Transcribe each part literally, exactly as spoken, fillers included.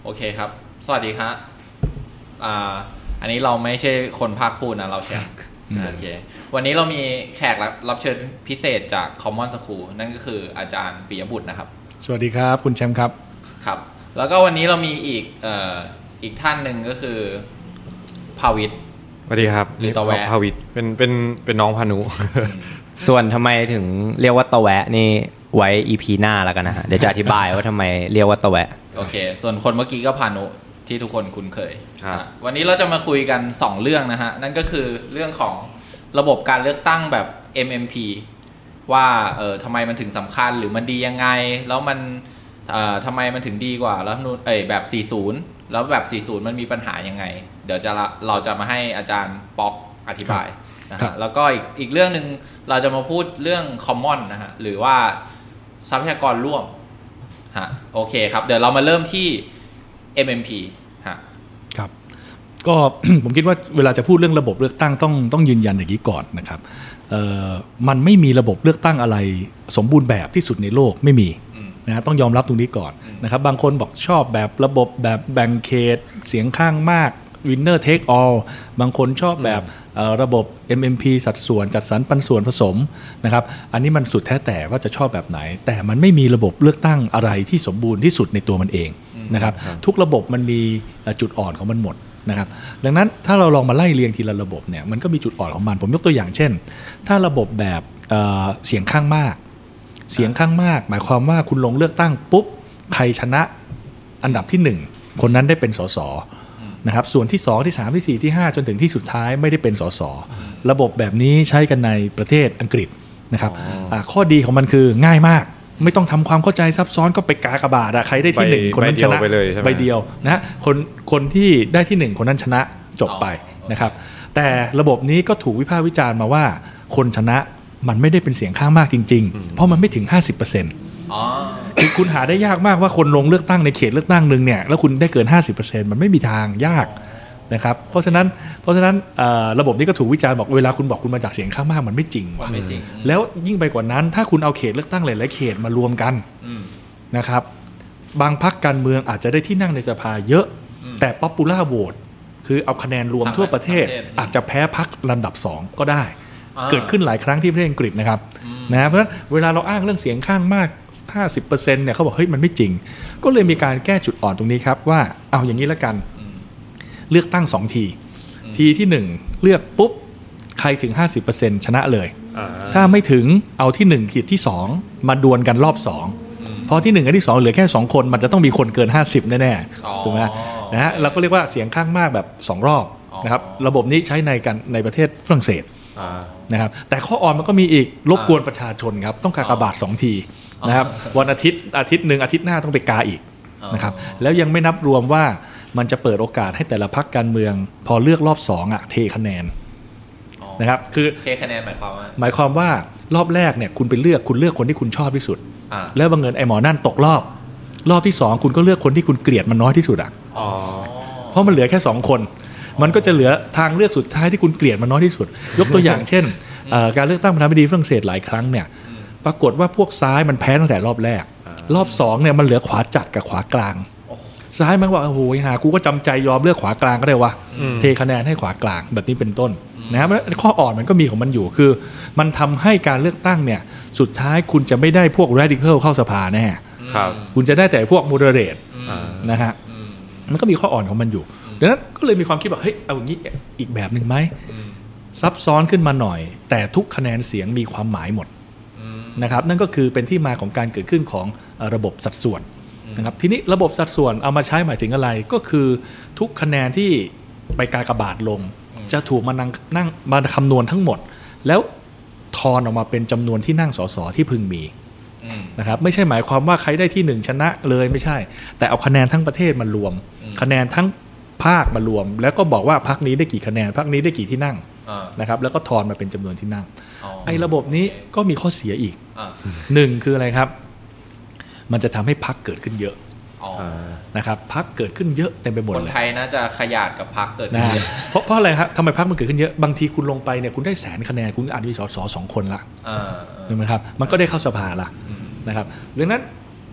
โอเคครับสวัสดีครับอ่าอันนี้เราไม่ใช่คนภาคพูดนะเราแชมป์โอเควันนี้เรามีแขกรับเชิญพิเศษจาก Common School นั่นก็คืออาจารย์ปิยบุตรนะครับสวัสดีครับคุณแชมป์ครับครับแล้วก็วันนี้เรามีอีกเอ่ออีกท่านหนึ่งก็คือภาวิทย์สวัสดีครับหรือตะแวะภาวิทย์เป็นเป็นเป็นน้องพานุส่วนทำไมถึงเรียกว่าตะแวะนี่ไว้ อี พี หน้าแล้วกันนะฮะเดี๋ยวจะอธิบายว่าทำไมเรียกว่าตะแวะโอเคส่วนคนเมื่อกี้ก็พานุที่ทุกคนคุ้นเคยวันนี้เราจะมาคุยกันสองเรื่องนะฮะนั่นก็คือเรื่องของระบบการเลือกตั้งแบบ เอ็ม เอ็ม พี ว่าเออทำไมมันถึงสำคัญหรือมันดียังไงแล้วมันเอ่อทำไมมันถึงดีกว่าแล้วนูเอ้ยแบบสี่สิบแล้วแบบสี่สิบมันมีปัญหายังไงเดี๋ยวจะเราจะมาให้อาจารย์ป๊อกอธิบายนะฮะแล้วก็อีกอีกเรื่องนึงเราจะมาพูดเรื่อง common นะฮะหรือว่าทรัพยากรร่วมฮะโอเคครับเดี๋ยวเรามาเริ่มที่ เอ็ม เอ็ม พี ฮะครับก็ ผมคิดว่าเวลาจะพูดเรื่องระบบเลือกตั้งต้องต้องยืนยันอย่างนี้ก่อนนะครับเอ่อมันไม่มีระบบเลือกตั้งอะไรสมบูรณ์แบบที่สุดในโลกไม่มีนะต้องยอมรับตรงนี้ก่อนนะครับบางคนบอกชอบแบบระบบแบบแบ่งเขตเสียงข้างมาก winner take all บางคนชอบแบบระบบ เอ็ม เอ็ม พี สัดส่วนจัดสรรปันส่วนผสมนะครับอันนี้มันสุดแท้แต่ว่าจะชอบแบบไหนแต่มันไม่มีระบบเลือกตั้งอะไรที่สมบูรณ์ที่สุดในตัวมันเองนะครับทุกระบบมันมีจุดอ่อนของมันหมดนะครับดังนั้นถ้าเราลองมาไล่เรียงทีละระบบเนี่ยมันก็มีจุดอ่อนของมันผมยกตัวอย่างเช่นถ้าระบบแบบเอ่อเสียงข้างมากเสียงข้างมากหมายความว่าคุณลงเลือกตั้งปุ๊บใครชนะอันดับที่หนึ่งคนนั้นได้เป็นสสนะครับส่วนที่สองที่สามที่สี่ที่ห้าจนถึงที่สุดท้ายไม่ได้เป็นสสระบบแบบนี้ใช้กันในประเทศอังกฤษนะครับข้อดีของมันคือง่ายมากไม่ต้องทำความเข้าใจซับซ้อนก็ไปกากบาทอะใครได้ที่หนึ่งคนนั้นชนะใบเดียวนะคนคนที่ได้ที่หนึ่งคนนั้นชนะจบไปนะครับแต่ระบบนี้ก็ถูกวิพากษ์วิจารณ์มาว่าคนชนะมันไม่ได้เป็นเสียงข้างมากจริงๆเพราะมันไม่ถึง ห้าสิบเปอร์เซ็นต์ อ๋อคือคุณหาได้ยากมากว่าคนลงเลือกตั้งในเขตเลือกตั้งนึงเนี่ยแล้วคุณได้เกิน ห้าสิบเปอร์เซ็นต์ มันไม่มีทางยากนะครับเพราะฉะนั้นเพราะฉะนั้นระบบนี้ก็ถูกวิจารณ์บอกเวลาคุณบอกคุณมาจากเสียงข้างมากมันไม่จริงว่ะไม่จริงแล้วยิ่งไปกว่านั้นถ้าคุณเอาเขตเลือกตั้งหลายๆเขตมารวมกันนะครับบางพรรคการเมืองอาจจะได้ที่นั่งในสภาเยอะแต่ popular vote คือเอาคะแนนรวมทั่วประเทศอาจจะแพ้พรรคลำดับสองก็ได้เกิดขึ้นหลายครั้งที่ประเทศอังกฤษนะครับนะเพราะฉะนั้นเวลาเราอ้างเรื่องเสียงข้างมาก ห้าสิบเปอร์เซ็นต์ เนี่ยเขาบอกเฮ้ยมันไม่จริงก็เลยมีการแก้จุดอ่อนตรงนี้ครับว่าเอาอย่างนี้ละกันเลือกตั้งสองทีทีที่หนึ่งเลือกปุ๊บใครถึง ห้าสิบเปอร์เซ็นต์ ชนะเลยถ้าไม่ถึงเอาที่หนึ่งทีที่สองมาดวลกันรอบสองพอที่หนึ่งกับที่สองเหลือแค่สองคนมันจะต้องมีคนเกินห้าสิบแน่ๆถูกไหมนะฮะเราก็เรียกว่าเสียงข้างมากแบบสองรอบนะครับระบบนี้ใช้ในกันในประเทศฝรั่งเศสนะครับแต่ข้ออ่อนมันก็มีอีกรบกวนประชาชนครับต้องกากบาทสองทีนะครับวันอาทิตย์อาทิตย์นึงอาทิตย์หน้าต้องไปกาอีกนะครับแล้วยังไม่นับรวมว่ามันจะเปิดโอกาสให้แต่ละพรรคการเมืองพอเลือกรอบสองอ่ะเทคะแนนนะครับคือเทคะแนนหมายความว่าหมายความว่ารอบแรกเนี่ยคุณไปเลือกคุณเลือกคนที่คุณชอบที่สุดแล้วบังเอิญไอ้หมอนั่นตกรอบรอบที่สองคุณก็เลือกคนที่คุณเกลียดมันน้อยที่สุดอ่ะเพราะมันเหลือแค่สองคนมันก็จะเหลือทางเลือกสุดท้ายที่คุณเกลียดมันน้อยที่สุดยกตัวอย่างเช่นการเลือกตั้งประธานาธิบดีฝรั่งเศสหลายครั้งเนี่ยปรากฏว่าพวกซ้ายมันแพ้ตั้งแต่รอบแรกรอบสองเนี่ยมันเหลือขวาจัดกับขวากลางซ้ายมันบอกโอ้โหหากูก็จำใจยอมเลือกขวากลางก็ได้วะเทคะแนนให้ขวากลางแบบนี้เป็นต้นนะครับข้ออ่อนมันก็มีของมันอยู่คือมันทำให้การเลือกตั้งเนี่ยสุดท้ายคุณจะไม่ได้พวก radical เข้าสภาแน่คุณจะได้แต่พวก moderate นะฮะมันก็มีข้ออ่อนของมันอยู่ดังนั้นก็เลยมีความคิดว่าเฮ้ยเอาอย่างนี้อีกแบบนึงไหมซับซ้อนขึ้นมาหน่อยแต่ทุกคะแนนเสียงมีความหมายหมดนะครับนั่นก็คือเป็นที่มาของการเกิดขึ้นของระบบสัดส่วนนะครับทีนี้ระบบสัดส่วนเอามาใช้หมายถึงอะไรก็คือทุกคะแนนที่ไปกากบาทลงจะถูกมานั่งนั่งมาคำนวณทั้งหมดแล้วทอนออกมาเป็นจำนวนที่นั่งสสที่พึงมีนะครับไม่ใช่หมายความว่าใครได้ที่หนึ่งชนะเลยไม่ใช่แต่เอาคะแนนทั้งประเทศมารวมคะแนนทั้งภาคมารวมแล้วก็บอกว่าพรรคนี้ได้กี่คะแนนพรรคนี้ได้กี่ที่นั่งนะครับแล้วก็ทอนมาเป็นจำนวนที่นั่งไอ้ระบบนี้ก็มีข้อเสียอีกหนึ่งคืออะไรครับมันจะทำให้พรรคเกิดขึ้นเยอะนะครับพรรคเกิดขึ้นเยอะเต็มไปหมดเลยคนไทยน่าจะขยาดกับพรรคเกิดขึ้นเยอะเพราะเพราะอะไรครับทำไมพรรคมันเกิดขึ้นเยอะบางทีคุณลงไปเนี่ยคุณได้แสนคะแนนคุณอาจจะมีสสสองคนละใช่ไหมครับมันก็ได้เข้าสภาละนะครับดังนั้น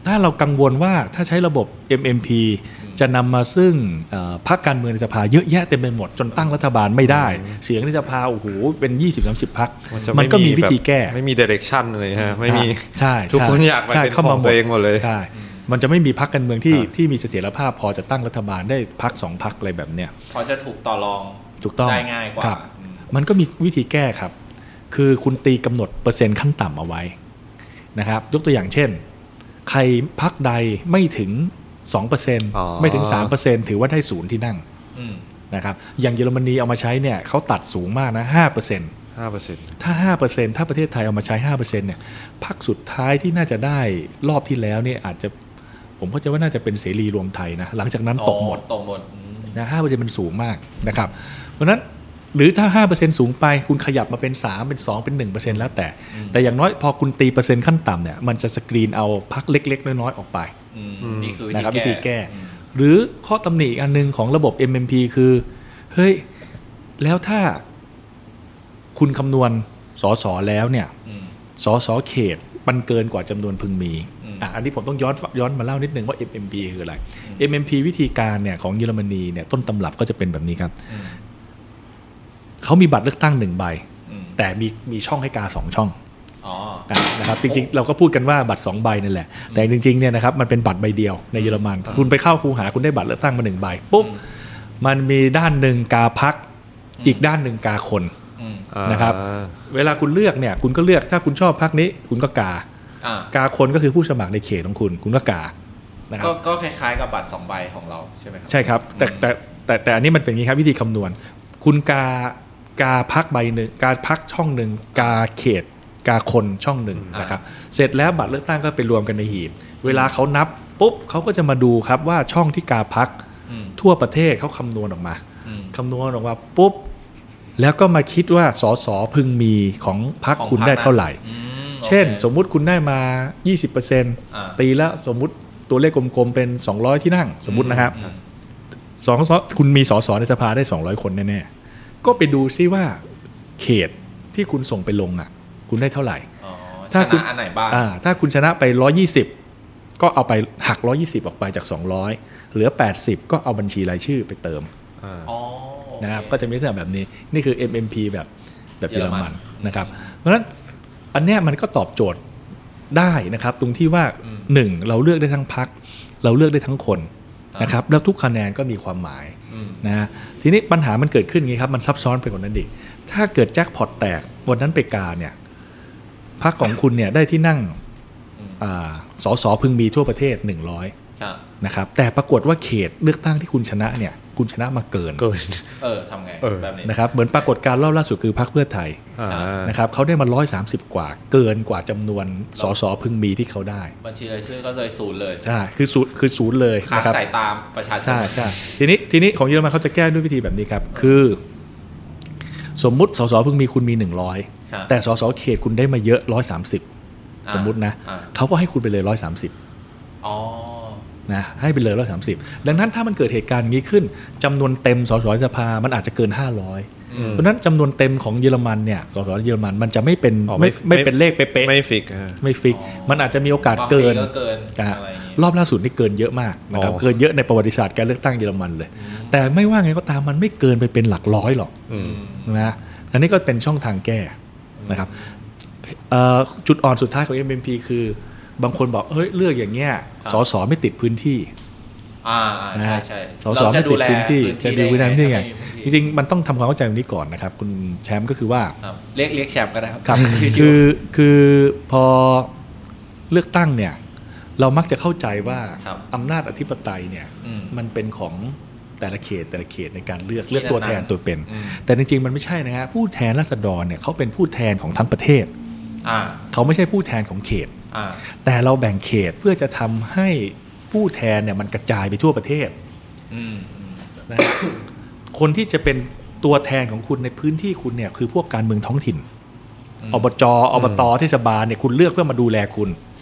ถ้าเรากังวลว่าถ้าใช้ระบบ เอ็ม เอ็ม พี จะนำมาซึ่งพรรคการเมืองในสภาเยอะแยะเต็มไปหมดจนตั้งรัฐบาลไม่ได้เสียงในสภาโอ้โหเป็น ยี่สิบ สามสิบ พรรคมันก็มีวิธีแก้ไม่มี direction เลยฮะไม่มีใช่ทุกคนอยากไปเป็นของตัวเองหมดเลยใช่มันจะไม่มีพรรคการเมืองที่ที่มีเสถียรภาพพอจะตั้งรัฐบาลได้พรรคสองพรรคอะไรแบบเนี้ยพอจะถูกต่อรองถูกต้องได้ง่ายกว่ามันก็มีวิธีแก้ครับคือคุณตีกำหนดเปอร์เซ็นต์ขั้นต่ำเอาไว้นะครับยกตัวอย่างเช่นใครพรรคใดไม่ถึง สองเปอร์เซ็นต์ ไม่ถึง สามเปอร์เซ็นต์ ถือว่าได้ศูนย์ที่นั่งนะครับอย่างเยอรมนีเอามาใช้เนี่ยเขาตัดสูงมากนะ ห้าเปอร์เซ็นต์ห้าเปอร์เซ็นต์ถ้า ห้าเปอร์เซ็นต์ ถ้าประเทศไทยเอามาใช้ ห้าเปอร์เซ็นต์ เนี่ยพรรคสุดท้ายที่น่าจะได้รอบที่แล้วเนี่ยอาจจะผมเข้าใจว่าน่าจะเป็นเสรีรวมไทยนะหลังจากนั้นตกหมดตกหมดนะ ห้าเปอร์เซ็นต์ มันสูงมากนะครับเพราะฉะนั้นหรือถ้า ห้าเปอร์เซ็นต์ สูงไปคุณขยับมาเป็นสามเป็นสองเป็น หนึ่งเปอร์เซ็นต์ แล้วแต่แต่อย่างน้อยพอคุณตีเปอร์เซ็นต์ขั้นต่ำเนี่ยมันจะสกรีนเอาพรรคเล็กๆน้อยๆออกไปนี่คือนะครับวิธีแก้หรือข้อตำหนิอันนึงของระบบ เอ็ม เอ็ม พี คือเฮ้ยแล้วถ้าคุณคำนวณสสแล้วเนี่ยสสเขตมันเกินกว่าจำนวนพึงมีอ่ะอันนี้ผมต้องย้อนย้อนมาเล่านิดนึงว่า เอ็ม เอ็ม พี คืออะไร เอ็ม เอ็ม พี วิธีการเนี่ยของเยอรมนีเนี่ยต้นตำรับก็จะเป็นแบบนี้ครับเขามีบัตรเลือกตั้งหนึ่งใบแต่มีมีช่องให้กาสองช่องนะครับจริงๆเราก็พูดกันว่าบัตรสองใบนั่นแหละแต่จริงๆเนี่ยนะครับมันเป็นบัตรใบเดียวในเยอรมันคุณไปเข้าคูหาคุณได้บัตรเลือกตั้งมาหนึ่งใบปุ๊บมันมีด้านหนึ่งกาพรรคอีกด้านหนึ่งกาคนนะครับเวลาคุณเลือกเนี่ยคุณก็เลือกถ้าคุณชอบพรรคนี้คุณก็กากาคนก็คือผู้สมัครในเขตของคุณคุณก็กานะครับก็คล้ายๆกับบัตรสองใบของเราใช่ไหมครับใช่ครับแต่แต่แต่แต่อันนี้มันเป็นอย่างนี้ครับวิธีคำนวณคุณกากาพรรคใบหนึ่งกาพรรคช่องหนึ่งกาเขตกาคนช่องหนึ่งนะครับเสร็จแล้วบัตรเลือกตั้งก็ไปรวมกันในหีบเวลาเขานับปุ๊บเขาก็จะมาดูครับว่าช่องที่กาพรรคทั่วประเทศเขาคำนวณออกมาคำนวณออกมาปุ๊บแล้วก็มาคิดว่าสสพึงมีของพรรคคุณได้เท่าไหร่เช่นสมมุติคุณได้มา ยี่สิบเปอร์เซ็นต์ ตีแล้วสมมุติตัวเลขกลมๆเป็นสองร้อยที่นั่งสมมุตินะครับสองคุณมีสสในสภาได้สองร้อยคนแน่ๆก็ไปดูซิว่าเขตที่คุณส่งไปลงอ่ะคุณได้เท่าไหร่ถ้าคุณอันไหนบ้างถ้าคุณชนะไปหนึ่งร้อยยี่สิบก็เอาไปหักหนึ่งร้อยยี่สิบออกไปจากสองร้อยเหลือแปดสิบก็เอาบัญชีรายชื่อไปเติมนะครับก็จะมีลักษณะแบบนี้นี่คือ เอ็ม เอ็ม พี แบบแบบเยอรมันนะครับเพราะฉะนั้นอันเนี้ยมันก็ตอบโจทย์ได้นะครับตรงที่ว่าหนึ่งเราเลือกได้ทั้งพรรคเราเลือกได้ทั้งคนนะครับแล้วทุกคะแนนก็มีความหมายนะทีนี้ปัญหามันเกิดขึ้นอย่างนี้ครับมันซับซ้อนไปกว่านั้นดิถ้าเกิดแจ็คพอตแตกวันนั้นไปกาเนี่ยพรรคของคุณเนี่ยได้ที่นั่งสสพึงมีทั่วประเทศหนึ่งร้อยนะครับแต่ปรากฏว่าเขตเลือกตั้งที่คุณชนะเนี่ยคุณชนะมาเกินเกินเออทำไงแบบนี้นะครับเหมือนปรากฏการณ์รอบล่าสุดคือพรรคเพื่อไทยนะครับเขาได้มาหนึ่งร้อยสามสิบกว่าเกินกว่าจำนวนสสพึงมีที่เขาได้บัญชีรายชื่อก็เลยศูนย์เลยใช่คือศูนย์คือศูนย์เลยนะครับสายตามประชาชนใช่ใช่ทีนี้ทีนี้ของเยอรมันเขาจะแก้ด้วยวิธีแบบนี้ครับคือสมมุติสสพึงมีคุณมีหนึ่งร้อยแต่สสเขตคุณได้มาเยอะหนึ่งร้อยสามสิบสมมุตินะเขาก็ให้คุณไปเลยหนึ่งร้อยสามสิบอ๋อนะให้ไปเลยหนึ่งร้อยสามสิบดังนั้นถ้ามันเกิดเหตุการณ์อย่างนี้ขึ้นจำนวนเต็มสสสภามันอาจจะเกินห้าร้อยเพราะนั้นจำนวนเต็มของเยอรมันเนี่ยสสเยอรมันมันจะไม่เป็นไม่ไม่เป็นเลขเป๊ะๆไม่ฟิกไม่ฟิกมันอาจจะมีโอกาสเกินรอบล่าสุดนี่เกินเยอะมากนะครับเกินเยอะในประวัติศาสตร์การเลือกตั้งเยอรมันเลยแต่ไม่ว่าไงก็ตามมันไม่เกินไปเป็นหลักร้อยหรอกนะอันนี้ก็เป็นช่องทางแก้นะครับจุดอ่อนสุดท้ายของ เอ็ม เอ็ม พี คือบางคนบอกเฮ้ยเลือกอย่างเงี้ยสสไม่ติดพื้นที่อ่าใช่ใช่สสไม่ติดพื้นที่จะดูวินัยที่ไงจริงๆมันต้องทำความเข้าใจตรงนี้ก่อนนะครับคุณแชมป์ก็คือว่าเรียกเรียกแชมป์ก็ได้ครับคือคือพอเลือกตั้งเนี่ยเรามักจะเข้าใจว่าอำนาจอธิปไตยเนี่ยมันเป็นของแต่ละเขตแต่ละเขตในการเลือกเลือกตัวแทนตัวเป็นแต่จริงๆมันไม่ใช่นะฮะผู้แทนราษฎรเนี่ยเขาเป็นผู้แทนของทั้งประเทศเขาไม่ใช่ผู้แทนของเขตแต่เราแบ่งเขตเพื่อจะทำให้ผู้แทนเนี่ยมันกระจายไปทั่วประเทศนะคนที่จะเป็นตัวแทนของคุณในพื้นที่คุณเนี่ยคือพวกการเมืองท้องถิ่นอบจอบตเทศบาลเนี่ยคุณเลือกเพื่อมาดูแลคุณ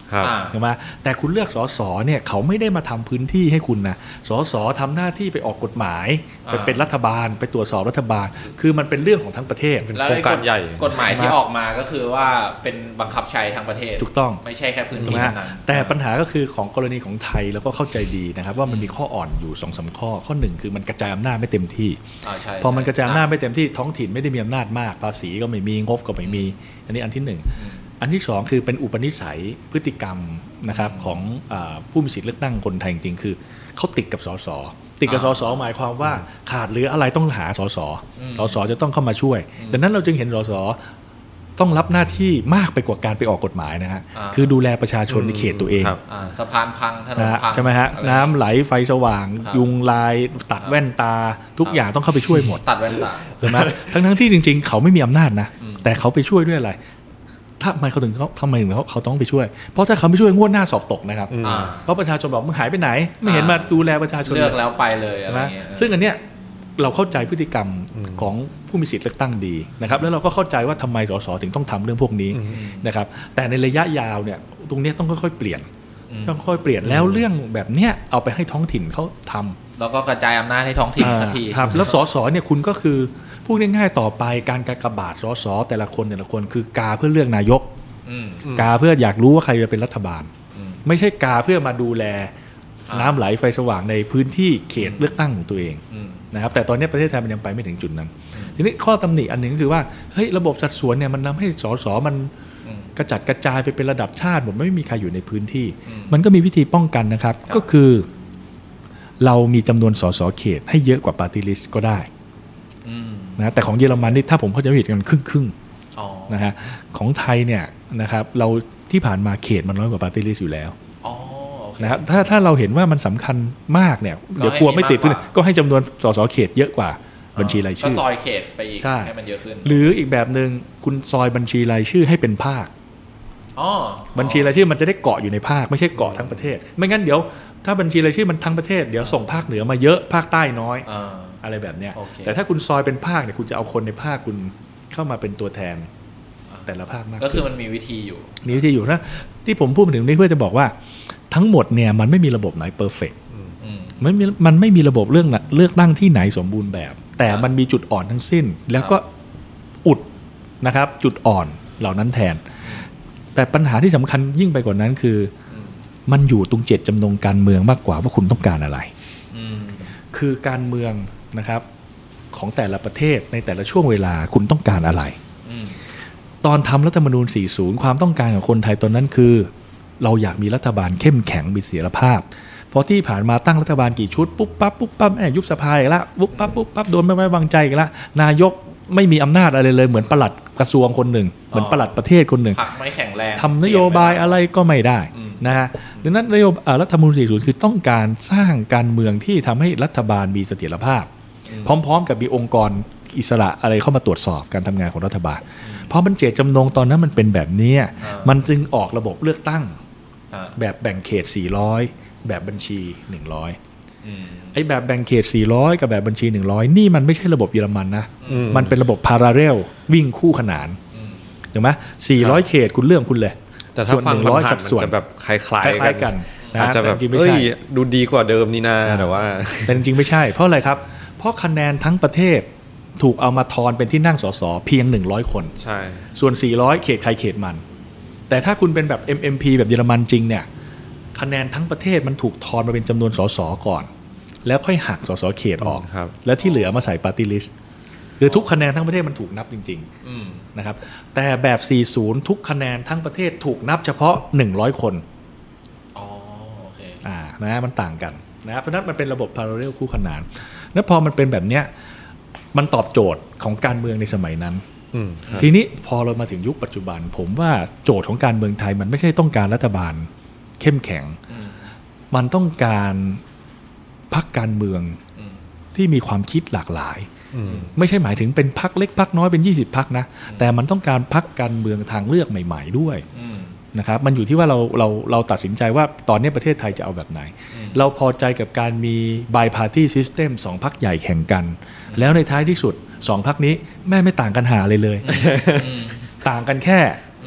ถูกไหมแต่คุณเลือกสสเนี่ยเขาไม่ได้มาทำพื้นที่ให้คุณนะสสทำหน้าที่ไปออกกฎหมายไปเป็นรัฐบาลไปตรวจสอบรัฐบาลคือมันเป็นเรื่องของทั้งประเทศเป็นโครงการใหญ่กฎหมายที่ออกมาก็คือว่าเป็นบังคับใช้ทั้งประเทศถูกต้องไม่ใช่แค่พื้นที่นั้นแต่ปัญหาก็คือของกรณีของไทยแล้วก็เข้าใจดีนะครับว่ามันมีข้ออ่อนอยู่ สองสาม ข้อข้อหนึ่งคือมันกระจายอำนาจไม่เต็มที่พอมันกระจายอำนาจไม่เต็มที่ท้องถิ่นไม่ได้มีอำนาจมากภาษีก็ไม่มีงบก็ไม่มีอันนี้อันที่หนึ่งอันที่สองคือเป็นอุปนิสัยพฤติกรรมนะครับของผู้มีสิทธิเลือกตั้งคนไทยจริงๆคือเขาติดกับสสติดกับสสหมายความว่าขาดหรืออะไรต้องหาสสสสจะต้องเข้ามาช่วยดังนั้นเราจึงเห็นสสต้องรับหน้าที่มากไปกว่าการไปออกกฎหมายนะฮะคือดูแลประชาชนในเขตตัวเองสะพานพังถนนพังใช่ไหมฮะน้ำไหลไฟสว่างยุงลายตัดแว่นตาทุกอย่างต้องเข้าไปช่วยหมดตัดแว่นตาใช่ไหมทั้งทั้งที่จริงๆเขาไม่มีอำนาจนะแต่เขาไปช่วยด้วยอะไรถ้าทำไมเขาถึงเขาทำไมถึงเขาเขาต้องไปช่วยเพราะถ้าเขาไม่ช่วยงวดหน้าสอบตกนะครับเพราะประชาชนบอกมึงหายไปไหนไม่เห็นมาดูแลประชาชนเลือกแล้วไปเลยอะไรเงี้ยซึ่งอันเนี้ยเราเข้าใจพฤติกรรมของผู้มีสิทธิ์เลือกตั้งดีนะครับแล้วเราก็เข้าใจว่าทำไมสสถึงต้องทำเรื่องพวกนี้นะครับแต่ในระยะยาวเนี่ยตรงนี้ต้องค่อยๆเปลี่ยนต้องค่อยๆเปลี่ยนแล้วเรื่องแบบเนี้ยเอาไปให้ท้องถิ่นเขาทำแล้วก็กระจายอำนาจให้ท้องถิ่นทันทีครับแล้วสสเนี่ยคุณก็คือพูดง่ายๆต่อไปการกากบาทสสแต่ละคนแต่ละคนคือกาเพื่อเลือกนายกกาเพื่ออยากรู้ว่าใครจะเป็นรัฐบาลไม่ใช่กาเพื่อมาดูแลน้ำไหลไฟสว่างในพื้นที่เขตเลือกตั้งของตัวเองนะครับแต่ตอนนี้ประเทศไทยมันยังไปไม่ถึงจุดนั้นทีนี้ข้อตำหนิอันหนึ่งคือว่าเฮ้ยระบบสัดส่วนเนี่ยมันทำให้สสมันกระจัดกระจายไปเป็นระดับชาติหมดไม่มีใครอยู่ในพื้นที่มันก็มีวิธีป้องกันนะครับก็คือเรามีจำนวนสสเขตให้เยอะกว่าปาร์ตี้ลิสต์ก็ได้นะแต่ของเยอรมันนี่ถ้าผมเข้าใจผิดกันครึ่งครึ่งนะฮะของไทยเนี่ยนะครับเราที่ผ่านมาเขตมันน้อยกว่าปาร์ตี้ลิสต์อยู่แล้วนะครับถ้าถ้าเราเห็นว่ามันสำคัญมากเนี่ยเดี๋ยวกลัวไม่ติดก็ให้จำนวนสสเขตเยอะกว่าบัญชีรายชื่อก็ซอยเขตไปอีกให้มันเยอะขึ้นหรืออีกแบบนึงคุณซอยบัญชีรายชื่อให้เป็นภาคบัญชีรายชื่อมันจะได้เกาะอยู่ในภาคไม่ใช่เกาะทั้งประเทศไม่งั้นเดี๋ยวถ้าบัญชีรายชื่อมันทั้งประเทศเดี๋ยวส่งภาคเหนือมาเยอะภาคใต้น้อยอะไรแบบเนี้ยแต่ถ้าคุณซอยเป็นภาคเนี่ยคุณจะเอาคนในภาคคุณเข้ามาเป็นตัวแทนแต่ละภาคมากก็คือมันมีวิธีอยู่มีวิธีอยู่นะที่ผมพูดถึงนี้เพื่อจะบอกว่าทั้งหมดเนี่ยมันไม่มีระบบไหนเพอร์เฟกต์มันมีมันไม่มีระบบเรื่องเลือกตั้งที่ไหนสมบูรณ์แบบแต่มันมีจุดอ่อนทั้งสิ้นแล้วก็อุดนะครับจุดอ่อนเหล่านั้นแทนแต่ปัญหาที่สำคัญยิ่งไปกว่านั้นคือมันอยู่ตรงเจตจำนงการเมืองมากกว่าว่าคุณต้องการอะไรคือการเมืองนะครับของแต่ละประเทศในแต่ละช่วงเวลาคุณต้องการอะไรตอนทำรัฐธรรมนูญสี่สิบความต้องการของคนไทยตอนนั้นคือเราอยากมีรัฐบาลเข้มแข็งมีเสถียรภาพเพราะที่ผ่านมาตั้งรัฐบาลกี่ชุดปุ๊บปั๊บปุ๊บปั๊บแอบยุบสภาอีกแล้วปุ๊บปั๊บปุ๊บปั๊บโดนไม่ไว้วางใจอีกแล้วนายกไม่มีอำนาจอะไรเลยเหมือนปลัดกระทรวงคนหนึ่งเหมือนปลัดประเทศคนหนึ่งพรรคไม่แข็งแรงทำนโยบายอะไรก็ไม่ได้นะฮะดังนั้นนโยบายรัฐธรรมนูญสี่สิบคือต้องการสร้างการเมืองที่ทำให้รัฐบาลมีเสถียรภาพพร้อมๆกับมีองค์กรอิสระอะไรเข้ามาตรวจสอบการทำงานของรัฐบาลเพราะมันเจตจำนงตอนนั้นมันเป็นแบบนี้มันจึงออกระบบเลือกตั้งแบบแบ่งเขตสี่ร้อยแบบบัญชีหนึ่งร้อยไอ้แบบแบ่งเขตสี่ร้อยกับแบบบัญชีหนึ่งร้อยนี่มันไม่ใช่ระบบเยอรมันนะมันเป็นระบบพาราเรลวิ่งคู่ขนานถูกไหมสี่ร้อยเขตคุณเรื่องคุณเลยแต่ถ้าฟังมันจะแบบคล้ายๆกันอาจจะแบบเอ้ยดูดีกว่าเดิมนี่นาแต่ว่าแต่จริงๆไม่ใช่เพราะอะไรครับเพราะคะแนนทั้งประเทศถูกเอามาทอนเป็นที่นั่งสสเพียงหนึ่งร้อยคนใช่ส่วนสี่ร้อยเขตใครเขตมันแต่ถ้าคุณเป็นแบบ เอ็ม เอ็ม พี แบบเยอรมันจริงเนี่ยคะแนนทั้งประเทศมันถูกทอนมาเป็นจำนวนสสก่อนแล้วค่อยหักสสเขตออกแล้วที่เหลือมาใส่ปาร์ตี้ลิสต์คือทุกคะแนนทั้งประเทศมันถูกนับจริงๆนะครับแต่แบบสี่สิบทุกคะแนนทั้งประเทศถูกนับเฉพาะหนึ่งร้อยคนอ๋อโอเคอ่านะมันต่างกันนะเพราะนั้นมันเป็นระบบพาราเรลคู่ขนานแล้วพอมันเป็นแบบเนี้ยมันตอบโจทย์ของการเมืองในสมัยนั้นทีนี้พอเรามาถึงยุคปัจจุบันผมว่าโจทย์ของการเมืองไทยมันไม่ใช่ต้องการรัฐบาลเข้มแข็งมันต้องการพรรคการเมืองที่มีความคิดหลากหลายไม่ใช่หมายถึงเป็นพรรคเล็กพรรคน้อยเป็นยี่สิบพรรคนะแต่มันต้องการพรรคการเมืองทางเลือกใหม่ๆด้วยนะครับมันอยู่ที่ว่าเราเราเราตัดสินใจว่าตอนนี้ประเทศไทยจะเอาแบบไหนเราพอใจกับการมี Bi-Party System สองพรรคใหญ่แข่งกันแล้วในท้ายที่สุดสองพรรคนี้แม่ไม่ต่างกันหาเลยเลยต่างกันแค่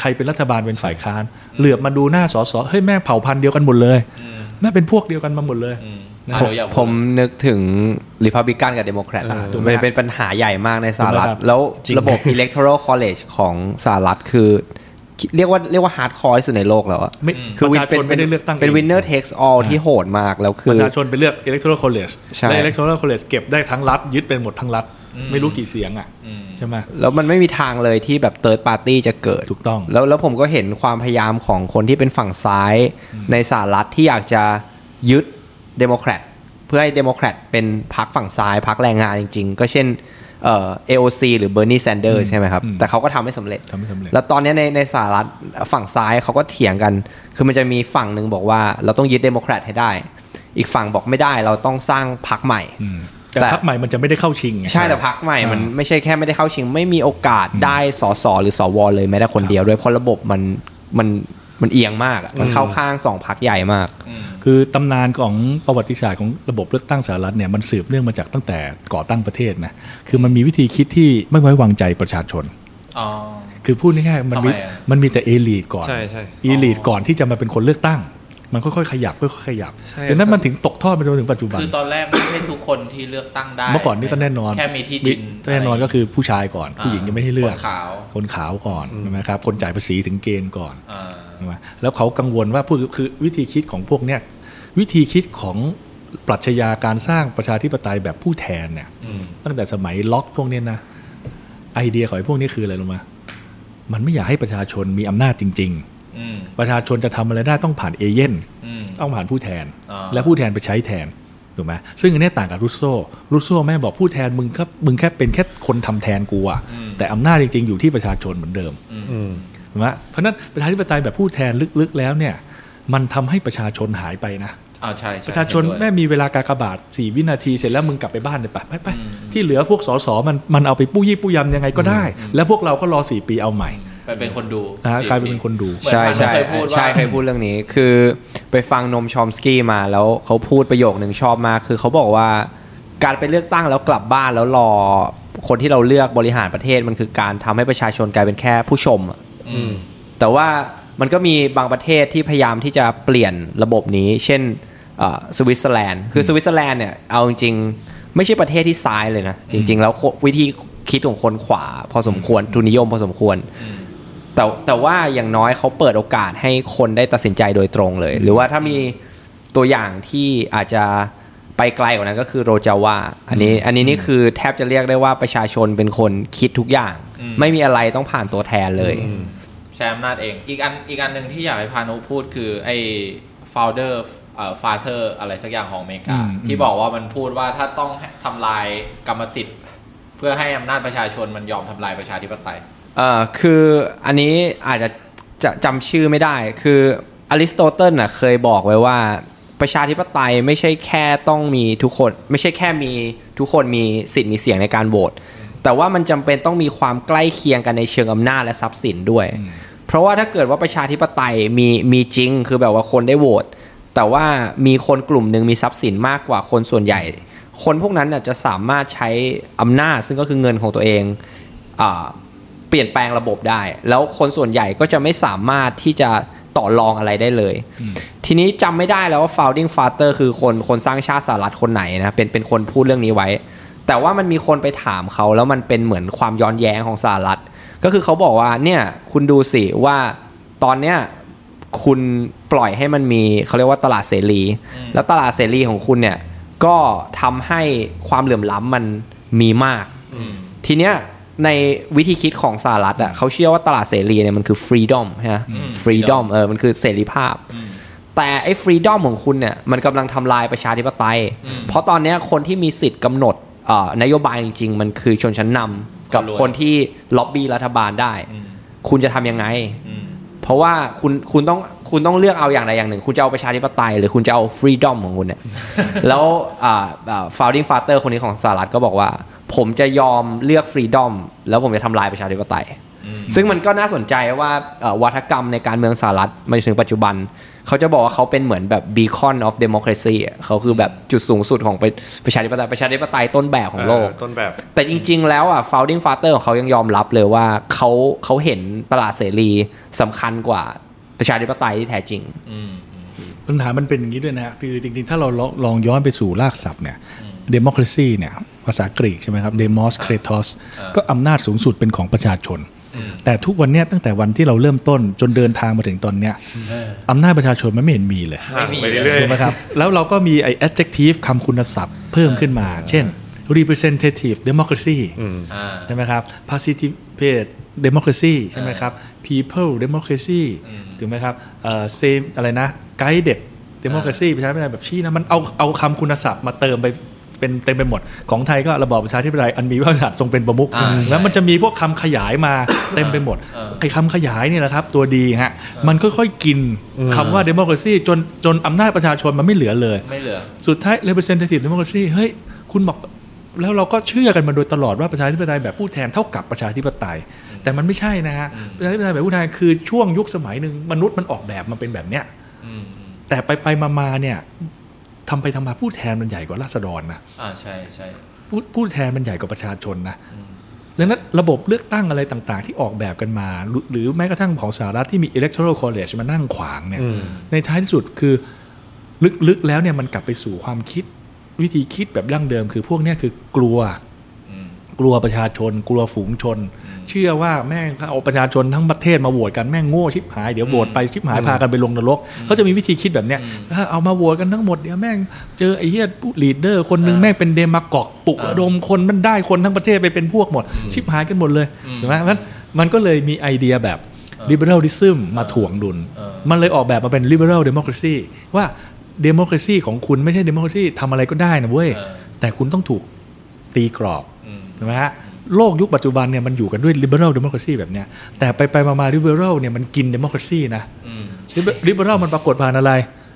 ใครเป็นรัฐบาลเป็นฝ่ายค้านเหลือบมาดูหน้าสสเฮ้ยแม่งเผ่าพันธุ์เดียวกันหมดเลยแม่เป็นพวกเดียวกันมาหมดเลยผมผมนึกถึงริพับลิกันกับเดโมแครตมันเป็นปัญหาใหญ่มากในสหรัฐแล้วระบบ electoral college ของสหรัฐคือเรียกว่าเรียกว่าฮาร์ดคอร์ที่สุดในโลกแล้วอะคือประชาชนไม่ได้เลือกตั้งเป็น winner takes all ที่โหดมากแล้วคือประชาชนไปเลือก electoral college และ electoral college เก็บได้ทั้งรัฐยึดเป็นหมดทั้งรัฐไม่รู้กี่เสียงอ่ะใช่ไหมแล้วมันไม่มีทางเลยที่แบบ third party จะเกิดถูกต้องแล้วแล้วผมก็เห็นความพยายามของคนที่เป็นฝั่งซ้ายในสหรัฐที่อยากจะยึดเดโมแครตเพื่อให้เดโมแครตเป็นพรรคฝั่งซ้ายพรรคแรงงานจริงๆก็เช่นเอ่อ เอ โอ ซี หรือ Bernie Sanders ใช่ไหมครับแต่เขาก็ทำไม่สำเร็จทำไม่สำเร็จแล้วตอนนี้ในในสหรัฐฝั่งซ้ายเขาก็เถียงกันคือมันจะมีฝั่งหนึ่งบอกว่าเราต้องยึดเดโมแครตให้ได้อีกฝั่งบอกไม่ได้เราต้องสร้างพรรคใหม่แต่พรรคใหม่มันจะไม่ได้เข้าชิงใช่แต่พรรคใหม่มันไม่ใช่แค่ไม่ได้เข้าชิงไม่มีโอกาสได้สสหรือสวเลยแม้แต่คนเดียวด้วยเพราะระบบมันมันมันเอียงมากมันเข้าข้างสองพรรคใหญ่มากคือตำนานของประวัติศาสตร์ของระบบเลือกตั้งสหรัฐเนี่ยมันสืบเนื่องมาจากตั้งแต่ก่อตั้งประเทศนะคือมันมีวิธีคิดที่ไม่ไว้วางใจประชาชนอ๋อคือพูดง่ายๆมันมีมันมีแต่เอลิทก่อนใช่ใช่เอลิทก่อนที่จะมาเป็นคนเลือกตั้งมันค่อยๆขยับค่อยๆขยับดังนั้นมันถึงตกทอดมาจนถึงปัจจุบันคือตอนแรกไม่ใช่ทุกคนที่เลือกตั้งได้เมื่อก่อนนี่ก็แน่นอนแค่มีที่ดินแน่นอนก็คือผู้ชายก่อนผู้หญิงยังไม่ให้เลือกคนขาวคนขาวก่อนใช่ไหมครับคนจ่ายภาษีถึงเกณฑ์ก่อนแล้วเขากังวลว่าพวกคือวิธีคิดของพวกเนี้ยวิธีคิดของปรัชญาการสร้างประชาธิปไตยแบบผู้แทนเนี่ยตั้งแต่สมัยล็อกพวกนี้นะไอเดียของพวกนี้คืออะไรรู้ไหมมันไม่อยากให้ประชาชนมีอำนาจจริงๆประชาชนจะทำอะไรได้ต้องผ่านเอเย่นต้องผ่านผู้แทนและผู้แทนไปใช้แทนถูกไหมซึ่งอันนี้ต่างกับรูโซ่รูโซ่แม่บอกผู้แทนมึงครับมึงแค่เป็นแค่คนทำแทนกูอะแต่อำนาจจริงๆอยู่ที่ประชาชนเหมือนเดิมถูกไหมเพราะนั้นประชาธิปไตยแบบผู้แทนลึกๆแล้วเนี่ยมันทำให้ประชาชนหายไปนะอ่าใช่ประชาชนแม่มีเวลากากบาทสี่วินาทีเสร็จแล้วมึงกลับไปบ้านเลยปะไปไปที่เหลือพวกสสมันมันเอาไปปู้ยี่ปู้ยำยังไงก็ได้แล้วพวกเราก็รอสี่ปีเอาใหม่ไปเป็นคนดูนะกลายเป็นคนดูใช่ใช่ใช่เคยพูดเรื่องนี้คือไปฟังโนมชอมสกี้มาแล้วเขาพูดประโยคนึงชอบมากคือเขาบอกว่าการไปเลือกตั้งแล้วกลับบ้านแล้วรอคนที่เราเลือกบริหารประเทศมันคือการทำให้ประชาชนกลายเป็นแค่ผู้ชมแต่ว่ามันก็มีบางประเทศที่พยายามที่จะเปลี่ยนระบบนี้เช่นสวิตเซอร์แลนด์คือสวิตเซอร์แลนด์เนี่ยเอาจริงๆไม่ใช่ประเทศที่ซ้ายเลยนะจริงๆแล้ววิธีคิดของคนขวาพอสมควรทุนนิยมพอสมควรแต่แต่ว่าอย่างน้อยเขาเปิดโอกาสให้คนได้ตัดสินใจโดยตรงเลยหรือว่าถ้ามีตัวอย่างที่อาจจะไปไกลกว่านั้นก็คือโรจาวาอันนี้อันนี้นี่คือแทบจะเรียกได้ว่าประชาชนเป็นคนคิดทุกอย่างไม่มีอะไรต้องผ่านตัวแทนเลยใช้อำนาจเองอีกอันอีกอันหนึ่งที่อยากให้พานุพูดคือไอ้ founder เอ่อ father อะไรสักอย่างของอเมริกาที่บอกว่ามันพูดว่าถ้าต้องทำลายกรรมสิทธิ์เพื่อให้อำนาจประชาชนมันยอมทำลายประชาธิปไตยเอ่อคืออันนี้อาจจะจะจำชื่อไม่ได้คืออริสโตเติลน่ะเคยบอกไว้ว่าประชาธิปไตยไม่ใช่แค่ต้องมีทุกคนไม่ใช่แค่มีทุกคนมีสิทธิ์มีเสียงในการโหวตแต่ว่ามันจำเป็นต้องมีความใกล้เคียงกันในเชิงอำนาจและทรัพย์สินด้วยเพราะว่าถ้าเกิดว่าประชาธิปไตยมีมีจริงคือแบบว่าคนได้โหวตแต่ว่ามีคนกลุ่มนึงมีทรัพย์สินมากกว่าคนส่วนใหญ่คนพวกนั้นน่ะจะสามารถใช้อำนาจซึ่งก็คือเงินของตัวเองอ่าเปลี่ยนแปลงระบบได้แล้วคนส่วนใหญ่ก็จะไม่สามารถที่จะต่อรองอะไรได้เลยทีนี้จำไม่ได้แล้วว่า founding father คือคนคนสร้างชาติสหรัฐคนไหนนะเป็นเป็นคนพูดเรื่องนี้ไว้แต่ว่ามันมีคนไปถามเขาแล้วมันเป็นเหมือนความย้อนแย้งของสหรัฐก็คือเขาบอกว่าเนี่ยคุณดูสิว่าตอนเนี้ยคุณปล่อยให้มันมีเขาเรียกว่าตลาดเสรีแล้วตลาดเสรีของคุณเนี่ยก็ทำให้ความเหลื่อมล้ำมันมีมากทีเนี้ยในวิธีคิดของสหรัฐอ่ะเขาเชื่อว่าตลาดเสรีเนี่ยมันคือ freedom ใช่ไหม freedom เออมันคือเสรีภาพแต่ไอ้ freedom ของคุณเนี่ยมันกำลังทำลายประชาธิปไตยเพราะตอนนี้คนที่มีสิทธิ์กำหนดนโยบายจริงๆมันคือชนชั้นนำกับคนที่ล็อบบี้รัฐบาลได้คุณจะทำยังไงเพราะว่าคุณคุณต้องคุณต้องเลือกเอาอย่างใดอย่างหนึ่งคุณจะเอาประชาธิปไตยหรือคุณจะเอา freedom ของคุณเนี่ยแล้วอ่า founding father คนนี้ของสหรัฐก็บอกว่าผมจะยอมเลือก freedom แล้วผมจะทำลายประชาธิปไตยซึ่งมันก็น่าสนใจว่าวัฒกรรมในการเมืองสหรัฐมาถึงปัจจุบันเขาจะบอกว่าเขาเป็นเหมือนแบบ beacon of democracy อ่ะเขาคือแบบจุดสูงสุดของประชาธิปไตยประชาธิปไตยต้นแบบของโลกต้นแบบแต่จริงๆแล้วอ่ะ founding father ของเขายังยอมรับเลยว่าเขาเขาเห็นตลาดเสรีสำคัญกว่าประชาธิปไตยที่แท้จริงปัญหามันเป็นอย่างนี้ด้วยนะคือจริงๆถ้าเราลองย้อนไปสู่รากศัพท์เนี่ย democracy เนี่ยภาษากรีกใช่ไหมครับ demos kratos ก็อำนาจสูงสุดเป็นของประชาชนแต่ทุกวันนี้ตั้งแต่วันที่เราเริ่มต้นจนเดินทางมาถึงตอนเนี้ยอำนาจประชาชนมันไม่เห็นมีเลยไม่มีเลยถูกไหมครับแล้วเราก็มีไอ้ adjective คำคุณศัพท์เพิ่มขึ้นมาเช่น representative democracy ใช่ไหมครับ participate democracy ใช่ไหมครับ people democracy ถูกไหมครับเอ่อ same อะไรนะ guided democracy ประชาธิปไตยแบบชี้นะมันเอาเอาคำคุณศัพท์มาเติมไปเป็นเต็มไปหมดของไทยก็ระบอบประชาธิปไตยอันมีพระมหากษัตริย์ทรงเป็นประมุขแล้วมันจะมีพวกคำขยายมาเต็มไปหมดไอ้คำขยายนี่นะครับตัวดีฮะมันค่อยๆกินคำว่า democracy จนจนอำนาจประชาชนมันไม่เหลือเลยไม่เหลือสุดท้าย representative democracy เฮ้ยคุณบอกแล้วเราก็เชื่อกันมาโดยตลอดว่าประชาธิปไตยแบบผู้แทนเท่ากับประชาธิปไตยแต่มันไม่ใช่นะฮะประชาธิปไตยแบบผู้แทนคือช่วงยุคสมัยนึงมนุษย์มันออกแบบมาเป็นแบบเนี้ยแต่ไปไปมาๆเนี่ยทำไปทำมาผู้แทนมันใหญ่กว่าราษฎรนะอ่าใช่ใช่ผู้ผู้แทนมันใหญ่กว่าประชาชนนะดังนั้นระบบเลือกตั้งอะไรต่างๆที่ออกแบบกันมาหรือแม้กระทั่งของสหรัฐที่มี electoral college มานั่งขวางเนี่ยในท้ายที่สุดคือลึกๆแล้วเนี่ยมันกลับไปสู่ความคิดวิธีคิดแบบดั้งเดิมคือพวกนี้คือกลัวกลัวประชาชนกลัวฝูงชนเชื่อว่าแม่งเอาประชาชนทั้งประเทศมาโหวตกันแม่งโง่ชิบหายเดี๋ยวโหวตไปชิบหายพากันไปลงนรกเขาจะมีวิธีคิดแบบเนี้ยถ้าเอามาโหวตกันทั้งหมดเดี๋ยวแม่งเจอไอ้เหี้ยลีดเดอร์คนนึงแม่งเป็นเดมากอกปลุกระดมคนมันได้คนทั้งประเทศไปเป็นพวกหมดชิบหายกันหมดเลยถูกไหมเพราะฉะนั้นมันก็เลยมีไอเดียแบบ liberalism มาถ่วงดุลมันเลยออกแบบมาเป็น liberal democracy ว่า democracy ของคุณไม่ใช่ democracy ทำอะไรก็ได้นะเว้ยแต่คุณต้องถูกตีกรอบถูกไหมฮะโลกยุคปัจจุบันเนี่ยมันอยู่กันด้วย liberal democracy แบบเนี้ยแต่ไปไปมาๆ liberal เนี่ยมันกิน democracy นะ liberal มันปรากฏผ่านอะไร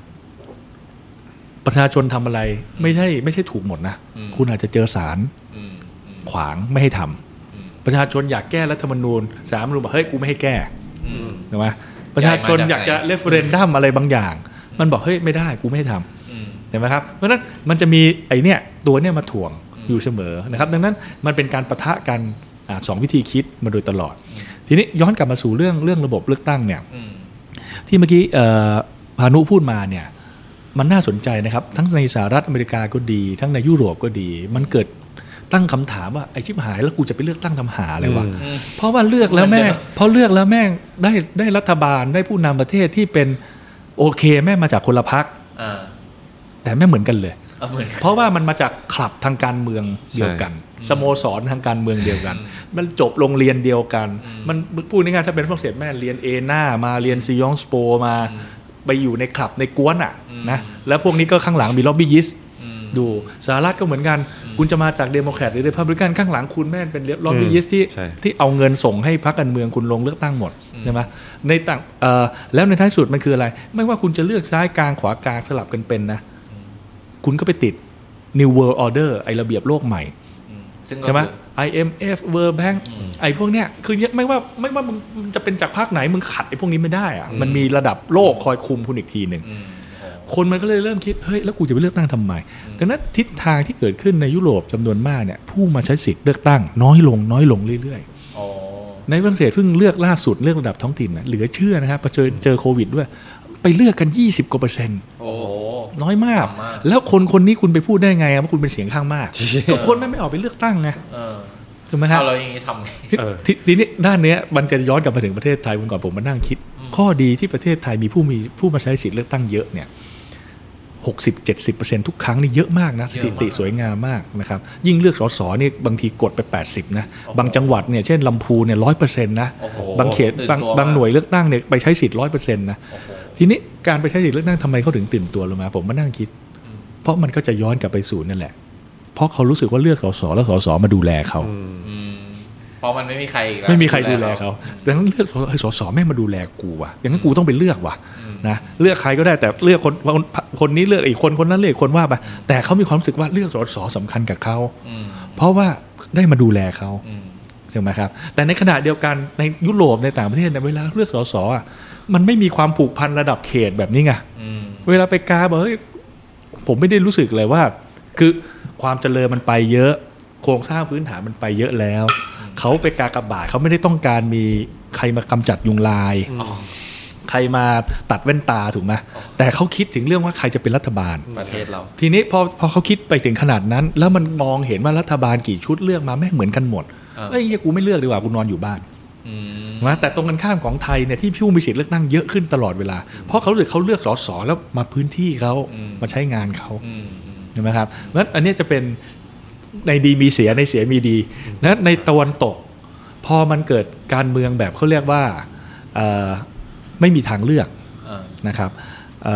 ประชาชนทำอะไรไม่ใช่ไม่ใช่ถูกหมดนะคุณอาจจะเจอศาลขวางไม่ให้ทำประชาชนอยากแก้รัฐธรรมนูญศาลรัฐธรรมนูญบอกเฮ้ยกูไม่ให้แก้ถูกไหมประชาชนอยากจะ referendum อะไรบางอย่างมันบอกเฮ้ยไม่ได้กูไม่ให้ทำเห็นไหมครับเพราะฉะนั้นมันจะมีไอ้เนี่ยตัวเนี่ยมาถ่วงอยู่เสมอนะครับดังนั้นมันเป็นการปะทะกันสองวิธีคิดมาโดยตลอดทีนี้ย้อนกลับมาสู่เรื่องเรื่องระบบเลือกตั้งเนี่ยที่เมื่อกี้พานุพูดมาเนี่ยมันน่าสนใจนะครับทั้งในสหรัฐอเมริกาก็ดีทั้งในยุโรปก็ดีมันเกิดตั้งคำถามว่าไอ้ชิบหายแล้วกูจะไปเลือกตั้งทำหาอะไรวะเพราะว่าเลือกแล้วแม่งเพราะเลือกแล้วแม่งได้ได้รัฐบาลได้ผู้นำประเทศที่เป็นโอเคแม่มาจากคนละพรรคแต่ไม่เหมือนกันเลยเพราะว่ามันมาจากคลับทางการเมืองเดียวกันสโมสรทางการเมืองเดียวกันมันจบโรงเรียนเดียวกันมันพูดง่ายๆถ้าเป็นฝรั่งเศสแม่เรียนเอน่ามาเรียนซียองสโปมาไปอยู่ในคลับในกวนอ่ะนะแล้วพวกนี้ก็ข้างหลังมีล็อบบี้ยิสต์ดูสหรัฐก็เหมือนกันคุณจะมาจากเดโมแครตหรือเรพับลิกันข้างหลังคุณแม่เป็นล็อบบี้ยิสต์ที่ที่เอาเงินส่งให้พรรคการเมืองคุณลงเลือกตั้งหมดใช่ไหมในต่างแล้วในท้ายสุดมันคืออะไรไม่ว่าคุณจะเลือกซ้ายกลางขวากลางสลับกันเป็นนะคุณก็ไปติด New World Order ไอระเบียบโลกใหม่ใช่ไหม ไอ เอ็ม เอฟ World Bank ไอพวกเนี้ยคือไม่ว่าไม่ว่ามึงจะเป็นจากภาคไหนมึงขัดไอพวกนี้ไม่ได้อะมันมีระดับโลกคอยคุมคุณอีกทีหนึ่งคนมันก็เลยเริ่มคิดเฮ้ยแล้วกูจะไปเลือกตั้งทำไมดังนั้นทิศทางที่เกิดขึ้นในยุโรปจำนวนมากเนี่ยผู้มาใช้สิทธิ์เลือกตั้งน้อยลงน้อยลงเรื่อยๆในฝรั่งเศสเพิ่งเลือกล่าสุดเลือกระดับท้องถิ่นนะเหลือเชื่อนะครับพอเจอเจอโควิดด้วยไปเลือกกันยี่สิบกว่าเปอร์เซ็นต์โอ้น้อยมากแล้วคนคนนี้คุณไปพูดได้ไงว่าคุณเป็นเสียงข้างมากทุกคนไม่ไม่ออกไปเลือกตั้งไงถูกไหมครับเราอย่างนี้ทำทีนี้ด้านนี้มันจะย้อนกลับมาถึงประเทศไทยวันก่อนผมมานั่งคิดข้อดีที่ประเทศไทยมีผู้มีผู้มาใช้สิทธิ์เลือกตั้งเยอะเนี่ยหกสิบ เจ็ดสิบเปอร์เซ็นต์ ทุกครั้งนี่เยอะมากนะสถิติสวยงามมากนะครับยิ่งเลือกสสนี่บางทีกดไปแปดสิบนะบางจังหวัดเนี่ยเช่นลำพูนเนี่ย ร้อยเปอร์เซ็นต์ นะบางเขตบางบางหน่วยเลือกตั้งเนี่ยไปใช้สิทธิ์ ร้อยเปอร์เซ็นต์ นะทีนี้การไปใช้สิทธิ์เลือกตั้งทำไมเขาถึงตื่นตัวลงมาผมมานั่งคิดเพราะมันก็จะย้อนกลับไปสู่นั่นแหละเพราะเขารู้สึกว่าเลือกสสแล้วสสมาดูแลเขาเพราะมันไม่มีใครอีกแล้วไม่มีใครดูแลเขาดังนั้นเลือกสสแม่มาดูแลกูว่ะอย่างนั้นกูต้องไปเลือกว่ะนะเลือกใครก็ได้แต่เลือกคนคนนี้เลือกอีกคนคนนั้นเลือกคนว่าไปแต่เขามีความรู้สึกว่าเลือกสสสำคัญกับเขาเพราะว่าได้มาดูแลเขาใช่ไหมครับแต่ในขณะเดียวกันในยุโรปในต่างประเทศในเวลาเลือกสสอ่ะมันไม่มีความผูกพันระดับเขตแบบนี้ไงเวลาไปกาบอกเฮ้ยผมไม่ได้รู้สึกเลยว่าคือความเจริญมันไปเยอะโครงสร้างพื้นฐานมันไปเยอะแล้วเขาไปกากบาทเขาไม่ได้ต้องการมีใครมากำจัดยุงลายใครมาตัดแว่นตาถูกไหมแต่เขาคิดถึงเรื่องว่าใครจะเป็นรัฐบาลประเทศเราทีนี้พอพอเขาคิดไปถึงขนาดนั้นแล้วมันมองเห็นว่ารัฐบาลกี่ชุดเลือกมาแม่งเหมือนกันหมดเอ้ยกูไม่เลือกดีกว่ากูนอนอยู่บ้านนะแต่ตรงกันข้ามของไทยเนี่ยที่ผู้มีสิทธิ์เลือกตั้งเยอะขึ้นตลอดเวลาเพราะเขาเลือกเขาเลือกสสแล้วมาพื้นที่เขามาใช้งานเขาใช่ไหมครับเพราะอันนี้จะเป็นในดีมีเสียในเสียมีดีนะในตะวันตกพอมันเกิดการเมืองแบบเขาเรียกว่าไม่มีทางเลือกนะครับเ,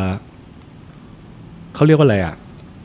เขาเรียกว่าอะไรอ่ะ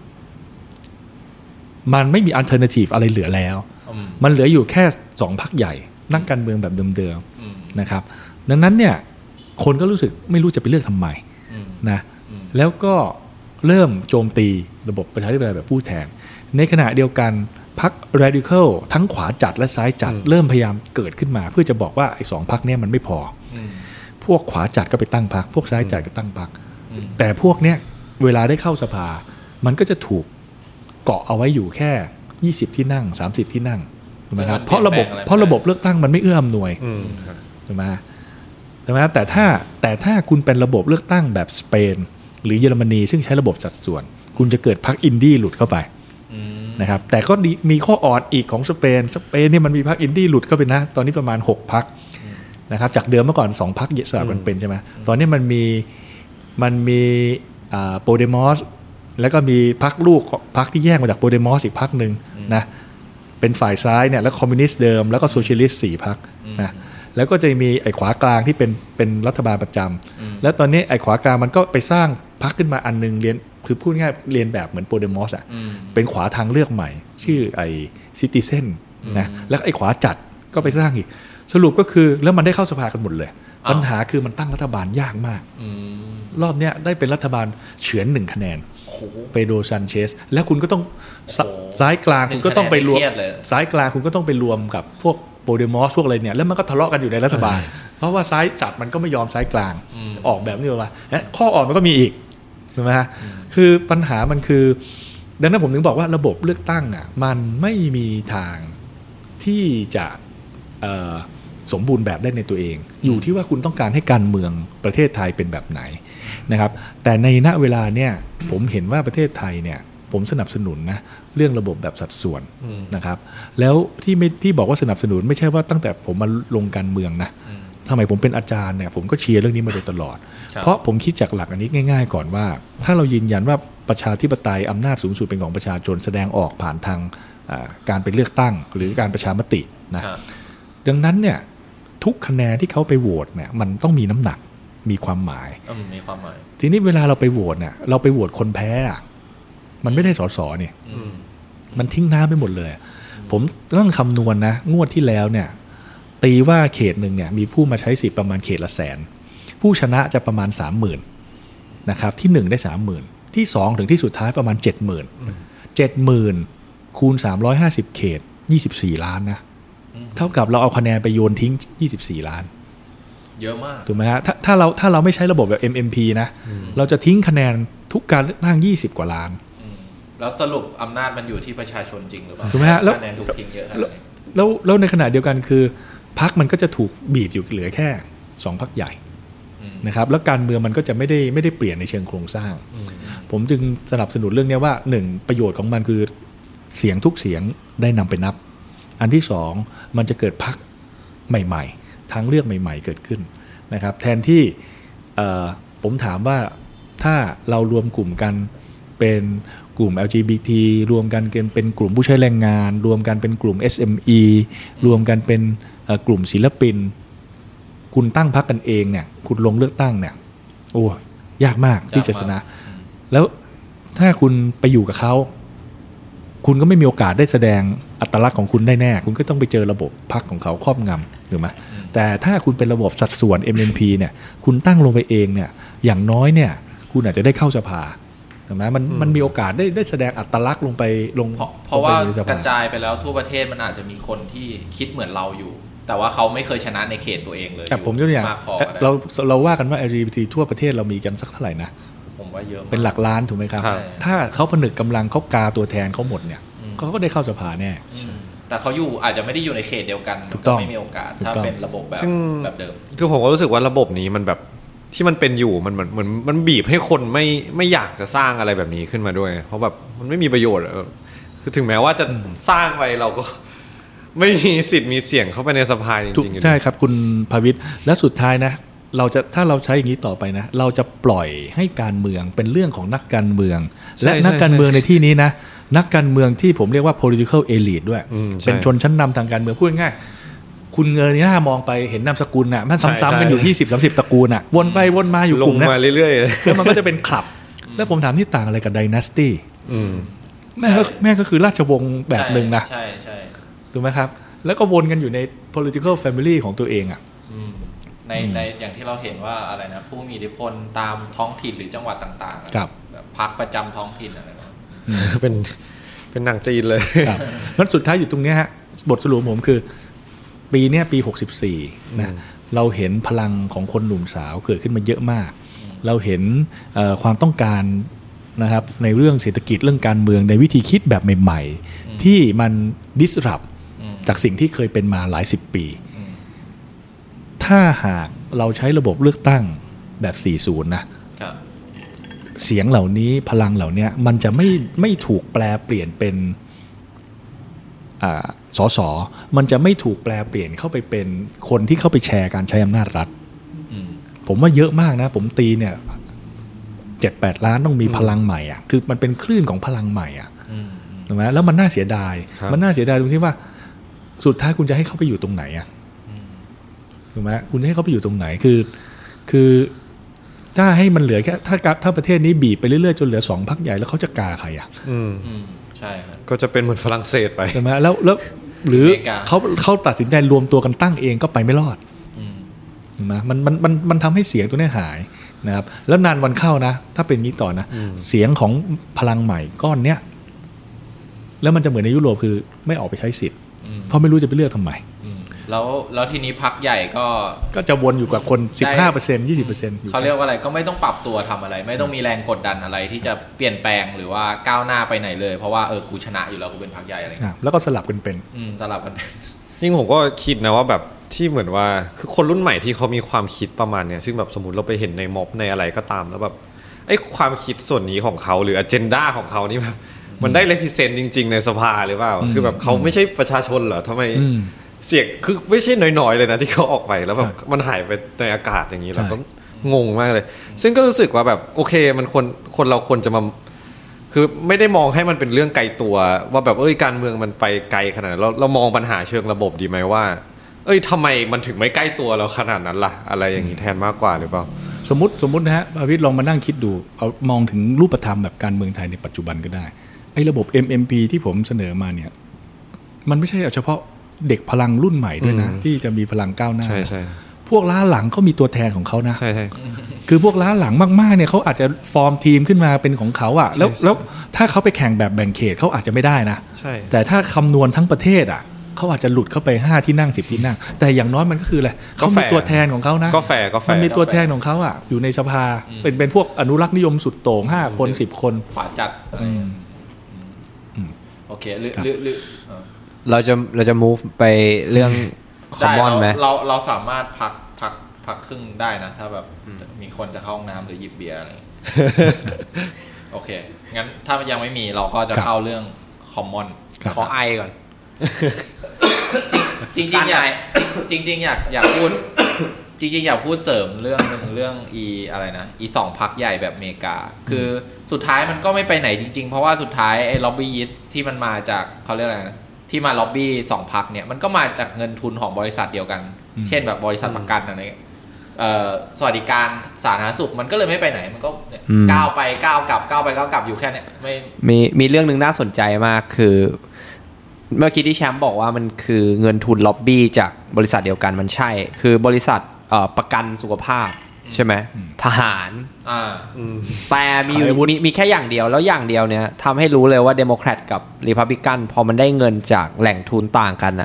มันไม่มีอัลเทอร์เนทีฟอะไรเหลือแล้วมันเหลืออยู่แค่สองพรรคใหญ่นักการเมืองแบบเดิมๆนะครับดังนั้นเนี่ยคนก็รู้สึกไม่รู้จะไปเลือกทำไมนะแล้วก็เริ่มโจมตีระบบประชาธิปไตยแบบผู้แทนในขณะเดียวกันพรรค radical ทั้งขวาจัดและซ้ายจัดเริ่มพยายามเกิดขึ้นมาเพื่อจะบอกว่าไอ้สองพรรคเนี่ยมันไม่พอพวกขวาจัดก็ไปตั้งพรรคพวกซ้ายจัดก็ตั้งพรรคแต่พวกเนี้ยเวลาได้เข้าสภามันก็จะถูกเกาะเอาไว้อยู่แค่ยี่สิบที่นั่งสามสิบที่นั่งถูกไหมครับเพราะระบบเพราะระบบเลือกตั้งมันไม่เอื้ออำนวยถูกไหมถูกไหมแต่ถ้าแต่ถ้าคุณเป็นระบบเลือกตั้งแบบสเปนหรือเยอรมนีซึ่งใช้ระบบสัดส่วนคุณจะเกิดพรรคอินดี้หลุดเข้าไปนะครับแต่ก็มีข้ออ่อนอีกของสเปนสเปนเนี่ยมันมีพรรคอินดี้หลุดเข้าไปนะตอนนี้ประมาณหกพรรคนะครับจากเดิมเมื่อก่อนสองพรรคสลับกันเป็นใช่ไหมตอนนี้มันมีมันมีโปเดมอสแล้วก็มีพรรคลูกพรรคที่แยกมาจากโปเดมอสอีกพรรคหนึ่งนะเป็นฝ่ายซ้ายเนี่ยแล้วคอมมิวนิสต์เดิมแล้วก็โซเชียลิสต์สี่พรรคนะแล้วก็จะมีไอ้ขวากลางที่เป็นเป็นรัฐบาลประจำแล้วตอนนี้ไอ้ขวากลางมันก็ไปสร้างพรรคขึ้นมาอันนึงเรียนคือพูดง่ายเรียนแบบเหมือนโปเดมอสอ่ะเป็นขวาทางเลือกใหม่ชื่อไอ้ซิติเซนนะแล้วไอ้ขวาจัดก็ไปสร้างอีกสรุปก็คือแล้วมันได้เข้าสภากันหมดเลยปัญหาคือมันตั้งรัฐบาลยากมากรอบนี้ได้เป็นรัฐบาลเฉือนหนึ่งคะแนนเปโดรซันเชสแล้วคุณก็ต้องซ้ายกลางคุณก็ต้องไปรวมซ้ายกลางคุณก็ต้องไปรวมกับพวกโปเดมอสพวกอะไรเนี่ยแล้วมันก็ทะเลาะกันอยู่ในรัฐบาลเพราะว่าซ้ายจัดมันก็ไม่ยอมซ้ายกลางออกแบบนี้ว่าข้ออ่อนมันก็มีอีกใช่ไหมฮะคือปัญหามันคือดังนั้นผมถึงบอกว่าระบบเลือกตั้งอ่ะมันไม่มีทางที่จะสมบูรณ์แบบได้ในตัวเองอยู่ที่ว่าคุณต้องการให้การเมืองประเทศไทยเป็นแบบไหนนะครับแต่ในณเวลาเนี่ยผมเห็นว่าประเทศไทยเนี่ยผมสนับสนุนนะเรื่องระบบแบบสัดส่วนนะครับแล้วที่ไม่ที่บอกว่าสนับสนุนไม่ใช่ว่าตั้งแต่ผมมาลงการเมืองนะทำไมผมเป็นอาจารย์เนี่ยผมก็เชียร์เรื่องนี้มาโดยตลอดเพราะผมคิดจากหลักอันนี้ง่ายๆก่อนว่าถ้าเรายืนยันว่าประชาธิปไตยอำนาจสูงสุดเป็นของประชาชนแสดงออกผ่านทางการไปเลือกตั้งหรือการประชามตินะดังนั้นเนี่ยทุกคะแนนที่เขาไปโหวตเนี่ยมันต้องมีน้ำหนักมีความหมายมีความหมายทีนี้เวลาเราไปโหวตเนี่ยเราไปโหวตคนแพ้มันไม่ได้สสเนี่ยมันทิ้งน้ำไปหมดเลยผมต้องคำนวณนะงวดที่แล้วเนี่ยตีว่าเขตหนึ่งเนี่ยมีผู้มาใช้สิทธิ์ประมาณเขตละแสนผู้ชนะจะประมาณ สามหมื่น นะครับที่หนึ่งได้ สามหมื่น ที่สองถึงที่สุดท้ายประมาณ เจ็ดหมื่น เจ็ดหมื่น คูณสามร้อยห้าสิบเขตยี่สิบสี่ล้านนะเท่ากับเราเอาคะแนนไปโยนทิ้งยี่สิบสี่ล้านเยอะมากถูกไหมฮะถ้าถ้าเราถ้าเราไม่ใช้ระบบแบบ เอ็ม เอ็ม พี นะเราจะทิ้งคะแนนทุกการเลือกตั้งยี่สิบกว่าล้านแล้วสรุปอำนาจมันอยู่ที่ประชาชนจริงหรือเปล่าถูกไหมฮะแล้วคะแนนถูกทิ้งเยอะแล้วแล้วในขณะเดียวกันคือพรรคมันก็จะถูกบีบอยู่เหลือแค่สองพรรคใหญ่นะครับแล้วการเมืองมันก็จะไม่ได้ไม่ได้เปลี่ยนในเชิงโครงสร้างผมจึงสนับสนุนเรื่องนี้ว่าหนึ่งประโยชน์ของมันคือเสียงทุกเสียงได้นำไปนับอันที่สองมันจะเกิดพรรคใหม่ๆทางเลือกใหม่ๆเกิดขึ้นนะครับแทนที่ผมถามว่าถ้าเรารวมกลุ่มกันเป็นกลุ่ม แอล จี บี ที รวมกันเป็นกลุ่มผู้ใช้แรงงานรวมกันเป็นกลุ่ม เอส เอ็ม อี รวมกันเป็นกลุ่มศิลปินคุณตั้งพรรคกันเองเนี่ยคุณลงเลือกตั้งเนี่ยโอ้ยากมากที่จะชนะแล้วถ้าคุณไปอยู่กับเขาคุณก็ไม่มีโอกาสได้แสดงอัตลักษณ์ของคุณได้แน่คุณก็ต้องไปเจอระบบพรรคของเขาครอบงำถูกไหมแต่ถ้าคุณเป็นระบบสัดส่วน เอ็ม เอ็ม พี เนี่ยคุณตั้งลงไปเองเนี่ยอย่างน้อยเนี่ยคุณอาจจะได้เข้าสภาถูกไหมมันมันมีโอกาสได้ได้แสดงอัตลักษณ์ลงไปลงเพราะเพราะว่ากระจายไปแล้วทั่วประเทศมันอาจจะมีคนที่คิดเหมือนเราอยู่แแต่ว่าเขาไม่เคยชนะในเขตตัวเองเลยแต่ผมยกตัวอย่างเราเราว่ากันว่า แอล จี บี ที ทั่วประเทศเรามีกันสักเท่าไหร่นะผมว่าเยอะเป็นหลักล้านถูกไหมครับถ้าเขาผนึกกำลังเขากาตัวแทนเขาหมดเนี่ยเขาก็ได้เข้าสภาแน่แต่เขาอยู่อาจจะไม่ได้อยู่ในเขตเดียวกันก็ไม่มีโอกาสถ้าเป็นระบบแบบแบบเดิมคือผมก็รู้สึกว่าระบบนี้มันแบบที่มันเป็นอยู่มันเหมือนเหมือนมันบีบให้คนไม่ไม่อยากจะสร้างอะไรแบบนี้ขึ้นมาด้วยเพราะแบบมันไม่มีประโยชน์คือถึงแม้ว่าจะสร้างไปเราก็ไม่มีสิทธิ์มีเสียงเข้าไปในสภาจริงๆใช่ครับคุณภวิทย์และสุดท้ายนะเราจะถ้าเราใช้อย่างนี้ต่อไปนะเราจะปล่อยให้การเมืองเป็นเรื่องของนักการเมืองและนักการเมืองในที่นี้นะนักการเมืองที่ผมเรียกว่า political elite ด้วยเป็นชนชั้นนำทางการเมืองพูดง่ายคุณเงยหน้ามองไปเห็นนามสกุลน่ะมันซ้ำๆกันอยู่ ยี่สิบสามสิบ ตระกูลน่ะวนไปวนมาอยู่กลุ่มนั้นลงมาเรื่อยๆแล้วมันก็จะเป็นคลับแล้วผมถามที่ต่างอะไรกับ dynasty แม่ก็แม่ก็คือราชวงศ์แบบนึงนะใช่ๆถูกมั้ยครับแล้วก็วนกันอยู่ใน political family ของตัวเองอ่ะในในอย่างที่เราเห็นว่าอะไรนะผู้มีอิทธิพลตามท้องถิ่นหรือจังหวัดต่างๆครับพรรคประจำท้องถิ่นอะไรนะเป็นเป็นหนังจีนเลยครับแล้วสุดท้ายอยู่ตรงนี้ฮะบทสรุปผมคือปีเนี้ยปีหกสิบสี่นะเราเห็นพลังของคนหนุ่มสาวเกิดขึ้นมาเยอะมากเราเห็นความต้องการนะครับในเรื่องเศรษฐกิจเรื่องการเมืองในวิธีคิดแบบใหม่ๆที่มัน disrupt จากสิ่งที่เคยเป็นมาหลายสิบปีถ้าหากเราใช้ระบบเลือกตั้งแบบสี่สิบนะเสียงเหล่านี้พลังเหล่านี้มันจะไม่ไม่ถูกแปลเปลี่ยนเป็นสสมันจะไม่ถูกแปลเปลี่ยนเข้าไปเป็นคนที่เข้าไปแชร์การใช้อำนาจรัฐผมว่าเยอะมากนะผมตีเนี่ยเจ็ดแปดล้านต้องมีพลังใหม่อ่ะคือมันเป็นคลื่นของพลังใหม่อ่ะถูกไหมแล้วมันน่าเสียดายมันน่าเสียดายตรงที่ว่าสุดท้ายคุณจะให้เขาไปอยู่ตรงไหนอ่ะถูกไหมคุณให้เขาไปอยู่ตรงไหนคือคือถ้าให้มันเหลือแค่ถ้าถ้าประเทศนี้บีบไปเรื่อยๆจนเหลือสองพรรคใหญ่แล้วเขาจะกาใครอ่ะใช่ครับก็จะเป็นเหมือนฝรั่งเศสไปใช่ไหมแล้วแล้วหรือเขาเขาตัดสินใจรวมตัวกันตั้งเองก็ไปไม่รอดนะมันมันมันมันทำให้เสียงตัวนี้หายนะครับแล้วนานวันเข้านะถ้าเป็นนี้ต่อนะเสียงของพลังใหม่ก้อนเนี้ยแล้วมันจะเหมือนในยุโรปคือไม่ออกไปใช้สิทธิ์เพราะไม่รู้จะไปเลือกทำไมแล้วแล้วทีนี้พรรคใหญ่ก็ก็จะวนอยู่กับคน สิบห้าเปอร์เซ็นต์ ยี่สิบเปอร์เซ็นต์เขาเรียกว่าอะไรก็ไม่ต้องปรับตัวทำอะไรไม่ต้องมีแรงกดดันอะไรที่จะเปลี่ยนแปลงหรือว่าก้าวหน้าไปไหนเลยเพราะว่าเออกูชนะอยู่แล้วกูเป็นพรรคใหญ่อะไรแล้วก็สลับกันเป็นอืมสลับกันเป็นจริงผมก็คิดนะว่าแบบที่เหมือนว่าคือคนรุ่นใหม่ที่เขามีความคิดประมาณเนี้ยซึ่งแบบสมมุติเราไปเห็นในม็อบในอะไรก็ตามแล้วแบบไอ้ความคิดส่วนนี้ของเขาหรืออเจนดาของเขานี่แบบมันได้เรพรีเซนต์จริงๆในสภาหรือเปล่าคือแบบเขาไม่ใช่ประชาชนเหรอทำไมเสียงคือไม่ใช่น้อยๆเลยนะที่เขาออกไปแล้วแบบมันหายไปในอากาศอย่างนี้เราก็งงมากเลยซึ่งก็รู้สึกว่าแบบโอเคมันคนคนเราควรจะมาคือไม่ได้มองให้มันเป็นเรื่องไกลตัวว่าแบบเอ้ยการเมืองมันไปไกลขนาดเราเรามองปัญหาเชิงระบบดีไหมว่าเอ้ยทำไมมันถึงไม่ใกล้ตัวเราขนาดนั้นล่ะอะไรอย่างนี้แทนมากกว่าหรือเปล่าสมมติสมมตินะฮะอาวิทย์ลองมานั่งคิดดูเอามองถึงรูปธรรมแบบการเมืองไทยในปัจจุบันก็ได้ไอ้ระบบ เอ็ม เอ็ม พี ที่ผมเสนอมาเนี่ยมันไม่ใช่เฉพาะเด็กพลังรุ่นใหม่ด้วยนะที่จะมีพลังก้าวหน้าใช่ๆพวกล้าหลังเขามีตัวแทนของเขานะใช่ๆคือพวกล้าหลังมากๆเนี่ยเขาอาจจะฟอร์มทีมขึ้นมาเป็นของเขาอ่ะแล้วแล้วถ้าเขาไปแข่งแบบแบ่งเขตเขาอาจจะไม่ได้นะแต่ถ้าคำนวณทั้งประเทศอ่ะเขาอาจจะหลุดเข้าไปห้าที่นั่งสิบที่นั่งแต่อย่างน้อยมันก็คืออะไรเขามีตัวแทนของเขานะก็แฝงก็แฝงมันมีตัวแทนของเขาอ่ะอยู่ในสภาเป็นเป็นพวกอนุรักษ์นิยมสุดโต่งห้าคนสิบคนขวาจัดโอเคหรือหรือหรือเราจะเราจะ move ไปเรื่อง common ไหมเราเราสามารถพักพักพักครึ่งได้นะถ้าแบบมีคนจะเข้าห้องน้ำหรือหยิบเบียร์อะไรโอเคงั้นถ้ายังไม่มีเราก็จะเข้าเรื่อง common ขอไอก่อนจริงจริงอยากจริงจริงอยากอยากพูดจริงๆอยากพูดเสริมเรื่องนึงเรื่องอีอะไรนะอีสองพรรคใหญ่แบบอเมริกาคือสุดท้ายมันก็ไม่ไปไหนจริงๆเพราะว่าสุดท้ายไอ้ล็อบบี้ยิสที่มันมาจากเขาเรียกอะไรนะที่มาล็อบบี้สองพรรคเนี่ยมันก็มาจากเงินทุนของบริษัทเดียวกันเช่นแบบบริษัทประกันอะไรเอ่อสวัสดิการสาธารณสุขมันก็เลยไม่ไปไหนมันก็ก้าวไปก้าวกลับก้าวไปก้าวกลับอยู่แค่นี้ไม่มีมีเรื่องนึงน่าสนใจมากคือเมื่อกี้ที่แชมป์บอกว่ามันคือเงินทุนล็อบบี้จากบริษัทเดียวกันมันใช่คือบริษัทประกันสุขภาพใช่ไหมทหารแต่มีมีมีแค่อย่างเดียวแล้วอย่างเดียวเนี่ยทำให้รู้เลยว่าเดโมแครตกับรีพับลิกันพอมันได้เงินจากแหล่งทุนต่างกันน่ะ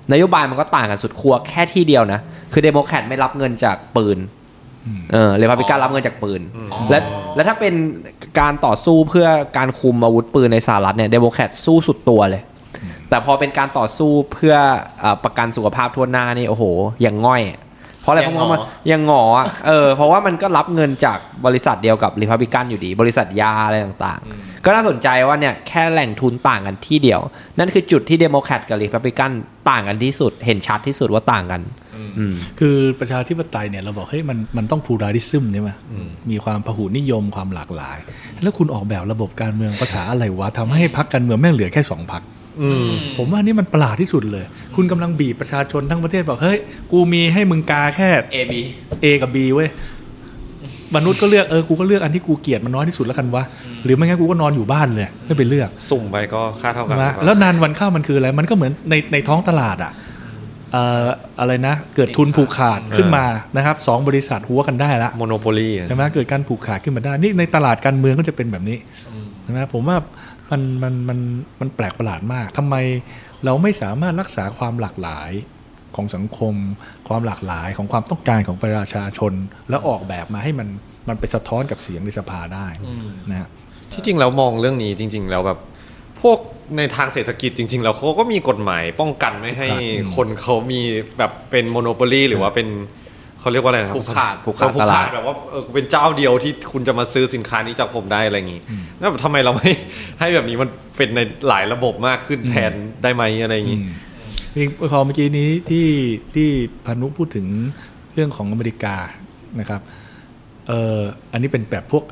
นโยบายมันก็ต่างกันสุดขั้วแค่ที่เดียวนะคือเดโมแครตไม่รับเงินจากปืนเออเรพับลิกันรับเงินจากปืนและและถ้าเป็นการต่อสู้เพื่อการคุมอาวุธปืนในสหรัฐเนี่ยเดโมแครตสู้สุดตัวเลยแต่พอเป็นการต่อสู้เพื่อประกันสุขภาพทั่วหน้านี่โอ้โหอย่างง่อยเพราะอะไรเพราะว่ามันยังงออ่ะเออเพราะว่ามันก็รับเงินจากบริษัทเดียวกับรีพับลิกันอยู่ดีบริษัทยาอะไรต่างๆก็น่าสนใจว่าเนี่ยแค่แหล่งทุนต่างกันที่เดียวนั่นคือจุดที่เดโมแครตกับรีพับลิกันต่างกันที่สุดเห็นชัดที่สุดว่าต่างกันคือประชาธิปไตยเนี่ยเราบอกเฮ้ยมันมันต้องพลูราลิซึมใช่ไหมมีความพหุนิยมความหลากหลายแล้วคุณออกแบบระบบการเมืองภาษาอะไรวะทำให้พรรคการเมืองแม่งเหลือแค่สองพรรคผมว่านี่มันประหลาดที่สุดเลยคุณกำลังบีบประชาชนทั้งประเทศบอกเฮ้ยกูมีให้มึงกาแค่ A B A กับ B เว้ยมนุษย์ก็เลือกเออกูก็เลือกอันที่กูเกลียดมันน้อยที่สุดแล้วกันวะหรือไม่งั้นกูก็นอนอยู่บ้านเลยไม่ไปเลือกสุ่มไปก็ค่าเท่ากันแล้วนานวันเข้ามันคืออะไรมันก็เหมือนในในท้องตลาดอ่ะเอ่ออะไรนะเกิดทุนผูกขาดขึ้นมานะครับสองบริษัทหัวกันได้ละโมโนโพลีใช่ไหมเกิดการผูกขาดขึ้นมาได้นี่ในตลาดการเมืองก็จะเป็นแบบนี้ใช่ไหมผมว่ามันมันมันมันแปลกประหลาดมากทำไมเราไม่สามารถรักษาความหลากหลายของสังคมความหลากหลายของความต้องการของประชาชนแล้วออกแบบมาให้มันมันไปสะท้อนกับเสียงในสภาได้นะที่จริงแล้วมองเรื่องนี้จริงๆแล้วแบบพวกในทางเศรษฐกิจจริงๆแล้วเขาก็มีกฎหมายป้องกันไม่ให้คนเขามีแบบเป็นโมโนโพลีหรือว่าเป็นเขาเรียกว่าอะไรนะผูกขาดผูกขาดผูกขาดแบบว่าเออเป็นเจ้าเดียวที่คุณจะมาซื้อสินค้านี้จากผมได้อะไรอย่างงี้แล้วทำไมเราไม่ให้แบบนี้มันเป็นในหลายระบบมากขึ้นแทนได้ไหมอะไรอย่างงี้พอเมื่อกี้นี้ที่ที่พานุพูดถึงเรื่องของอเมริกานะครับเอออันนี้เป็นแบบพวก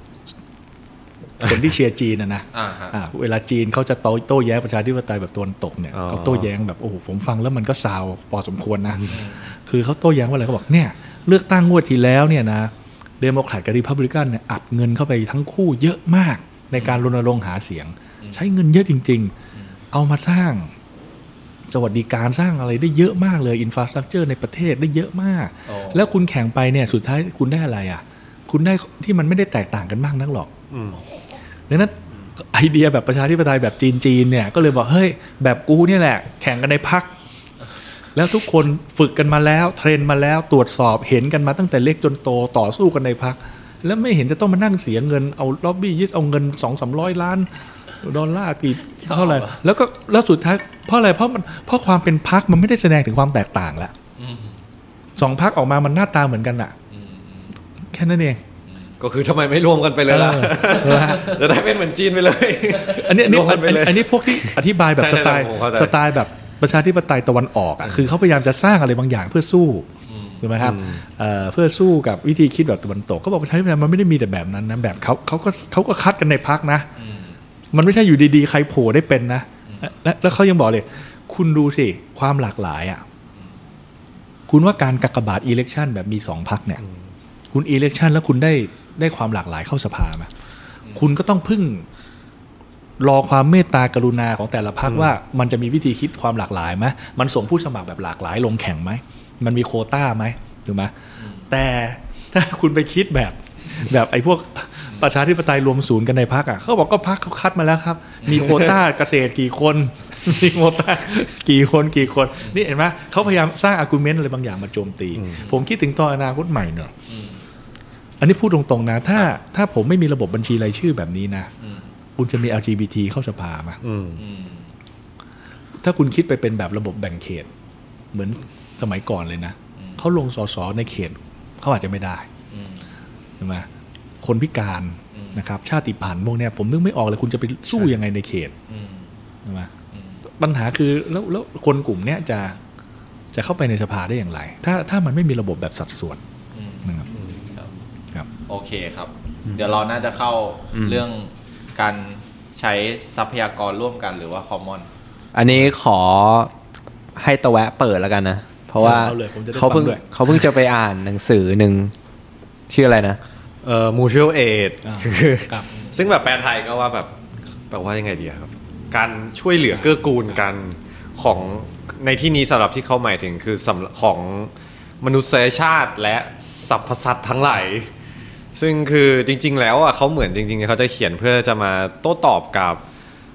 คนที่เชียร์จีนนะนะเวลาจีนเขาจะโต้แย้งประชาธิปไตยแบบตะวันตกเนี่ยเขาโต้แย้งแบบโอ้โหผมฟังแล้วมันก็ซาวพอสมควรนะคือเขาโต้แย้งว่าอะไรเขาบอกเนี่ยเลือกตั้งงวดที่แล้วเนี่ยนะเดโมแครตกับรีพับลิกันเนี่ยอัดเงินเข้าไปทั้งคู่เยอะมากในการรณรงค์หาเสียงใช้เงินเยอะจริงๆเอามาสร้างสวัสดิการสร้างอะไรได้เยอะมากเลยอินฟราสตรัคเจอร์ในประเทศได้เยอะมากแล้วคุณแข่งไปเนี่ยสุดท้ายคุณได้อะไรอ่ะคุณได้ที่มันไม่ได้แตกต่างกันมากนักหรอกดังนั้นไอเดียแบบประชาธิปไตยแบบจีนๆเนี่ยก็เลยบอกเฮ้ยแบบกูเนี่ยแหละแข่งกันในพรรคแล้วทุกคนฝึกกันมาแล้วเทรนมาแล้วตรวจสอบเห็นกันมาตั้งแต่เล็กจนโตต่อสู้กันในพรรคแล้วไม่เห็นจะต้องมานั่งเสียเงินเอาล็อบบี้ยึดเอาเงิน สองถึงสามร้อย ล้านดอลลาร์กี่เท่าไหร่แล้วก็แล้วสุดท้ายเพราะอะไรเพราะมันเพราะความเป็นพรรคมันไม่ได้แสดงถึงความแตกต่างแล้วสองพรรคออกมามันหน้าตาเหมือนกันอะแค่นั้นเองก็คือทำไมไม่รวมกันไปเลยล่ะจะได้เป็นเหมือนจีนไปเลยอันนี้อันนี้อันนี้พวกที่อธิบายแบบสไตล์สไตล์แบบประชาธิปไตยตะวันออกอ่ะคือเขาพยายามจะสร้างอะไรบางอย่างเพื่อสู้ถูกไหมครับเพื่อสู้กับวิธีคิดแบบตะวันตกเขาบอกประชาธิปไตยมันไม่ได้มีแต่แบบนั้นนะแบบเขาเขาก็เขาก็คัดกันในพรรคนะมันไม่ใช่อยู่ดีๆใครโผล่ได้เป็นนะแล้วเขายังบอกเลยคุณดูสิความหลากหลายอ่ะคุณว่าการกักบาทอีเล็กชันแบบมีสองพรรคเนี่ยคุณอีเล็กชันแล้วคุณได้ได้ความหลากหลายเข้าสภาไหมคุณก็ต้องพึ่งรอความเมตตากรุณาของแต่ละพรรคว่ามันจะมีวิธีคิดความหลากหลายไหมมันส่งผู้สมัครแบบหลากหลายลงแข่งไหมมันมีโควต้าไหมถูกไหมแต่ถ้าคุณไปคิดแบบแบบไอ้พวกประชาธิปไตยรวมศูนย์กันในพรรคอ่ะเขาบอกก็พรรคเขาคัดมาแล้วครับมีโควต้าเกษตรกี่คนมีโควต้ากี่คนกี่คนนี่เห็นไหมเขาพยายามสร้างอาร์กิวเมนต์อะไรบางอย่างมาโจมตีผมคิดถึงตอนอนาคตใหม่เนอะอันนี้พูดตรงๆนะถ้าถ้าผมไม่มีระบบบัญชีรายชื่อแบบนี้นะคุณจะมี แอล จี บี ที เข้าสภาไหมถ้าคุณคิดไปเป็นแบบระบบแบ่งเขตเหมือนสมัยก่อนเลยนะเขาลงสสในเขตเขาอาจจะไม่ได้ใช่ไหมคนพิการนะครับชาติพันธุ์พวกนี้ผมนึกไม่ออกเลยคุณจะไปสู้ยังไงในเขตใช่ไหมปัญหาคือแล้วแล้วคนกลุ่มนี้จะจะเข้าไปในสภาได้อย่างไรถ้าถ้ามันไม่มีระบบแบบสัดส่วนนะครับโอเคครับเดี๋ยวเราน่าจะเข้าเรื่องการใช้ทรัพยากรร่วมกันหรือว่าคอมมอนอันนี้ขอให้ตะแวะเปิดแล้วกันนะเพราะว่าเขาเพิ่งเขาเพิ่งจะไปอ่านหนังสือหนึ่งชื่ออะไรนะเอ่อ Mutual Aid คือซึ่งแบบแปลไทยก็ว่าแบบแปลว่ายังไงดีครับการช่วยเหลือเกื้อกูลกันของในที่นี้สำหรับที่เขาหมายถึงคือของมนุษยชาติและสรรพสัตว์ทั้งหลายซึ่งคือจริงๆแล้วอ่ะเขาเหมือนจริงๆเขาจะเขียนเพื่อจะมาโต้ตอบกับ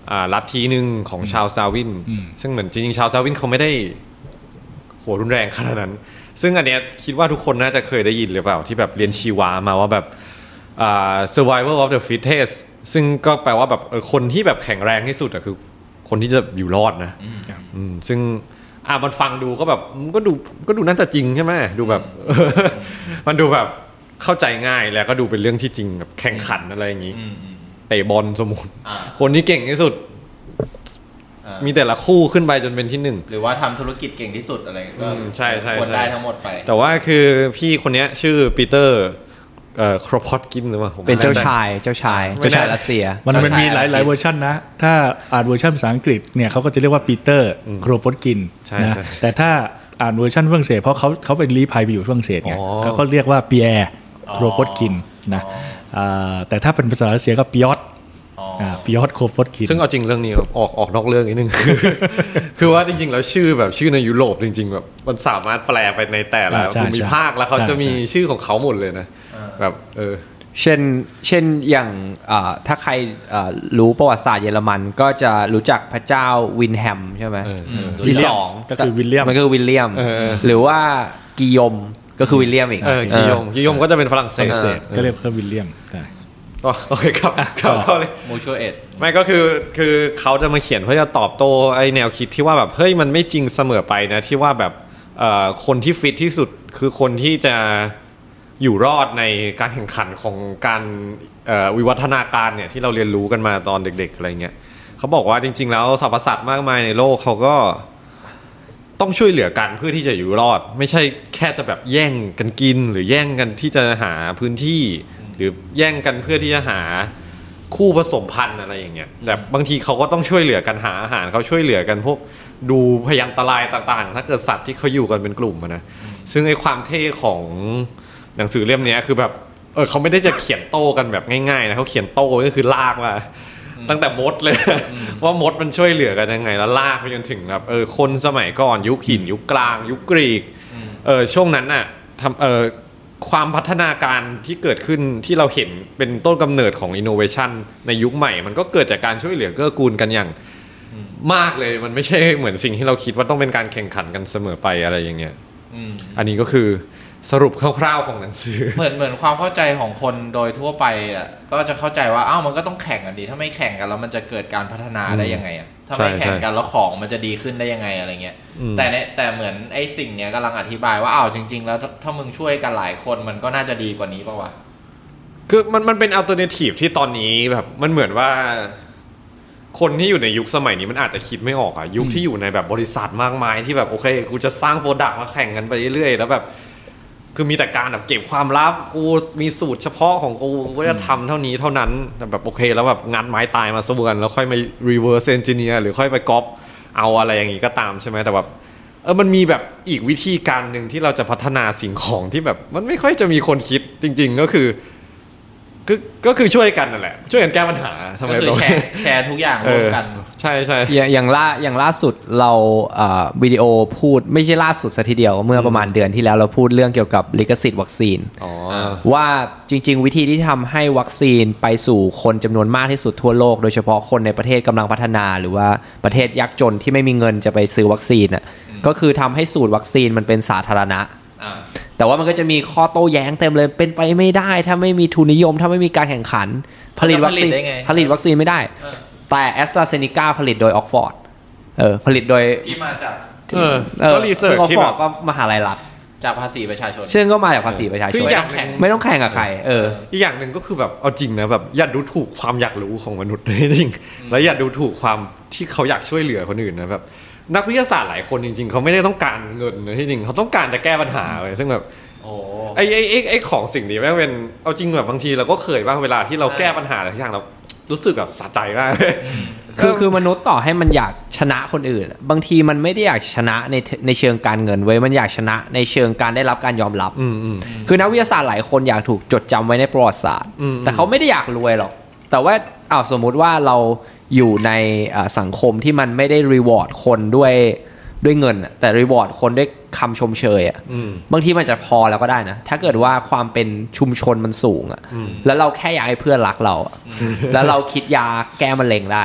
อ่าลัทธิหนึ่งของชาวซาวินซึ่งเหมือนจริงๆชาวซาวินเขาไม่ได้โหรุนแรงขนาดนั้นซึ่งอันเนี้ยคิดว่าทุกคนน่าจะเคยได้ยินหรือเปล่าที่แบบเรียนชีวะมาว่าแบบอ่า survival of the fittest ซึ่งก็แปลว่าแบบเออคนที่แบบแข็งแรงที่สุดอะคือคนที่จะอยู่รอดนะอืมซึ่งอ่ะมันฟังดูก็แบบมันก็ดูก็ดูน่าจะจริงใช่ไหมดูแบบ มันดูแบบเข้าใจง่ายแล้วก็ดูเป็นเรื่องที่จริงแบบแข่งขันอะไรอย่างนี้เตะบอลสมมุติคนที่เก่งที่สุดมีแต่ละคู่ขึ้นไปจนเป็นที่หนึ่งหรือว่าทำธุรกิจเก่งที่สุดอะไรก็ใช่ใช่คนได้ทั้งหมดไปแต่ว่าคือพี่คนนี้ชื่อปีเตอร์เอ่อครอพอตกินหรือเปล่าเป็นเจ้าชายเจ้าชายเจ้าชายรัสเซียมันมันมีหลายหลายเวอร์ชันนะถ้าอ่านเวอร์ชันภาษาอังกฤษเนี่ยเขาก็จะเรียกว่าปีเตอร์ครอพอตกินนะแต่ถ้าอ่านเวอร์ชันฝรั่งเศสเพราะเขาเขาเป็นลี้ภัยไปอยู่ฝรั่งเศสไงเขาก็เรียกว่าปีแอร์ครอพอตกินนะแต่ถ้าเป็นภาษารัสเซียก็ปิยอตปิยอตโคฟอตกินซึ่งเอาจริงเรื่องนี้ออกออกนอกเรื่องนิดนึง คือว่าจริงๆแล้วชื่อแบบชื่อในยุโรปจริงๆแบบมันสามารถแปลไปในแต่ละภูมิภาคแล้วเขาจะมีชื่อของเขาหมดเลยนะแบบเออเช่นเช่นอย่างถ้าใครรู้ประวัติศาสตร์เยอรมันก็จะรู้จักพระเจ้าวินแฮมใช่ไหมที่สองก็คือวิลเลียมมันคือวิลเลียมหรือว่ากิยมก็คือวิลเลียมอีกกิยมกิยมก็จะเป็นฝรั่งเศสก็เรียกว่าวิลเลียมโอเคครับครับเลยมูชัวเอ็ดไม่ก็คือคือเขาจะมาเขียนเพื่อจะตอบโต้ไอ้แนวคิดที่ว่าแบบเฮ้ยมันไม่จริงเสมอไปนะที่ว่าแบบคนที่ฟิตที่สุดคือคนที่จะอยู่รอดในการแข่งขันของการวิวัฒนาการเนี่ยที่เราเรียนรู้กันมาตอนเด็กๆอะไรเงี้ยเขาบอกว่าจริงๆแล้วสรรพสัตว์มากมายในโลกเขาก็ต้องช่วยเหลือกันเพื่อที่จะอยู่รอดไม่ใช่แค่จะแบบแย่งกันกินหรือแย่งกันที่จะหาพื้นที่หรือแย่งกันเพื่อที่จะหาคู่ผสมพันธุ์อะไรอย่างเงี้ยแต่บางทีเขาก็ต้องช่วยเหลือกันหาอาหารเขาช่วยเหลือกันพวกดูพยันตรายต่างๆถ้าเกิดสัตว์ที่เขาอยู่กันเป็นกลุ่มนะซึ่งไอ้ความเท่ของหนังสือเล่มนี้คือแบบเออเขาไม่ได้จะเขียนโต้กันแบบง่ายๆนะเขาเขียนโต้ก็คือลากมาตั้งแต่มดเลยว่ามดมันช่วยเหลือกันยังไงแล้วลากไปจนถึงแบบเออคนสมัยก่อนยุคหินยุคกลางยุคกรีกเออช่วงนั้นน่ะทำเออความพัฒนาการที่เกิดขึ้นที่เราเห็นเป็นต้นกำเนิดของ innovation ในยุคใหม่มันก็เกิดจากการช่วยเหลือเกื้อกูลกันอย่างมากเลยมันไม่ใช่เหมือนสิ่งที่เราคิดว่าต้องเป็นการแข่งขันกันเสมอไปอะไรอย่างเงี้ยอันนี้ก็คือสรุปคร่าวๆของหนังสือเหมือนเหมือนความเข้าใจของคนโดยทั่วไปอ่ะก็จะเข้าใจว่าอ้าวมันก็ต้องแข่งกันดีถ้าไม่แข่งกันแล้วมันจะเกิดการพัฒนาได้ยังไงอ่ะถ้าไม่แข่งกันแล้วของมันจะดีขึ้นได้ยังไงอะไรเงี้ยแต่เนี่ยแต่เหมือนไอ้สิ่งเนี้ยกำลังอธิบายว่าอ้าวจริงๆแล้วถ้ามึงช่วยกันหลายคนมันก็น่าจะดีกว่านี้ป่ะวะคือมันมันเป็นอัลเทอร์เนทีฟที่ตอนนี้แบบมันเหมือนว่าคนที่อยู่ในยุคสมัยนี้มันอาจจะคิดไม่ออกอ่ะยุคที่อยู่ในแบบบริษัทมากมายที่แบบโอเคกูจะสร้างโปรดักต์มาแข่งกันไปเรื่อยๆแล้วแบบคือมีแต่การแบบเก็บความลับกูมีสูตรเฉพาะของกูกูจะทำเท่านี้เท่านั้นแบบโอเคแล้วแบบงัดไม้ตายมาสู้กันแล้วค่อยมา reverse engineer หรือค่อยไปก๊อปเอาอะไรอย่างงี้ก็ตามใช่ไหมแต่แบบเออมันมีแบบอีกวิธีการหนึ่งที่เราจะพัฒนาสิ่งของที่แบบมันไม่ค่อยจะมีคนคิดจริงๆก็คือก็ก็คือช่วยกันนั่นแหละช่วยกันแก้ปัญหาทำไมต้องแชร์แชร์ทุกอย่างร่วมกันใช่ใช่อย่างล่าอย่างล่าสุดเราวิดีโอพูดไม่ใช่ล่าสุดซะทีเดียวเมื่อประมาณเดือนที่แล้วเราพูดเรื่องเกี่ยวกับลิขสิทธิ์วัคซีนว่าจริงๆวิธีที่ทำให้วัคซีนไปสู่คนจำนวนมากที่สุดทั่วโลกโดยเฉพาะคนในประเทศกำลังพัฒนาหรือว่าประเทศยากจนที่ไม่มีเงินจะไปซื้อวัคซีนอ่ะก็คือทำให้สูตรวัคซีนมันเป็นสาธารณะแต่ว่ามันก็จะมีข้อโต้แย้งเต็มเลยเป็นไปไม่ได้ถ้าไม่มีทุนนิยมถ้าไม่มีการแข่งขันผลิตวัคซีนผลิตวัคซีนไม่ได้แต่ AstraZeneca ผลิตโดย Oxford เออผลิตโดยที่มาจากเออก็รีเสิร์ชที่แบบก็มหาลัยรัฐจากภาษีประชาชนซึ่งก็มาจากภาษีประชาชนไม่ต้องแข่งกับใครเอออีกอย่างนึงก็คือแบบเอาจริงนะแบบอย่าดูถูกความอยากรู้ของมนุษย์จริงแล้วอย่าดูถูกความที่เขาอยากช่วยเหลือคนอื่นนะแบบนักวิทยาศาสตร์หลายคนจริงๆเขาไม่ได้ต้องการเงินนะที่จริงเขาต้องการจะแก้ปัญหาเลยซึ่งแบบไอ้ไอ้ไอ้ไอ้ของสิ่งนี้แม่งเป็นเอาจริงแบบบางทีเราก็เคยบ้างเวลาที่เราแก้ปัญหาอะไรอย่างเรารู้สึกแบบสะใจมากคือคือมนุษย์ต่อให้มันอยากชนะคนอื่นบางทีมันไม่ได้อยากชนะในในเชิงการเงินเว้ยมันอยากชนะในเชิงการได้รับการยอมรับคือนักวิทยาศาสตร์หลายคนอยากถูกจดจำไว้ในประวัติศาสตร์แต่เขาไม่ได้อยากรวยหรอกแต่ว่าอ้าวสมมุติว่าเราอยู่ในสังคมที่มันไม่ได้รีวอร์ดคนด้วยด้วยเงินแต่รีวอร์ดคนด้วยคำชมเชยอ่ะบางทีมันจะพอแล้วก็ได้นะถ้าเกิดว่าความเป็นชุมชนมันสูงอ่ะแล้วเราแค่อยากให้เพื่อนรักเราแล้วเราคิดยาแก้มะเร็งได้เ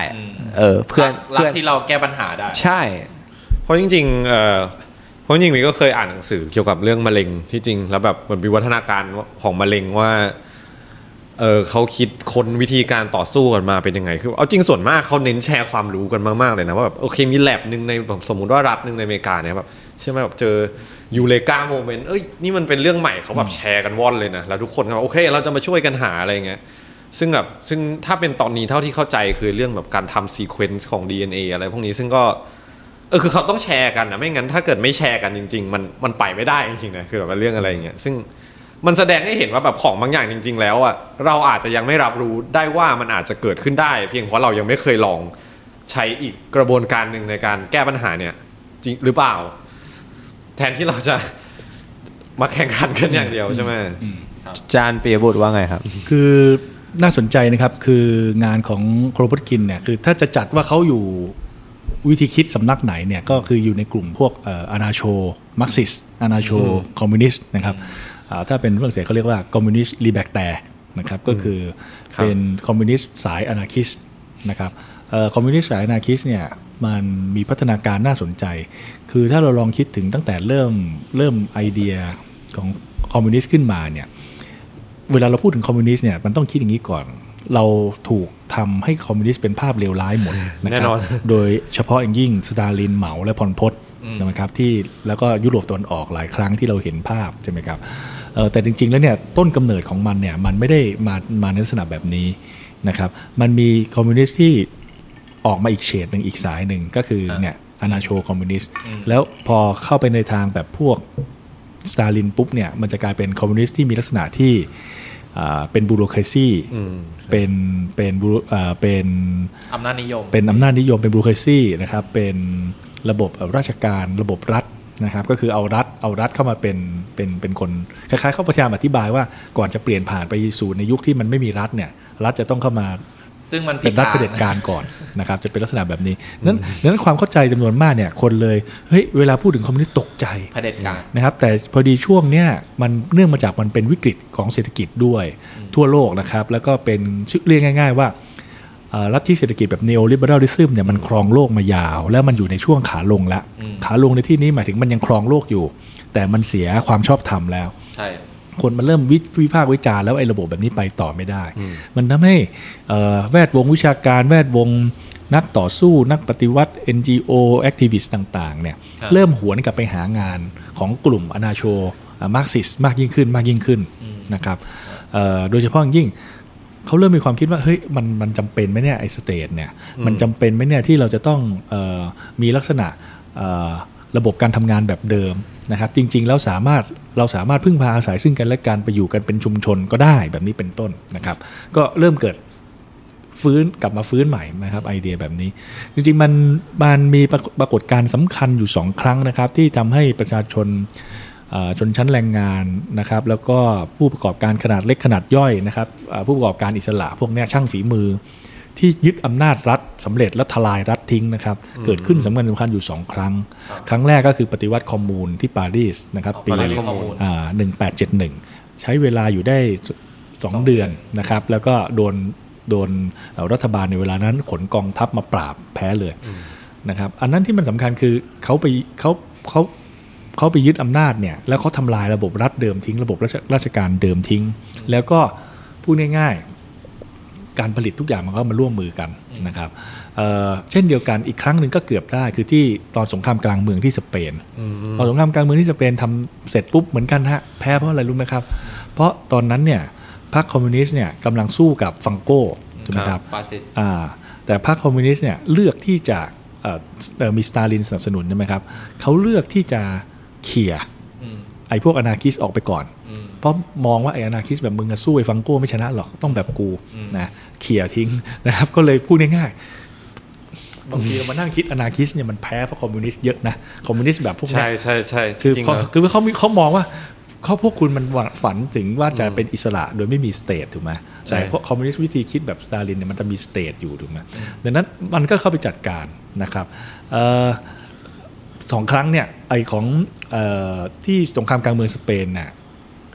เออเพื่อนรักที่เราแก้ปัญหาได้ใช่เพราะจริงๆเอ่อเพราะจริงๆมีก็เคยอ่านหนังสือเกี่ยวกับเรื่องมะเร็งที่จริงแล้วแบบเหมือนวิวัฒนาการของมะเร็งว่าเออเขาคิดค้นวิธีการต่อสู้กันมาเป็นยังไงคือเอาจริงส่วนมากเขาเน้นแชร์ความรู้กันมากๆเลยนะว่าแบบโอเคมีแลบนึงในสมมุติว่ารัฐนึงในอเมริกาเนี่ยแบบใช่ไหมแบบเจอยูเรกาโมเมนต์เอ้ยนี่มันเป็นเรื่องใหม่เขาแบบแชร์กันว่อนเลยนะแล้วทุกคนก็โอเคเราจะมาช่วยกันหาอะไรเงี้ยซึ่งแบบซึ่งถ้าเป็นตอนนี้เท่าที่เข้าใจคือเรื่องแบบการทำซีเควนซ์ของ ดี เอ็น เอ อะไรพวกนี้ซึ่งก็เออคือเขาต้องแชร์กันนะไม่งั้นถ้าเกิดไม่แชร์กันจริงๆมันมันไปไม่ได้จริงๆนะคือแบบเรื่องอะไรเงี้ยซึ่งมันแสดงให้เห็นว่าแบบของบางอย่างจริงๆแล้วอ่ะเราอาจจะยังไม่รับรู้ได้ว่ามันอาจจะเกิดขึ้นได้เพียงเพราะเรายังไม่เคยลองใช้อีกกระบวนการหนึ่งในการแก้ปัญหาเนี่ยจริงหรือเปล่าแทนที่เราจะมาแข่งขันกันอย่างเดียวใช่ไหมจานเปียบุตรว่าไงครับคือน่าสนใจนะครับคืองานของโครโพทคินเนี่ยคือถ้าจะจัดว่าเขาอยู่วิธีคิดสำนักไหนเนี่ยก็คืออยู่ในกลุ่มพวกอานาโชมาร์กซิสอานาโชคอมมิวนิสต์นะครับถ้าเป็นฝรั่งเศสเขาเรียกว่าคอมมิวนิสต์ลีแบกแตร์นะครับก็คือเป็นคอมมิวนิสต์สายอนาคิสต์นะครับคอมมิวนิสต์สายอนาคิสต์เนี่ยมันมีพัฒนาการน่าสนใจคือถ้าเราลองคิดถึงตั้งแต่เริ่มเริ่มไอเดียของคอมมิวนิสต์ขึ้นมาเนี่ยเวลาเราพูดถึงคอมมิวนิสต์เนี่ยมันต้องคิดอย่างนี้ก่อนเราถูกทำให้คอมมิวนิสต์เป็นภาพเลวร้ายหมดนะครับโดยเฉพาะอย่างยิ่งสตาลินเหมาและพอลพตนะครับที่แล้วก็ยุโรปตะวันออกหลายครั้งที่เราเห็นภาพใช่ไหมครับแต่จริงๆแล้วเนี่ยต้นกำเนิดของมันเนี่ยมันไม่ได้มามาในลักษณะแบบนี้นะครับมันมีคอมมิวนิสต์ที่ออกมาอีกเฉดหนึ่งอีกสายหนึ่งก็คือเนี่ยอนาโชคอมมิวนิสต์แล้วพอเข้าไปในทางแบบพวกสตาลินปุ๊บเนี่ยมันจะกลายเป็นคอมมิวนิสต์ที่มีลักษณะที่เป็นบูโรคราซีเป็นเป็นเป็นอำนาจนิยมเป็นอำนาจนิยมเป็นบูโรคราซีนะครับเป็นระบบราชการระบบรัฐนะครับก็คือเอารัฐเอารัฐเข้ามาเป็นเป็นเป็นคนคล้ายๆเขาพยายามอธิบายว่าก่อนจะเปลี่ยนผ่านไปสู่ในยุคที่มันไม่มีรัฐเนี่ยรัฐจะต้องเข้ามาซึ่งมันเป็นรัฐเผด็จการก่อนนะครับจะเป็นลักษณะแบบนี้นั้นนั้นความเข้าใจจำนวนมากเนี่ยคนเลยเฮ้ยเวลาพูดถึงคอมมิวนิสต์ตกใจเผด็จการนะครับแต่พอดีช่วงเนี้ยมันเนื่องมาจากมันเป็นวิกฤตของเศรษฐกิจด้วยทั่วโลกนะครับแล้วก็เป็นเรียกง่ายๆว่าลัทธิเศรษฐกิจแบบ Neoliberalism เนี่ยมันครองโลกมายาวแล้วมันอยู่ในช่วงขาลงแล้วขาลงในที่นี้หมายถึงมันยังครองโลกอยู่แต่มันเสียความชอบธรรมแล้วใช่คนมันเริ่มวิพากษ์วิจารณ์แล้วไอ้ระบบแบบนี้ไปต่อไม่ได้มันทำให้แวดวงวิชาการแวดวงนักต่อสู้นักปฏิวัติ เอ็น จี โอ แอคทิวิสต์ต่างๆเนี่ยเริ่มหวนกลับไปหางานของกลุ่มอนาโชมาร์กซิสมากยิ่งขึ้นมากยิ่งขึ้นนะครับโดยเฉพาะยิ่งเขาเริ่มมีความคิดว่าเฮ้ยมันมันจำเป็นไหมเนี่ยไอ้สเตทเนี่ยมันจำเป็นไหมเนี่ยที่เราจะต้องเอ่อมีลักษณะเอ่อระบบการทำงานแบบเดิมนะครับจริงๆแล้วสามารถเราสามารถพึ่งพาอาศัยซึ่งกันและกันไปอยู่กันเป็นชุมชนก็ได้แบบนี้เป็นต้นนะครับก็เริ่มเกิดฟื้นกลับมาฟื้นใหม่นะครับไอเดียแบบนี้จริงๆมันมันมีปรากฏการณ์สำคัญอยู่สองครั้งนะครับที่ทำให้ประชาชนชนชั้นแรงงานนะครับแล้วก็ผู้ประกอบการขนาดเล็กขนาดย่อยนะครับผู้ประกอบการอิสระพวกนี้ช่างฝีมือที่ยึดอำนาจรัฐสำเร็จแล้วทลายรัฐทิ้งนะครับเกิดขึ้นสำคัญสำคัญอยู่สองครั้งครั้งแรกก็คือปฏิวัติคอมมูนที่ปารีสนะครับปีหนึ่งพันแปดร้อยเจ็ดสิบเอ็ดใช้เวลาอยู่ได้สองเดือนนะครับแล้วก็โดนโดนรัฐบาลในเวลานั้นขนกองทัพมาปราบแพ้เลยนะครับอันนั้นที่มันสำคัญคือเขาไปเขาเขาเขาไปยึดอำนาจเนี่ยแล้วเขาทำลายระบบรัฐเดิมทิ้งระบบราชการเดิมทิ้งแล้วก็พูดง่ายๆการผลิตทุกอย่างมันก็มาร่วมมือกันนะครับ เอ่อ เช่นเดียวกันอีกครั้งหนึ่งก็เกือบได้คือที่ตอนสงครามกลางเมืองที่สเปนตอนสงครามกลางเมืองที่สเปนทำเสร็จปุ๊บเหมือนกันฮะแพ้เพราะอะไรรู้ไหมครับเพราะตอนนั้นเนี่ยพรรคคอมมิวนิสต์เนี่ยกำลังสู้กับฟังโก้ถูกไหมครับอ่าแต่พรรคคอมมิวนิสต์เนี่ยเลือกที่จะเอ่อมีสตาลินสนับสนุนใช่ไหมครับเขาเลือกที่จะเขี่ยไอ้พวกอนาคิสต์ออกไปก่อนเพราะมองว่าไอ้อนาคิสต์แบบมึงอะสู้ไอ้ฟังโก้ไม่ชนะหรอกต้องแบบกูนะเขี่ยทิ้งนะครับก็เลยพูดง่ายๆบางทีเรามานั่งคิดอนาคิสต์เนี่ยมันแพ้เพราะคอมมิวนิสต์เยอะนะคอมมิวนิสต์แบบพวกนี้ใช่ใช่ใช่คือคือเขาเขามองว่าเขาพวกคุณมันฝันถึงว่าจะเป็นอิสระโดยไม่มีสเตทถูกไหมแต่คอมมิวนิสต์วิธีคิดแบบสตาลินเนี่ยมันจะมีสเตทอยู่ถูกไหมดังนั้นมันก็เข้าไปจัดการนะครับสองครั้งเนี่ยไอของเอ่อที่สงครามกลางเมืองสเปนน่ะ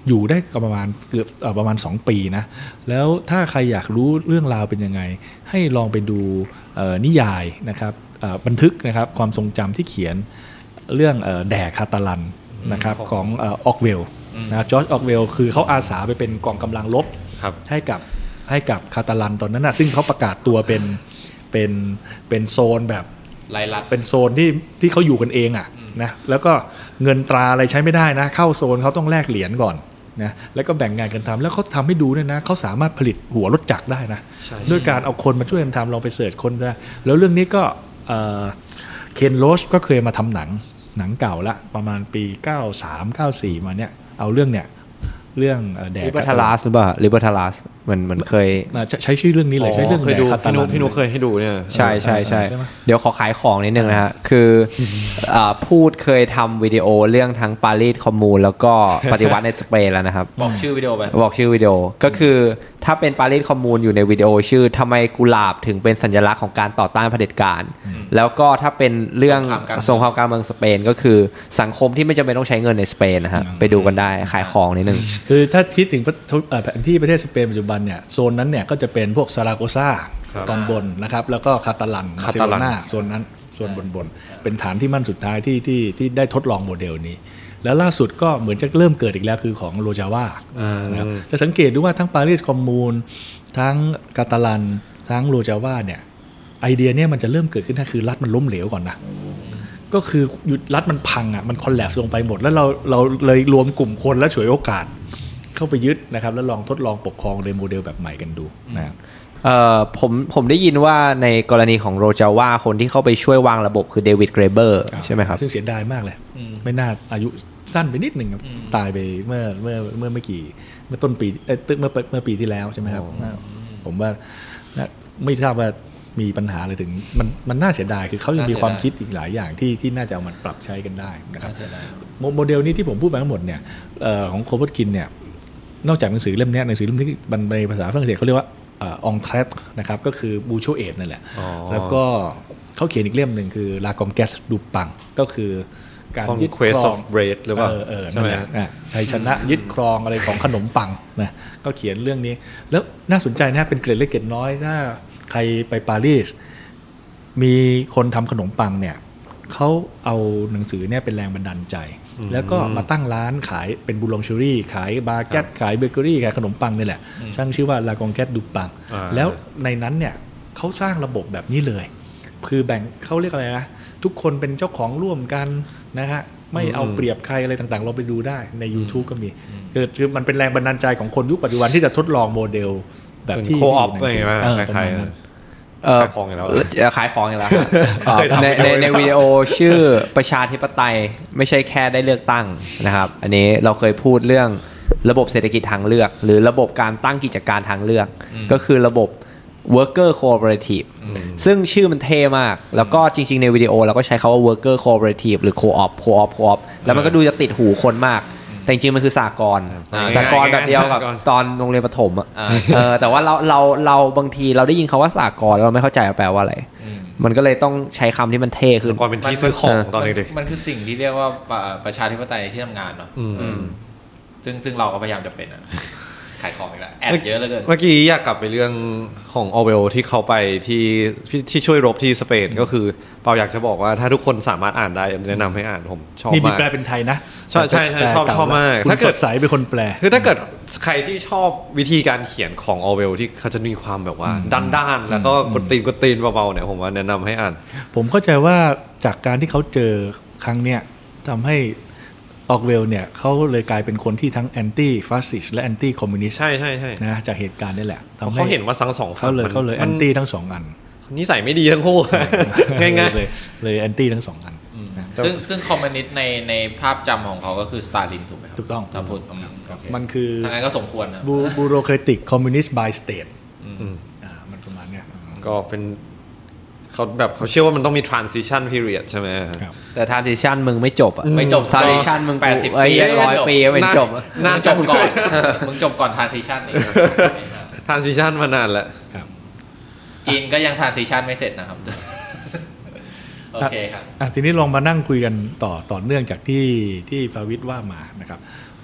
อยู่ได้ประมาณเกือบประมาณสองปีนะแล้วถ้าใครอยากรู้เรื่องราวเป็นยังไงให้ลองไปดูนิยายนะครับบันทึกนะครับความทรงจำที่เขียนเรื่องแดกคาตาลันนะครับของออกเวลนะจอร์จออกเวลคือเขาอาสาไปเป็นกองกำลังรบให้กับให้กับคาตาลันตอนนั้นนะซึ่งเขาประกาศตัวเป็นเป็นเป็นโซนแบบรายลัดเป็นโซนที่ที่เขาอยู่กันเองอ่ะนะแล้วก็เงินตราอะไรใช้ไม่ได้นะเข้าโซนเขาต้องแลกเหรียญก่อนนะแล้วก็แบ่งงานกันทำแล้วเขาทำให้ดูด้วยนะเขาสามารถผลิตหัวรถจักรได้นะด้วยการเอาคนมาช่วยกันทำลองไปเสิร์ชคนได้แล้วเรื่องนี้ก็เคนโรชก็เคยมาทำหนังหนังเก่าละประมาณปีเก้าสาม เก้าสี่มาเนี่ยเอาเรื่องเนี่ยเรื่องแดกลิเบอร์ทาลัสหรือเปล่าลิเบอร์ทาลัสมันมันเคยใช้ชื่อเรื่องนี้เลยใช้เรื่องเคยดูพี่นุพี่นุเคยให้ดูเนี่ยใช่ใช่ใช่เดี๋ยวขอขายของนิดนึงนะฮะคือพูดเคยทำวิดีโอเรื่องทั้งปารีสคอมมูนแล้วก็ปฏิวัติในสเปนแล้วนะครับบอกชื่อวิดีโอไปบอกชื่อวิดีโอก็คือถ้าเป็นปารีสคอมมูนอยู่ในวิดีโอชื่อทำไมกุหลาบถึงเป็นสัญลักษณ์ของการต่อต้านเผด็จการแล้วก็ถ้าเป็นเรื่องสงครามกลางเมืองสเปนก็คือสังคมที่ไม่จำเป็นต้องใช้เงินในสเปนนะฮะไปดูกันได้ขายของนิดนึงคือถ้าคิดถึงแผนที่ประเทศสเปนปัจจุบันเนี่ยโซนนั้นเนี่ยก็จะเป็นพวกซาราโกซาตอนบนนะครับแล้วก็คาตาลันบาร์เซโลนาโซนนั้นโซนบนๆเป็นฐานที่มั่นสุดท้ายที่ที่ที่ได้ทดลองโมเดลนี้แล้วล่าสุดก็เหมือนจะเริ่มเกิดอีกแล้วคือของโรจาวานะครับจะสังเกตดูว่าทั้งปารีสคอมมูนทั้งคาตาลันทั้งโรจาวาเนี่ยไอเดียเนี่ยมันจะเริ่มเกิดขึ้นถ้าคือรัฐมันล้มเหลวก่อนนะก็คือรัฐมันพังอ่ะมันคอลแลปส์ลงไปหมดแล้วเราเราเลยรวมกลุ่มคนและฉวยโอกาสเข้าไปยึดนะครับแล้วลองทดลองปกครองในโมเดลแบบใหม่กันดูนะครับเอ่อผมผมได้ยินว่าในกรณีของโรจาวาคนที่เข้าไปช่วยวางระบบคือเดวิดเกรเบอร์ใช่ไหมครับซึ่งเสียดายมากเลยไม่น่าอายุสั้นไปนิดหนึ่งครับตายไปเมื่อเมื่อเมื่อไม่กี่เมื่อต้นปีเอ้ยเมื่อเมื่อปีที่แล้วใช่ไหมครับผมว่าไม่ทราบว่ามีปัญหาอะไรถึงมันมันน่าเสียดายคือเขายังมีความคิดอีกหลายอย่างที่ที่น่าจะเอามาปรับใช้กันได้นะครับโมเดลนี้ที่ผมพูดไปทั้งหมดเนี่ยของโคบอทกินเนี่ยนอกจากหนังสือเล่มนี้หนังสือเล่มนี้ในภาษาฝรั่งเศสเขาเรียกว่าองแทรตนะครับก็คือบูโชเอตนั่นแหละแล้วก็เขาเขียนอีกเล่มหนึ่งคือลากองแกสดูปังก็คือการยึดครองหรือเปล่าใช่ไหมชัยชนะยึดครองอะไรของขนมปังนะก็เขียนเรื่องนี้แล้วน่าสนใจนะเป็นเกร็ดเล็กเกร็ดน้อยถ้าใครไปปารีสมีคนทำขนมปังเนี่ยเขาเอาหนังสือเนี่ยเป็นแรงบันดาลใจแล้วก็มาตั้งร้านขายเป็นบูลองชูรี่ขายบาเกตขายเบเกอรี่ขายขนมปังนี่แหละช่างชื่อว่าลากองแกสดูปังแล้วในนั้นเนี่ยเขาสร้างระบบแบบนี้เลยคือแบ่งเขาเรียกอะไรนะทุกคนเป็นเจ้าของร่วมกันนะฮะไม่เอาเปรียบใครอะไรต่างๆเราไปดูได้ใน YouTube ก็มีคือคือมันเป็นแรงบันดาลใจของคนยุคปัจจุบันที่จะทดลองโมเดลแบบที่โคออฟอะไรอย่างเงี้ยคล้ายๆขายของอย่างแล้วขายของอย่างแล้วในในในวิดีโอชื่อประชาธิปไตยไม่ใช่แค่ได้เลือกตั้งนะครับอันนี้เราเคยพูดเรื่องระบบเศรษฐกิจทางเลือกหรือระบบการตั้งกิจการทางเลือกก็คือระบบ worker cooperative ซึ่งชื่อมันเท่มากแล้วก็จริงๆในวิดีโอเราก็ใช้คำว่า worker cooperative หรือ co-op co-op co-op แล้วมันก็ดูจะติดหูคนมากแต่จริงๆมันคือสหกรณ์สหกรณ์แบบเดียวกับตอนโรงเรียนประถมอ่ะเออแต่ว่าเราเราเราบางทีเราได้ยินคำว่าสหกรณ์เราไม่เข้าใจแปลว่าอะไรมันก็เลยต้องใช้คำที่มันเท่ขึ้นก่อนเป็นที่ซื้อของตอนเด็กๆมันคือสิ่งที่เรียกว่าประชาธิปไตยที่ทำงานเนาะซึ่งซึ่งเราก็พยายามจะเป็นอ่ะขายของอีกแล้วแอดเยอะเหลือเกินเมื่อกี้อยากกลับไปเรื่องของออเวลที่เขาไปที่ที่ช่วยรบที่สเปนก็คือเปาอยากจะบอกว่าถ้าทุกคนสามารถอ่านได้แนะนำให้อ่านผมชอบมากนี่มีแปลเป็นไทยนะใช่ใช่ชอบชอบมากถ้าเกิดสายเป็นคนแปลคือถ้าเกิดใครที่ชอบวิธีการเขียนของออเวลที่เขาจะมีความแบบว่าด้านๆแล้วก็กดตีนกดตีนเบาๆเนี่ยผมว่าแนะนำให้อ่านผมเข้าใจว่าจากการที่เขาเจอครั้งเนี้ยทำให้ออกเวลเนี่ยเขาเลยกลายเป็นคนที่ทั้งแอนตี้ฟาสซิสต์และแอนตี้คอมมิวนิสต์ใช่ใช่ใช่นะจากเหตุการณ์นี่แหละเขาเห็นว่าทั้งสองฝั่งเขาเลยเขาเลยแอนตี้ทั้งสองอันนิสัยไม่ดีทั้งคู่ง่ายๆเลยเลยแอนตี้ทั้งสองอันซึ่งซึ่งคอมมิวนิสต์ในในภาพจำของเขาก็คือสตาลินถูกไหมครับถูกต้องถ้าพูดมันคือทางนั้นก็สมควรนะบูโรเครติกคอมมิวนิสต์บายสเตทมันประมาณเนี้ยก็เป็นเขาแบบเขาเชื่อว่ามันต้องมี transition period ใช่ไหมแต่ transition มึงไม่จบอ่ะไม่จบ transition มึงแปดสิบปีร้อยปีไม่จบน่าจบก่อนมึงจบก่อน transition อีก transition มานานแล้วจีนก็ยัง transition ไม่เสร็จนะครับโอเคครับทีนี้ลองมานั่งคุยกันต่อต่อเนื่องจากที่ที่ฟาวิดว่ามานะครับ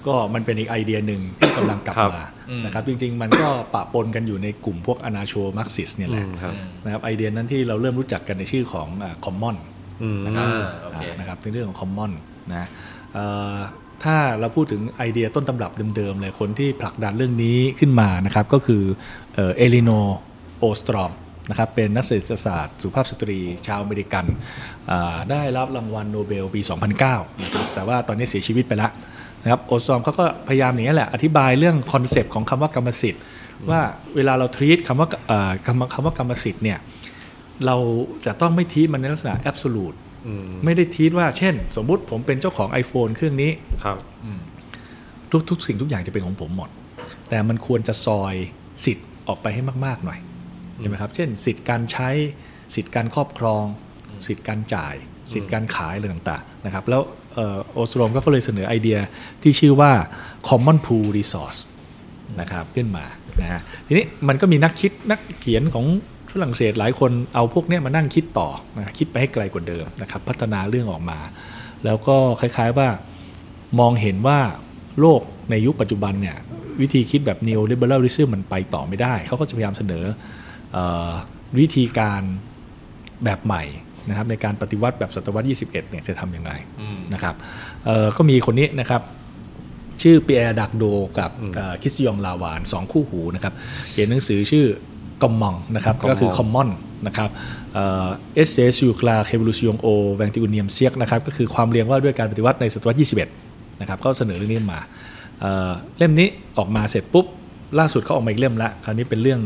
ก็มันเป็นอีกไอเดียหนึ่งที่กำลังกลับมานะครับจริงๆมันก็ปะปนกันอยู่ในกลุ่มพวกอนาโชมาร์กซิสเนี่ยแหละนะครับไอเดียนั้นที่เราเริ่มรู้จักกันในชื่อของคอมมอนนะครับนะครับในเรื่องของคอมมอนนะถ้าเราพูดถึงไอเดียต้นตำรับเดิมๆเลยคนที่ผลักดันเรื่องนี้ขึ้นมานะครับก็คือเอลิโนโอสตรอมนะครับเป็นนักเศรษฐศาสตร์สุภาพสตรีชาวอเมริกันได้รับรางวัลโนเบลปีสองพันเก้านะครับแต่ว่าตอนนี้เสียชีวิตไปแล้วนะครับโอสตรอมเขาก็พยายามอย่างนี้แหละอธิบายเรื่องคอนเซปต์ของคำว่ากรรมสิทธิ์ว่าเวลาเราทรีตคำว่าคำคำว่ากรรมสิทธิ์เนี่ยเราจะต้องไม่ทีตมันในลักษณะแอบโซลูทไม่ได้ทีตว่าเช่นสมมุติผมเป็นเจ้าของ iPhone เครื่องนี้ครับทุกทุกสิ่งทุกอย่างจะเป็นของผมหมดแต่มันควรจะซอยสิทธิ์ออกไปให้มากๆหน่อยใช่ไหมครับเช่นสิทธิ์การใช้สิทธิ์การครอบครองสิทธิ์การจ่ายสิทธิ์การขายอะไรต่างๆนะครับแล้วโอสโตรมก็เลยเสนอไอเดียที่ชื่อว่า common pool resource นะครับขึ้นมานะฮะทีนี้มันก็มีนักคิดนักเขียนของฝรั่งเศสหลายคนเอาพวกนี้มานั่งคิดต่อนะคิดไปให้ไกลกว่าเดิมนะครับพัฒนาเรื่องออกมาแล้วก็คล้ายๆว่ามองเห็นว่าโลกในยุคปัจจุบันเนี่ยวิธีคิดแบบ neoliberalism มันไปต่อไม่ได้เขาก็จะพยายามเสนอวิธีการแบบใหม่นะครับในการปฏิวัติแบบศตวรรษยี่สิบเอ็ดเนี่ยจะทำยังไงนะครับก็มีคนนี้นะครับชื่อเปียร์ดักโดกับคริสติยองลาวานสองคู่หูนะครับเขียนหนังสือชื่อกอมมองนะครับก็คือคอมมอนนะครับเอสเซซูคลาเคเวลูซิองโอแวงติอุเนียมเซียกนะครับก็คือความเรียงว่าด้วยการปฏิวัติในศตวรรษยี่สิบเอ็ดนะครับก็เสนอเรื่องนี้มาเล่มนี้ออกมาเสร็จปุ๊บล่าสุดเขาออกมาอีกเล่มละคราวนี้เป็นเรื่อง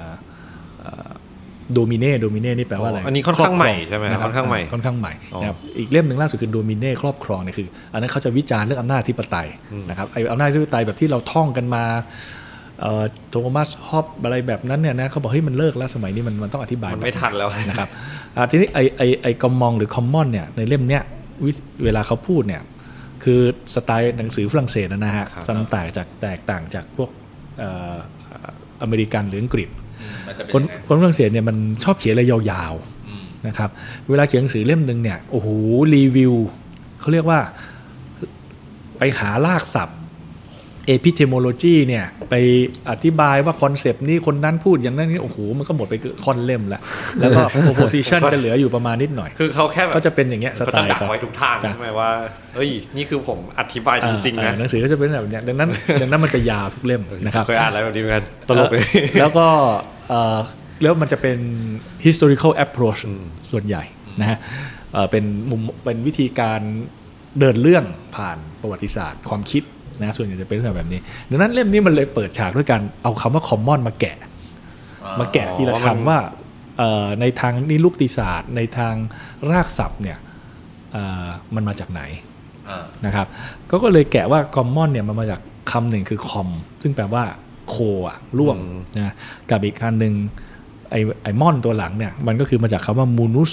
โดมิเน่โดมิเน่นี่แปลว่าอะไรอันนี้ค่อนข้างใหม่ใช่ไหมค่อนข้างใหม่ค่อนข้างใหม่นะครับอีกเล่มหนึ่งล่าสุดคือโดมิเน่ครอบครองเนี่ยคืออันนั้นเขาจะวิจารณ์เรื่องอำนาจอธิปไตยนะครับไอ้อำนาจอธิปไตยแบบที่เราท่องกันมาโทมัสฮอปอะไรแบบนั้นเนี่ยนะเขาบอกเฮ้ยมันเลิกแล้วสมัยนี้มันมันต้องอธิบายมันไม่ทันแล้วนะครับทีนี้ไอ้ไอ้ไอ้คอมมองหรือคอมมอนเนี่ยในเล่มเนี้ยเวลาเขาพูดเนี่ยคือสไตล์หนังสือฝรั่งเศสนะฮะมันแตกจากแตกต่างจากพวกอเมริกันหรืออังกฤษคนคนฝรั่งเศสเนี่ยมันชอบเขียนอะไรยาวๆนะครับเวลาเขียนหนังสือเล่มนึงเนี่ยโอ้โหรีวิวเขาเรียกว่าไปหารากศัพท์epistemology เนี่ยไปอธิบายว่าคอนเซปต์นี้คนนั้นพูดอย่างนั้นนี่โอ้โหมันก็หมดไปคอนเล่มแล้วแล้วก็ proposition จะเหลืออยู่ประมาณนิดหน่อยคือเขาแค่แบบก็จะเป็นอย่างเงี้ยสไตล์เขาไว้ทุกทางใช่ไหมว่าเอ้ยนี่คือผมอธิบายจริงๆนะหนังสือก็จะเป็นแบบนี้ดังนั้นดังนั้นมันจะยาวทุกเล่มนะครับเคยอ่านอะไรแบบนี้เหมือนกันตลกเลยแล้วก็แล้วมันจะเป็น historical approach ส่วนใหญ่นะฮะเป็นมุมเป็นวิธีการเดินเรื่องผ่านประวัติศาสตร์ความคิดนะส่วนใหญ่จะเป็นแบบนี้ดังนั้นเล่มนี้มันเลยเปิดฉากด้วยการเอาคำว่า common มาแกะมาแกะทีละคำว่าในทางนิรุกติศาสตร์ในทางรากศัพท์เนี่ยมันมาจากไหนนะครับก็เลยแกะว่า common เนี่ยมันมาจากคำหนึ่งคือ com ซึ่งแปลว่าโคอ่ะร่วมนะกับอีกอันหนึ่งไอไอมอนตัวหลังเนี่ยมันก็คือมาจากคำว่า munus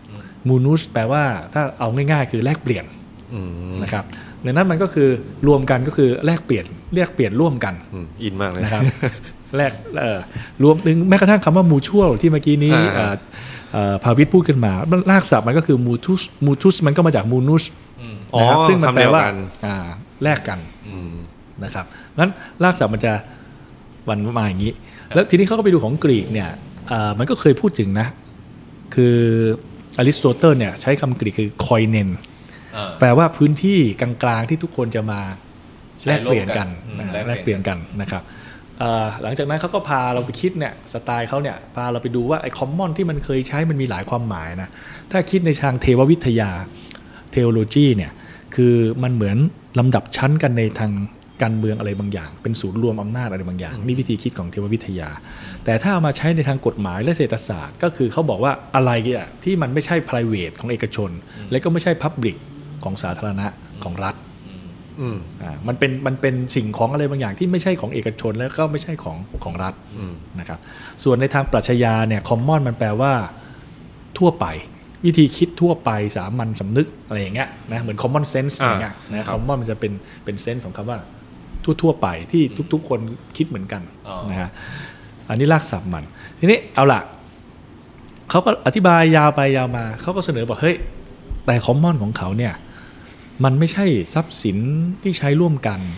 munus แปลว่าถ้าเอาง่ายๆคือแลกเปลี่ยนนะครับดังนั้นมันก็คือรวมกันก็คือแลกเปลี่ยนเรียกเปลี่ยนร่วมกันอินมากเลยนะครับแลกเอ่อรวมถึงแม้กระทั่งคำว่า mutual ที่เมื่อกี้นี้ภาวิทย์พูดขึ้นมารากศัพท์มันก็คือ mutus mutus มันก็มาจาก munus นะครับซึ่งมันแปลว่าแลกกันนะครับงั้นรากศัพท์มันจะวันมาอย่างนี้แล้วทีนี้เขาก็ไปดูของกรีกเนี่ยมันก็เคยพูดถึงนะคืออริสโตเติลเนี่ยใช้คำกรีกคือ koinenแปลว่าพื้นที่กลางๆที่ทุกคนจะมาแลกเปลี่ยนกันแลกเปลี่ยนกันนะครับหลังจากนั้นเขาก็พาเราไปคิดเนี่ยสไตล์เขาเนี่ยพาเราไปดูว่าไอ้คอมมอนที่มันเคยใช้มันมีหลายความหมายนะถ้าคิดในทางเทววิทยาเทโอโลจีเนี่ยคือมันเหมือนลำดับชั้นกันในทางการเมืองอะไรบางอย่างเป็นศูนย์รวมอำนาจอะไรบางอย่างนี่วิธีคิดของเทววิทยาแต่ถ้าเอามาใช้ในทางกฎหมายและเศรษฐศาสตร์ก็คือเขาบอกว่าอะไรเนี่ยที่มันไม่ใช่ private ของเอกชนและก็ไม่ใช่ publicของสาธารณะของรัฐอ่ามันเป็นมันเป็นสิ่งของอะไรบางอย่างที่ไม่ใช่ของเอกชนแล้วก็ไม่ใช่ของของรัฐนะครับส่วนในทางปรัชญาเนี่ย common มันแปลว่าทั่วไปวิธีคิดทั่วไปสามัญสำนึกอะไรอย่างเงี้ยนะเหมือน common sense อย่างเงี้ยนะ common มันจะเป็นเป็นเซนส์ของคำว่าทั่วๆไปที่ทุกๆคนคิดเหมือนกันนะฮะอันนี้รากศัพท์มันทีนี้เอาล่ะเขาก็อธิบายยาวไปยาวมาเขาก็เสนอบอกเฮ้ยแต่ common ของเขาเนี่ยมันไม่ใช่ทรัพย์สินที่ใช้ร่วมกัน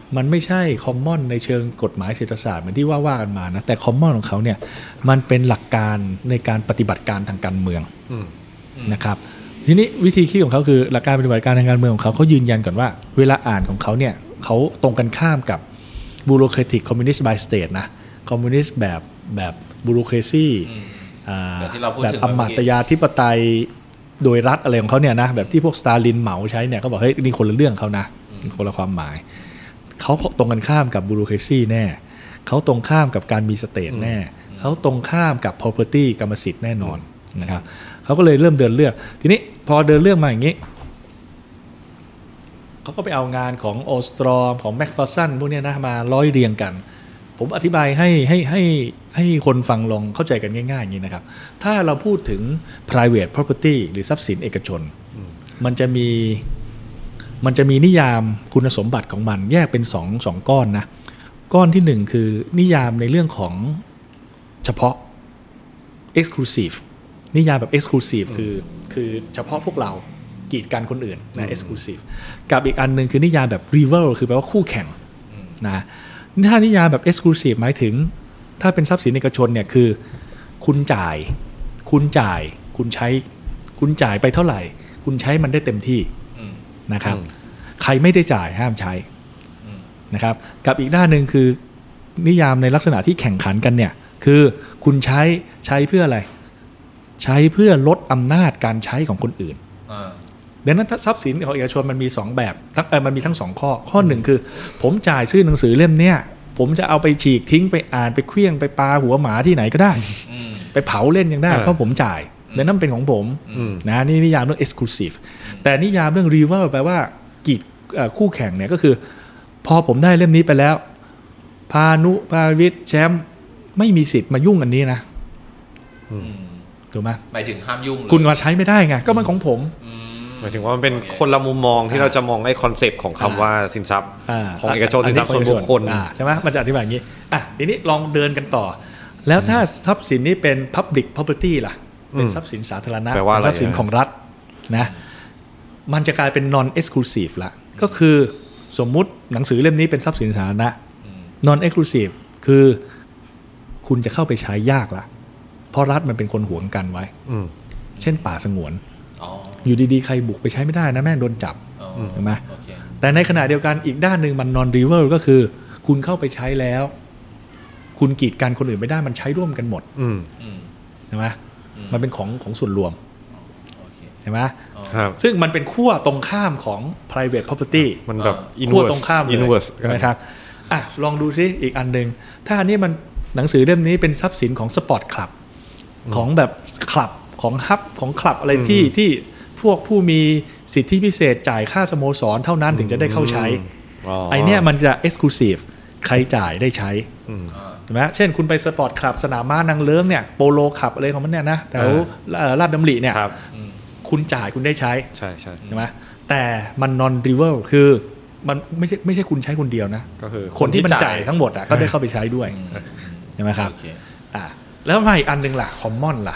มันไม่ใช่คอมมอนในเชิงกฎหมายเศรษฐศาสตร์เหมือนที่ว่าว่ากันมานะแต่คอมมอนของเขาเนี่ยมันเป็นหลักการในการปฏิบัติการทางการเมืองนะครับทีนี้วิธีคิดของเขาคือหลักการปฏิบัติการทางการเมืองของเขาเขายืนยันก่อนว่าเวลาอ่านของเขาเนี่ยเขาตรงกันข้ามกับบูโรแครติกคอมมิวนิสต์บายสเตทนะคอมมิวนิสต์แบบแบบบูโรแครซีแบบอำมาตยาธิปไตยโดยรัฐอะไรของเขาเนี่ยนะแบบที่พวกสตาลินเหมาใช้เนี่ยเขาบอกเฮ้ยนี่คนละเรื่องเขานะคนละความหมายเขาตรงกันข้ามกับบูโรแครซีแน่เขาตรงข้ามกับการมีสเตทแน่เขาตรงข้ามกับ property กรรมสิทธิ์แน่นอนนะครับเขาก็เลยเริ่มเดินเรื่องทีนี้พอเดินเรื่องมาอย่างนี้เขาก็ไปเอางานของโอสตรอมของแม็กฟาสันพวกนี้นะมาร้อยเรียงกันผมอธิบายให้ให้ให้ให้คนฟังลองเข้าใจกันง่ายๆอย่างนี้นะครับถ้าเราพูดถึง private property หรือทรัพย์สินเอกชนมันจะมีมันจะมีนิยามคุณสมบัติของมันแยกเป็นสองสองก้อนนะก้อนที่หนึ่งคือนิยามในเรื่องของเฉพาะ exclusive นิยามแบบ exclusive คือคือเฉพาะพวกเรากีดกันคนอื่นนะ exclusive กับอีกอันนึงคือนิยามแบบ rival คือแปลว่าคู่แข่งนะถ้านิยามแบบ exclusive หมายถึงถ้าเป็นทรัพย์สินเอกชนเนี่ยคือคุณจ่ายคุณจ่ายคุณใช้คุณจ่ายไปเท่าไหร่คุณใช้มันได้เต็มที่นะครับใครไม่ได้จ่ายห้ามใช้นะครับกับอีกด้านหนึ่งคือนิยามในลักษณะที่แข่งขันกันเนี่ยคือคุณใช้ใช้เพื่ออะไรใช้เพื่อลดอำนาจการใช้ของคนอื่นดังนั้นทรัพย์สินของเอกชนมันมีสองแบบทั้งเออมันมีทั้งสองข้อข้อหนึ่งคือผมจ่ายซื้อหนังสือเล่มเนี้ยผมจะเอาไปฉีกทิ้งไปอ่านไปเคลี้ยงไปปาหัวหมาที่ไหนก็ได้ไปเผาเล่นยังได้เพราะผมจ่ายดังนั้นเป็นของผมนะนี่นิยามเรื่อง exclusive แต่นิยามเรื่อง rival แปลว่ากีดคู่แข่งเนี่ยก็คือพอผมได้เล่มนี้ไปแล้วพานุพาวิทย์แชมป์ไม่มีสิทธิ์มายุ่งอันนี้นะถูกไหมหมายถึงห้ามยุ่งคุณมาใช้ไม่ได้ไงก็มันของผมหมายถึงว่ามันเป็นคนละมุมมองที่เราจะมองไอ้คอนเซปต์ของคำว่าสินทรัพย์ของเอกชนสินทรัพย์ส่วนบุคคลใช่ไหมมันจะอธิบายอย่างนี้อ่ะทีนี้ลองเดินกันต่อแล้วถ้าทรัพย์สินนี้เป็น public property ล่ะเป็นทรัพย์สินสาธารณะเป็นทรัพย์สินของรัฐนะมันจะกลายเป็น non exclusive ละก็คือสมมุติหนังสือเล่มนี้เป็นทรัพย์สินสาธารณะ non exclusive คือคุณจะเข้าไปใช้ยากละเพราะรัฐมันเป็นคนหวงกันไว้เช่นป่าสงวนอยู่ดีๆใครบุกไปใช้ไม่ได้นะแม่งโดนจับใช่ไหมแต่ในขณะเดียวกันอีกด้านหนึ่งมัน non rival ก็คือคุณเข้าไปใช้แล้วคุณกีดกันคนอื่นไม่ได้มันใช้ร่วมกันหมดใช่ไหมมันเป็นของของส่วนรวมใช่ไหมซึ่งมันเป็นขั้วตรงข้ามของ private property มันแบบขั้วตรงข้ามเลยใช่ไหมครับอ่ะลองดูซิอีกอันหนึ่งถ้าอันนี้มันหนังสือเล่มนี้เป็นทรัพย์สินของสปอร์ตคลับของแบบคลับของฮับของคลับอะไรที่ที่พวกผู้มีสิทธิพิเศษจ่ายค่าสโมสรเท่านั้นถึงจะได้เข้าใช้ไอเนี้ยมันจะ exclusive ใครจ่ายได้ใช้ใช่ไหมเช่นคุณไปสปอร์ตคลับสนามม้านางเลิ้งเนี่ยโปโลคลับอะไรของมันเนี่ยนะแถวลาดดำริเนี่ยคุณจ่ายคุณได้ใช้ใช่ใช่ใช่ไหมแต่มัน non rival คือมันไม่ใช่ไม่ใช่คุณใช้คนเดียวนะก็คือคนที่มันจ่ายทั้งหมดอ่ะก็ได้เข้าไปใช้ด้วยใช่ไหมครับอ่าแล้วมาอีกอันนึงล่ะ common ล่ะ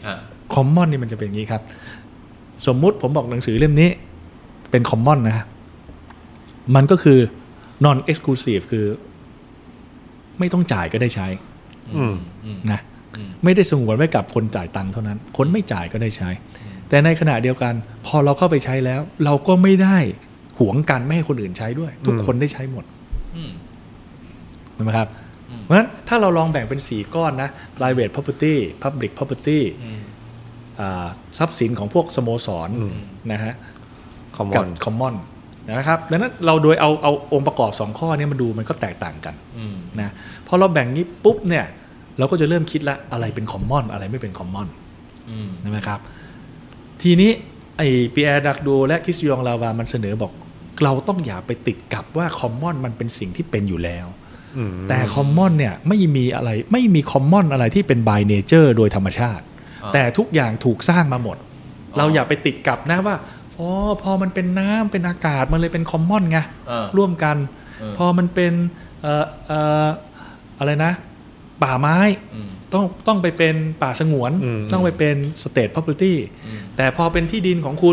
common นี่มันจะเป็นอย่างนี้ครับสมมุติผมบอกหนังสือเล่มนี้เป็น common นะมันก็คือ non exclusive คือไม่ต้องจ่ายก็ได้ใช้นะไม่ได้สงวนไว้กับคนจ่ายตังค์เท่านั้นคนไม่จ่ายก็ได้ใช้แต่ในขณะเดียวกันพอเราเข้าไปใช้แล้วเราก็ไม่ได้หวงกันไม่ให้คนอื่นใช้ด้วยทุกคนได้ใช้หมดใช่ไหมครับเพราะฉะนั้นถ้าเราลองแบ่งเป็นสี่ก้อนนะ private property public property ทรัพย์สินของพวกสโมสรนะฮะกับ common นะครับดังนั้นเราโดยเอาเอาองค์ประกอบสองข้อนี้มาดูมันก็แตกต่างกันนะพอเราแบ่งนี้ปุ๊บเนี่ยเราก็จะเริ่มคิดละอะไรเป็น common อะไรไม่เป็น common ใช่ไหมครับทีนี้ไอ้ปีแอร์ดักโดและคริสยองลาวามันเสนอบอกเราต้องอย่าไปติดกับว่า common มันเป็นสิ่งที่เป็นอยู่แล้วแต่ common เนี่ยไม่มีอะไรไม่มี common อะไรที่เป็น by nature โดยธรรมชาติแต่ทุกอย่างถูกสร้างมาหมดเราอย่าไปติดกับนะว่าอ๋อพอมันเป็นน้ำเป็นอากาศมันเลยเป็น common ไงร่วมกันพอมันเป็นเอ่อเอ่ออะไรนะป่าไม้ต้องต้องไปเป็นป่าสงวนต้องไปเป็น state property แต่พอเป็นที่ดินของคุณ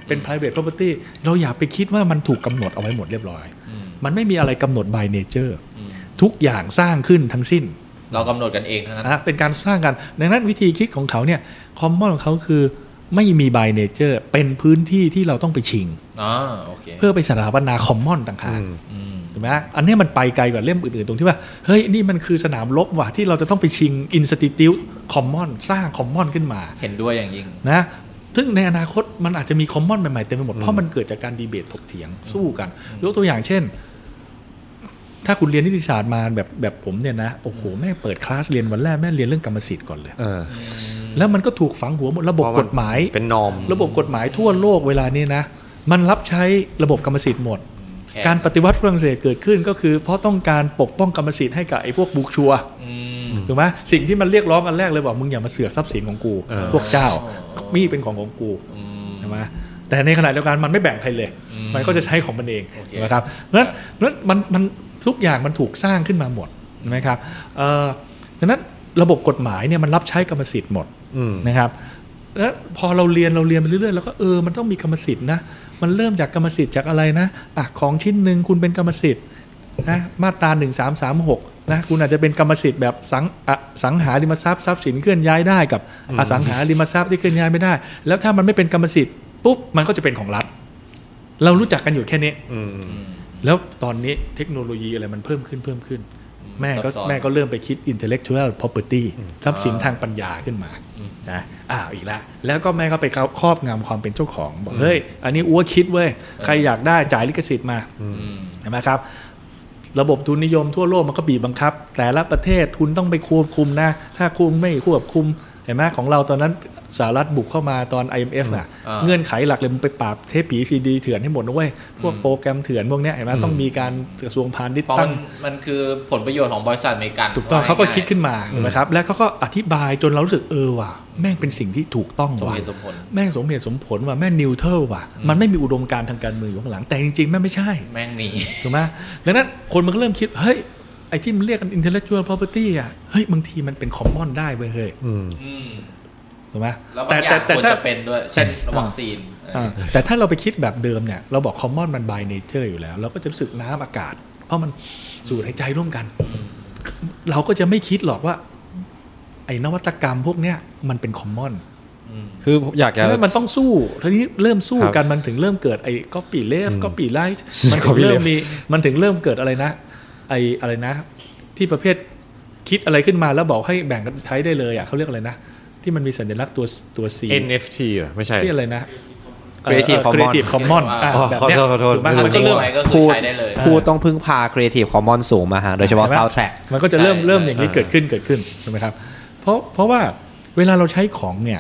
เป็น private property เราอย่าไปคิดว่ามันถูกกำหนดเอาไว้หมดเรียบร้อยมันไม่มีอะไรกำหนด by nature ทุกอย่างสร้างขึ้นทั้งสิ้นเรากำหนดกันเองทั้งนั้นเป็นการสร้างกันดังนั้นวิธีคิดของเขาเนี่ย common ของเขาคือไม่มี by nature เป็นพื้นที่ที่เราต้องไปชิงเพื่อไปสถาปนา common ต่างหากถูกไหมอันนี้มันไปไกลกว่าเล่มอื่นๆตรงที่ว่าเฮ้ยนี่มันคือสนามรบว่ะที่เราจะต้องไปชิง institute common สร้าง common ขึ้นมาเห็นด้วยอย่างยิ่งนะซึ่งในอนาคตมันอาจจะมี common ใหม่ๆเต็มไปหมดเพราะมันเกิดจากการดีเบตถกเถียงสู้กันยกตัวอย่างเช่นถ้าคุณเรียนนิติศาสตร์มาแบบแบบผมเนี่ยนะโอ้โหแม่เปิดคลาสเรียนวันแรกแม่เรียนเรื่องกรรมสิทธิ์ก่อนเลยแล้วมันก็ถูกฝังหัวหมดระบบกฎหมายเป็นนอมระบบกฎหมายทั่วโลกเวลานี้นะมันรับใช้ระบบกรรมสิทธิ์หมดการปฏิวัติฝรั่งเศสเกิดขึ้นก็คือเพราะต้องการปกป้องกรรมสิทธิ์ให้กับไอ้พวกบุกชัวถูกไหมสิ่งที่มันเรียกร้องอันแรกเลยบอกมึงอย่ามาเสือกทรัพย์สินของกูพวกเจ้ามีเป็นของของกูใช่ไหมแต่ในขณะเดียวกันมันไม่แบ่งใครเลยมันก็จะใช้ของมันเองนะครับนั้นนั้นมันมันทุกอย่างมันถูกสร้างขึ้นมาหมดใช่ไหมครับเอ่อฉะนั้นระบบกฎหมายเนี่ยมันรับใช้กรรมสิทธิ์หมดนะครับแล้วพอเราเรียนเราเรียนไปเรื่อยๆแล้วก็เออมันต้องมีกรรมสิทธิ์นะมันเริ่มจากกรรมสิทธิ์จากอะไรนะอ่ะของชิ้นหนึ่งคุณเป็นกรรมสิทธิ์นะมาตราหนึ่งสามสามหกนะคุณอาจจะเป็นกรรมสิทธิ์แบบสังสังหาริมทรัพย์ทรัพย์สินเคลื่อนย้ายได้กับอสังหาริมทรัพย์ที่เคลื่อนย้ายไม่ได้แล้วถ้ามันไม่เป็นกรรมสิทธิ์ปุ๊บมันก็จะเป็นของรัฐเรารู้จักกันอยู่แค่นี้แล้วตอนนี้เทคโนโลยีอะไรมันเพิ่มขึ้นเพิ่มขึ้นแม่ก็แม่ก็เริ่มไปคิด intellectual property ทรัพย์สินทางปัญญาขึ้นมานะอ้าวอีกแล้วแล้วก็แม่ก็ไปครอบงำความเป็นเจ้าของบอกเฮ้ยอันนี้อ้วคิดเว้ยใครอยากได้จ่ายลิขสิทธิ์มาใช่ไหมครับระบบทุนนิยมทั่วโลกมันก็บีบบังคับแต่ละประเทศทุนต้องไปควบคุมนะถ้าคุณไม่ควบคุมเห็นไหมของเราตอนนั้นสหรัฐบุกเข้ามาตอน ไอ เอ็ม เอฟ น่ะเงื่อนไขหลักเลยมันไปปราบเทปผีซีดีเถื่อนให้หมดนะเว้ยพวกโปรแกรมเถื่อนพวกนี้เห็นไหมต้องมีการกระทรวงพาณิชย์ตั้งมันคือผลประโยชน์ของบริษัทอเมริกันถูกต้องเขาก็คิดขึ้นมานะครับแล้วเขาก็อธิบายจนเรารู้สึกเออว่ะแม่งเป็นสิ่งที่ถูกต้องว่ะแม่งสมเหตุสมผลว่ะแม่งนิวเทอร์ว่ะมันไม่มีอุดมการณ์ทางการเมืองอยู่ข้างหลังแต่จริงๆแม่งไม่ใช่แม่งมีถูกไหมดังนั้นคนมันก็เริ่มคิดเฮ้ยไอ้ที่มันเรียกกัน intellectual property อ่ะเฮ้ยบางทีมันเป็น common ได้เว้ยเฮ้ยถูกไหมแต่แต่แต่ถ้าจะเป็นด้วยเช่นวัคซีนแต่ถ้าเราไปคิดแบบเดิมเนี่ยเราบอก common มัน by nature อยู่แล้วเราก็จะรู้สึกน้ำอากาศเพราะมันสูดหายใจร่วมกันเราก็จะไม่คิดหรอกว่าไอ้นวัตกรรมพวกเนี้ยมันเป็น common คืออยากจะมันต้องสู้ทีนี้เริ่มสู้กันมันถึงเริ่มเกิดไอ้ copy left copy right มันถึงเริ่มมีมันถึงเริ่มเกิดอะไรนะไอ้อะไรนะที่ประเภทคิดอะไรขึ้นมาแล้วบอกให้แบ่งกันใช้ได้เลยอ่ะเขาเรียกอะไรนะที่มันมีสัญลักษณ์ตัวตัว C เอ็น เอฟ ที เหรอไม่ใช่ที่อะไรนะ Creative Commons แบบเนี้ยมันก็เริ่มก็คือใช้ได้เลยผู้ต้องพึ่งพา Creative Commons สูงมาฮะโดยเฉพาะ Soundtrack มันก็จะเริ่มเริ่มอย่างนี้เกิดขึ้นเกิดขึ้นถูกไหมครับเพราะเพราะว่าเวลาเราใช้ของเนี่ย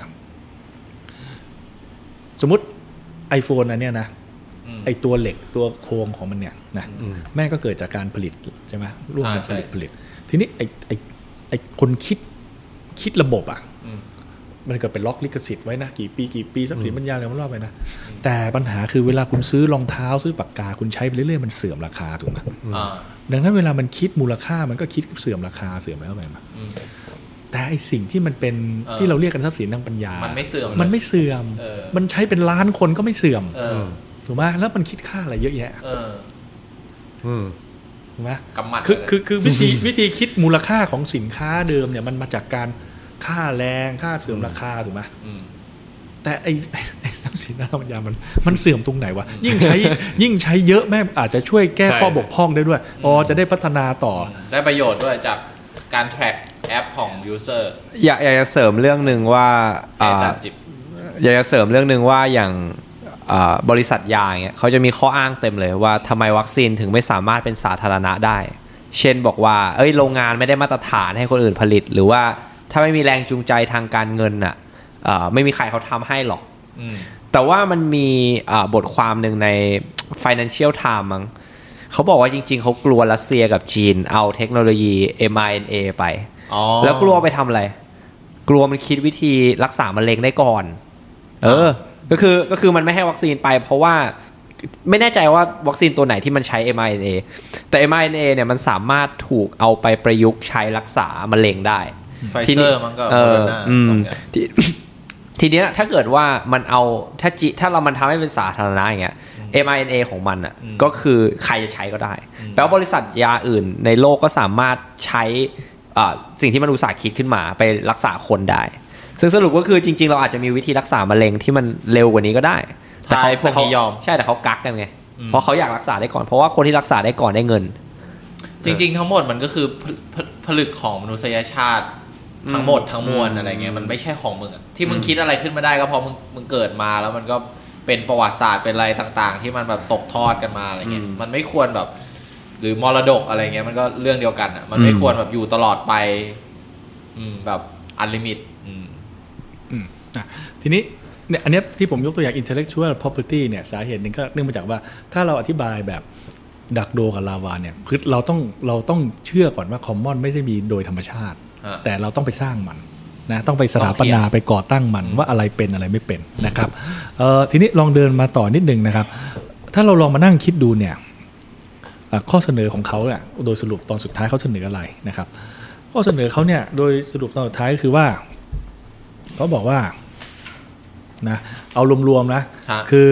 สมมติ iPhone อันเนี้ยนะไอตัวเหล็กตัวโครงของมันเนี่ยนะแม่ก็เกิดจากการผลิตใช่ไหมร่วมกันผลิตผลิตทีนี้ไอไอไอคนคิดคิดระบบอ่ะมันก็เป็นล็อกลิขสิทธิ์ไว้นะกี่ปีกี่ปีทรัพย์สินปัญญาอะไรมันรอบไปนะแต่ปัญหาคือเวลาคุณซื้อรองเท้าซื้อปากกาคุณใช้ไปเรื่อยๆมันเสื่อมราคาถูกไหมดังนั้นเวลามันคิดมูลค่ามันก็คิดเสื่อมราคาเสื่อมแล้วไปมาแต่ไอสิ่งที่มันเป็นที่เราเรียกกันทรัพย์สินทางปัญญามันไม่เสื่อมมันไม่เสื่อมมันใช้เป็นล้านคนก็ไม่เสื่อมถูกไหมแล้วมันคิดค่าอะไรเยอะแยะถูกไหมคือคือคือวิธีวิธีคิดมูลค่าของสินค้าเดิมเนี่ยมันมาจากการค่าแรงค่าเสื่อมราคาถูกไหมแต่ไอ้ไอ้ทรัพย์สินทางปัญญามันมันเสื่อมตรงไหนวะยิ่งใช้ยิ่งใช้เยอะแม่อาจจะช่วยแก้ข้อบกพร่องได้ด้วยอ๋อจะได้พัฒนาต่อได้ประโยชน์ด้วยจากการแทร็กแอปของยูเซอร์อยากอยากจะเสริมเรื่องนึงว่าอยากจะเสริมเรื่องนึงว่าอย่างบริษัทยาเงี้ยเขาจะมีข้ออ้างเต็มเลยว่าทำไมวัคซีนถึงไม่สามารถเป็นสาธารณะได้เช่นบอกว่าเอ้ยโรงงานไม่ได้มาตรฐานให้คนอื่นผลิตหรือว่าถ้าไม่มีแรงจูงใจทางการเงินน่ะไม่มีใครเขาทำให้หรอกแต่ว่ามันมีบทความหนึ่งใน Financial Times มั้งเขาบอกว่าจริงๆเขากลัวรัสเซียกับจีนเอาเทคโนโลยี เอ็ม อาร์ เอ็น เอ ไปแล้วกลัวไปทำอะไรกลัวมันคิดวิธีรักษามะเร็งได้ก่อนเออก็คือก็คือมันไม่ให้วัคซีนไปเพราะว่าไม่แน่ใจว่าวัคซีนตัวไหนที่มันใช้ เอ็ม อาร์ เอ็น เอ แต่ เอ็ม อาร์ เอ็น เอ เนี่ยมันสามารถถูกเอาไปประยุกต์ใช้รักษามะเร็งได้ไฟเซอร์มันก็โมเดอร์นาที่ทีเนี้ยถ้าเกิดว่ามันเอาถ้าจิถ้าเรามันทำให้เป็นสาธารณะอย่างเงี้ย เอ็ม อาร์ เอ็น เอ ของมันอ่ะก็คือใครจะใช้ก็ได้แปลว่าบริษัทยาอื่นในโลกก็สามารถใช้สิ่งที่มันอุตสาห์คิดขึ้นมาไปรักษาคนได้ซึ่งสรุปก็คือจริงๆเราอาจจะมีวิธีรักษามะเร็งที่มันเร็วกว่านี้ก็ได้แต่เขาพวกนี้ยอมใช่แต่เขากักกันไงเพราะเขาอยากรักษาได้ก่อนเพราะว่าคนที่รักษาได้ก่อนได้เงินจริงๆทั้งหมดมันก็คือผลึกของมนุษยชาติทั้งหมดทั้งมวลอะไรเงี้ยมันไม่ใช่ของมึงอะที่มึงคิดอะไรขึ้นมาได้ก็เพราะมึงมึงเกิดมาแล้วมันก็เป็นประวัติศาสตร์เป็นอะไรต่างๆที่มันแบบตกทอดกันมาอะไรเงี้ยมันไม่ควรแบบหรือมรดกอะไรเงี้ยมันก็เรื่องเดียวกันอ่ะมันไม่ควรแบบอยู่ตลอดไปแบบอันลิมิตทีนี้เนี่ยอันนี้ที่ผมยกตัวอย่าง intellectual property เนี่ยสาเหตุหนึ่งก็เนื่องมาจากว่าถ้าเราอธิบายแบบดักโดกับลาวาเนี่ยคือเราต้องเราต้องเชื่อก่อนว่าคอมมอนไม่ได้มีโดยธรรมชาติแต่เราต้องไปสร้างมันนะต้องไปสถาปนาไปก่อตั้งมันว่าอะไรเป็นอะไรไม่เป็นนะครับทีนี้ลองเดินมาต่อนิดนึงนะครับถ้าเราลองมานั่งคิดดูเนี่ยข้อเสนอของเขาเนี่ยโดยสรุปตอนสุดท้ายเขาเสนออะไรนะครับข้อเสนอเขาเนี่ยโดยสรุปตอนสุดท้ายคือว่าเขาบอกว่านะเอารวมๆนะคือ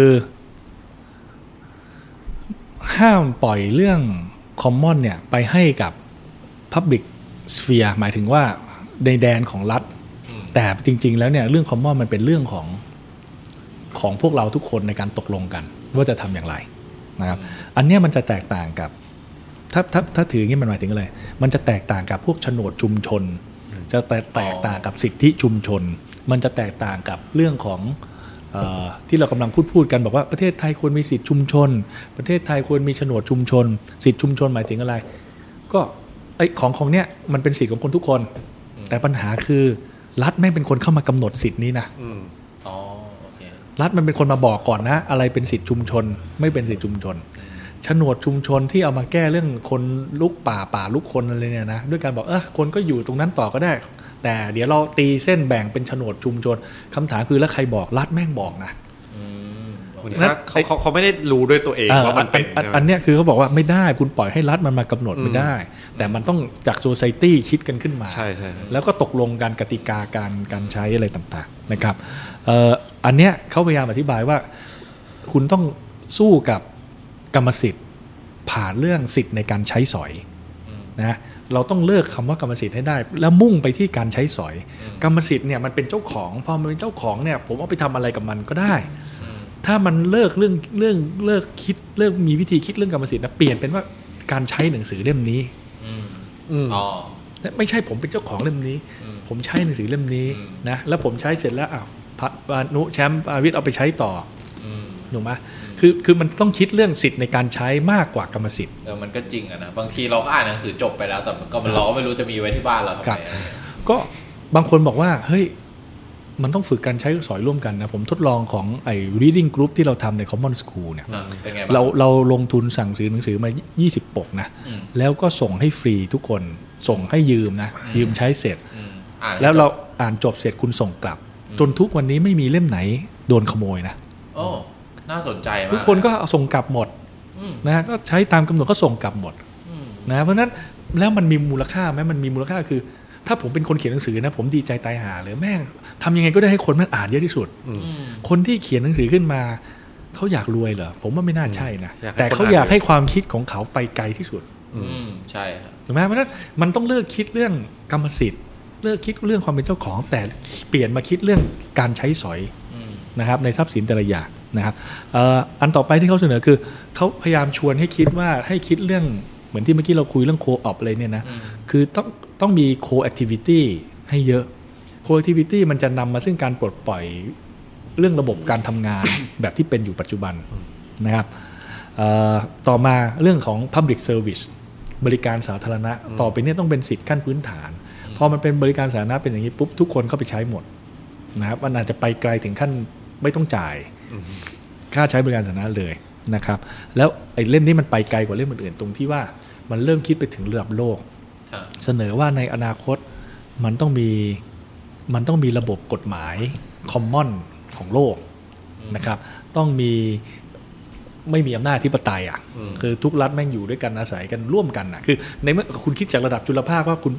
ห้ามปล่อยเรื่องคอมมอนเนี่ยไปให้กับ Public Sphere หมายถึงว่าในแดนของรัฐแต่จริงๆแล้วเนี่ยเรื่องคอมมอนมันเป็นเรื่องของของพวกเราทุกคนในการตกลงกันว่าจะทำอย่างไรนะครับอันนี้มันจะแตกต่างกับถ้าถ้าถ้าถืออย่างนี้มันหมายถึงอะไรมันจะแตกต่างกับพวกโฉนดชุมชนจะแตกต่างกับสิทธิชุมชนมันจะแตกต่างกับเรื่องของเอ่อที่เรากำลังพูดพูดกันบอกว่าประเทศไทยควรมีสิทธิชุมชนประเทศไทยควรมีโฉนดชุมชนสิทธิชุมชนหมายถึงอะไรก็ไอ้ของของเนี้ยมันเป็นสิทธิของคนทุกคนแต่ปัญหาคือรัฐไม่เป็นคนเข้ามากำหนดสิทธินี้นะอ๋อโอเครัฐมันเป็นคนมาบอกก่อนนะอะไรเป็นสิทธิชุมชนไม่เป็นสิทธิชุมชนโฉนดชุมชนที่เอามาแก้เรื่องคนลุกป่าป่าลุกคนอะไรเนี่ยนะด้วยการบอกเออคนก็อยู่ตรงนั้นต่อก็ได้แต่เดี๋ยวเราตีเส้นแบ่งเป็นโฉนดชุมชนคำถามคือแล้วใครบอกรัฐแม่งบอกนะเหมือนเขาเขาเขาไม่ได้รู้ด้วยตัวเองว่ามันเป็นอันเนี้ยคือเขาบอกว่าไม่ได้คุณปล่อยให้รัฐมันมากำหนดไม่ได้แต่มันต้องจากโซไซตี้คิดกันขึ้นมาใช่ใช่แล้วก็ตกลงการกติกาการการใช้อะไรต่างๆนะครับอันเนี้ยเขาพยายามอธิบายว่าคุณต้องสู้กับกรรมสิทธิ์ผ่านเรื่องสิทธิ์ในการใช้สอยนะเราต้องเลิกคำว่ากรรมสิทธิ์ให้ได้แล้วมุ่งไปที่การใช้สอยกรรมสิทธิ์เนี่ยมันเป็นเจ้าของพอมันเป็นเจ้าของเนี่ยผมเอาไปทำอะไรกับมันก็ได้ถ้ามันเลิกเรื่องเรื่องเลิกคิดเลิกมีวิธีคิดเรื่องกรรมสิทธิ์นะเปลี่ยนเป็นว่าการใช้หนังสือเล่มนี้อ๋อไม่ใช่ผมเป็นเจ้าของเล่มนี้ผมใช้หนังสือเล่มนี้นะแล้วผมใช้เสร็จแล้วอ้าวพานุแชมป์อาวิทย์เอาไปใช้ต่อถูกไหมคือคือมันต้องคิดเรื่องสิทธิ์ในการใช้มากกว่ากรรมสิทธิ์เออมันก็จริงอะนะบางทีเราก็อ่านหนังสือจบไปแล้วแต่ก็เราก็ไม่รู้จะมีไว้ที่บ้านเราทำไมก็บางคนบอกว่าเฮ้ยมันต้องฝึกการใช้สอยร่วมกันนะผมทดลองของไอ้ reading group ที่เราทำใน Common School เนี่ยเราเราลงทุนสั่งซื้อหนังสือมายี่สิบปกนะแล้วก็ส่งให้ฟรีทุกคนส่งให้ยืมนะยืมใช้เสร็จแล้วเราอ่านจบเสร็จคุณส่งกลับจนทุกวันนี้ไม่มีเล่มไหนโดนขโมยนะโอ้น่าสนใจมากทุกคนก็ส่งกลับหมดนะก็ใช้ตามกำหนดก็ส่งกลับหมดนะเพราะนั้นแล้วมันมีมูลค่าไหมมันมีมูลค่าคือถ้าผมเป็นคนเขียนหนังสือนะผมดีใจตายหาเลยแม่งทำยังไงก็ได้ให้คนมันอ่านเยอะที่สุดคนที่เขียนหนังสือขึ้นมาเขาอยากรวยเหรอผมว่าไม่น่าใช่นะแต่เขาอยากให้ความคิดของเขาไปไกลที่สุดใช่ครับถูกไหมเพราะนั้นมันต้องเลิกคิดเรื่องกรรมสิทธิ์เลิกคิดเรื่องความเป็นเจ้าของแต่เปลี่ยนมาคิดเรื่องการใช้สอยนะครับในทรัพย์สินแต่ละอย่างนะครับอันต่อไปที่เขาเสนอคือเขาพยายามชวนให้คิดว่าให้คิดเรื่องเหมือนที่เมื่อกี้เราคุยเรื่องโคออปอะไรเนี่ยนะคือต้องต้องมีโคแอคทิวิตี้ให้เยอะโคแอคทิวิตี้มันจะนำมาซึ่งการปลดปล่อยเรื่องระบบการทำงาน แบบที่เป็นอยู่ปัจจุบันนะครับต่อมาเรื่องของ Public Service บริการสาธารณะต่อไปนี้ต้องเป็นสิทธิขั้นพื้นฐานพอมันเป็นบริการสาธารณะเป็นอย่างนี้ปุ๊บทุกคนเข้าไปใช้หมดนะครับมันอาจจะไปไกลถึงขั้นไม่ต้องจ่ายค่าใช้บริการสาธารณะเลยนะครับแล้วไอ้เล่มนี้มันไปไกลกว่าเล่มอื่นๆตรงที่ว่ามันเริ่มคิดไปถึงระดับโลกเสนอว่าในอนาคตมันต้องมีมันต้องมีระบบกฎหมายคอมมอนของโลกนะครับต้องมีไม่มีอำนาจอธิปไตยอ่ะคือทุกรัฐแม่งอยู่ด้วยกันอาศัยกันร่วมกันอ่ะคือในเมื่อคุณคิดจากระดับจุลภาคว่าคุณ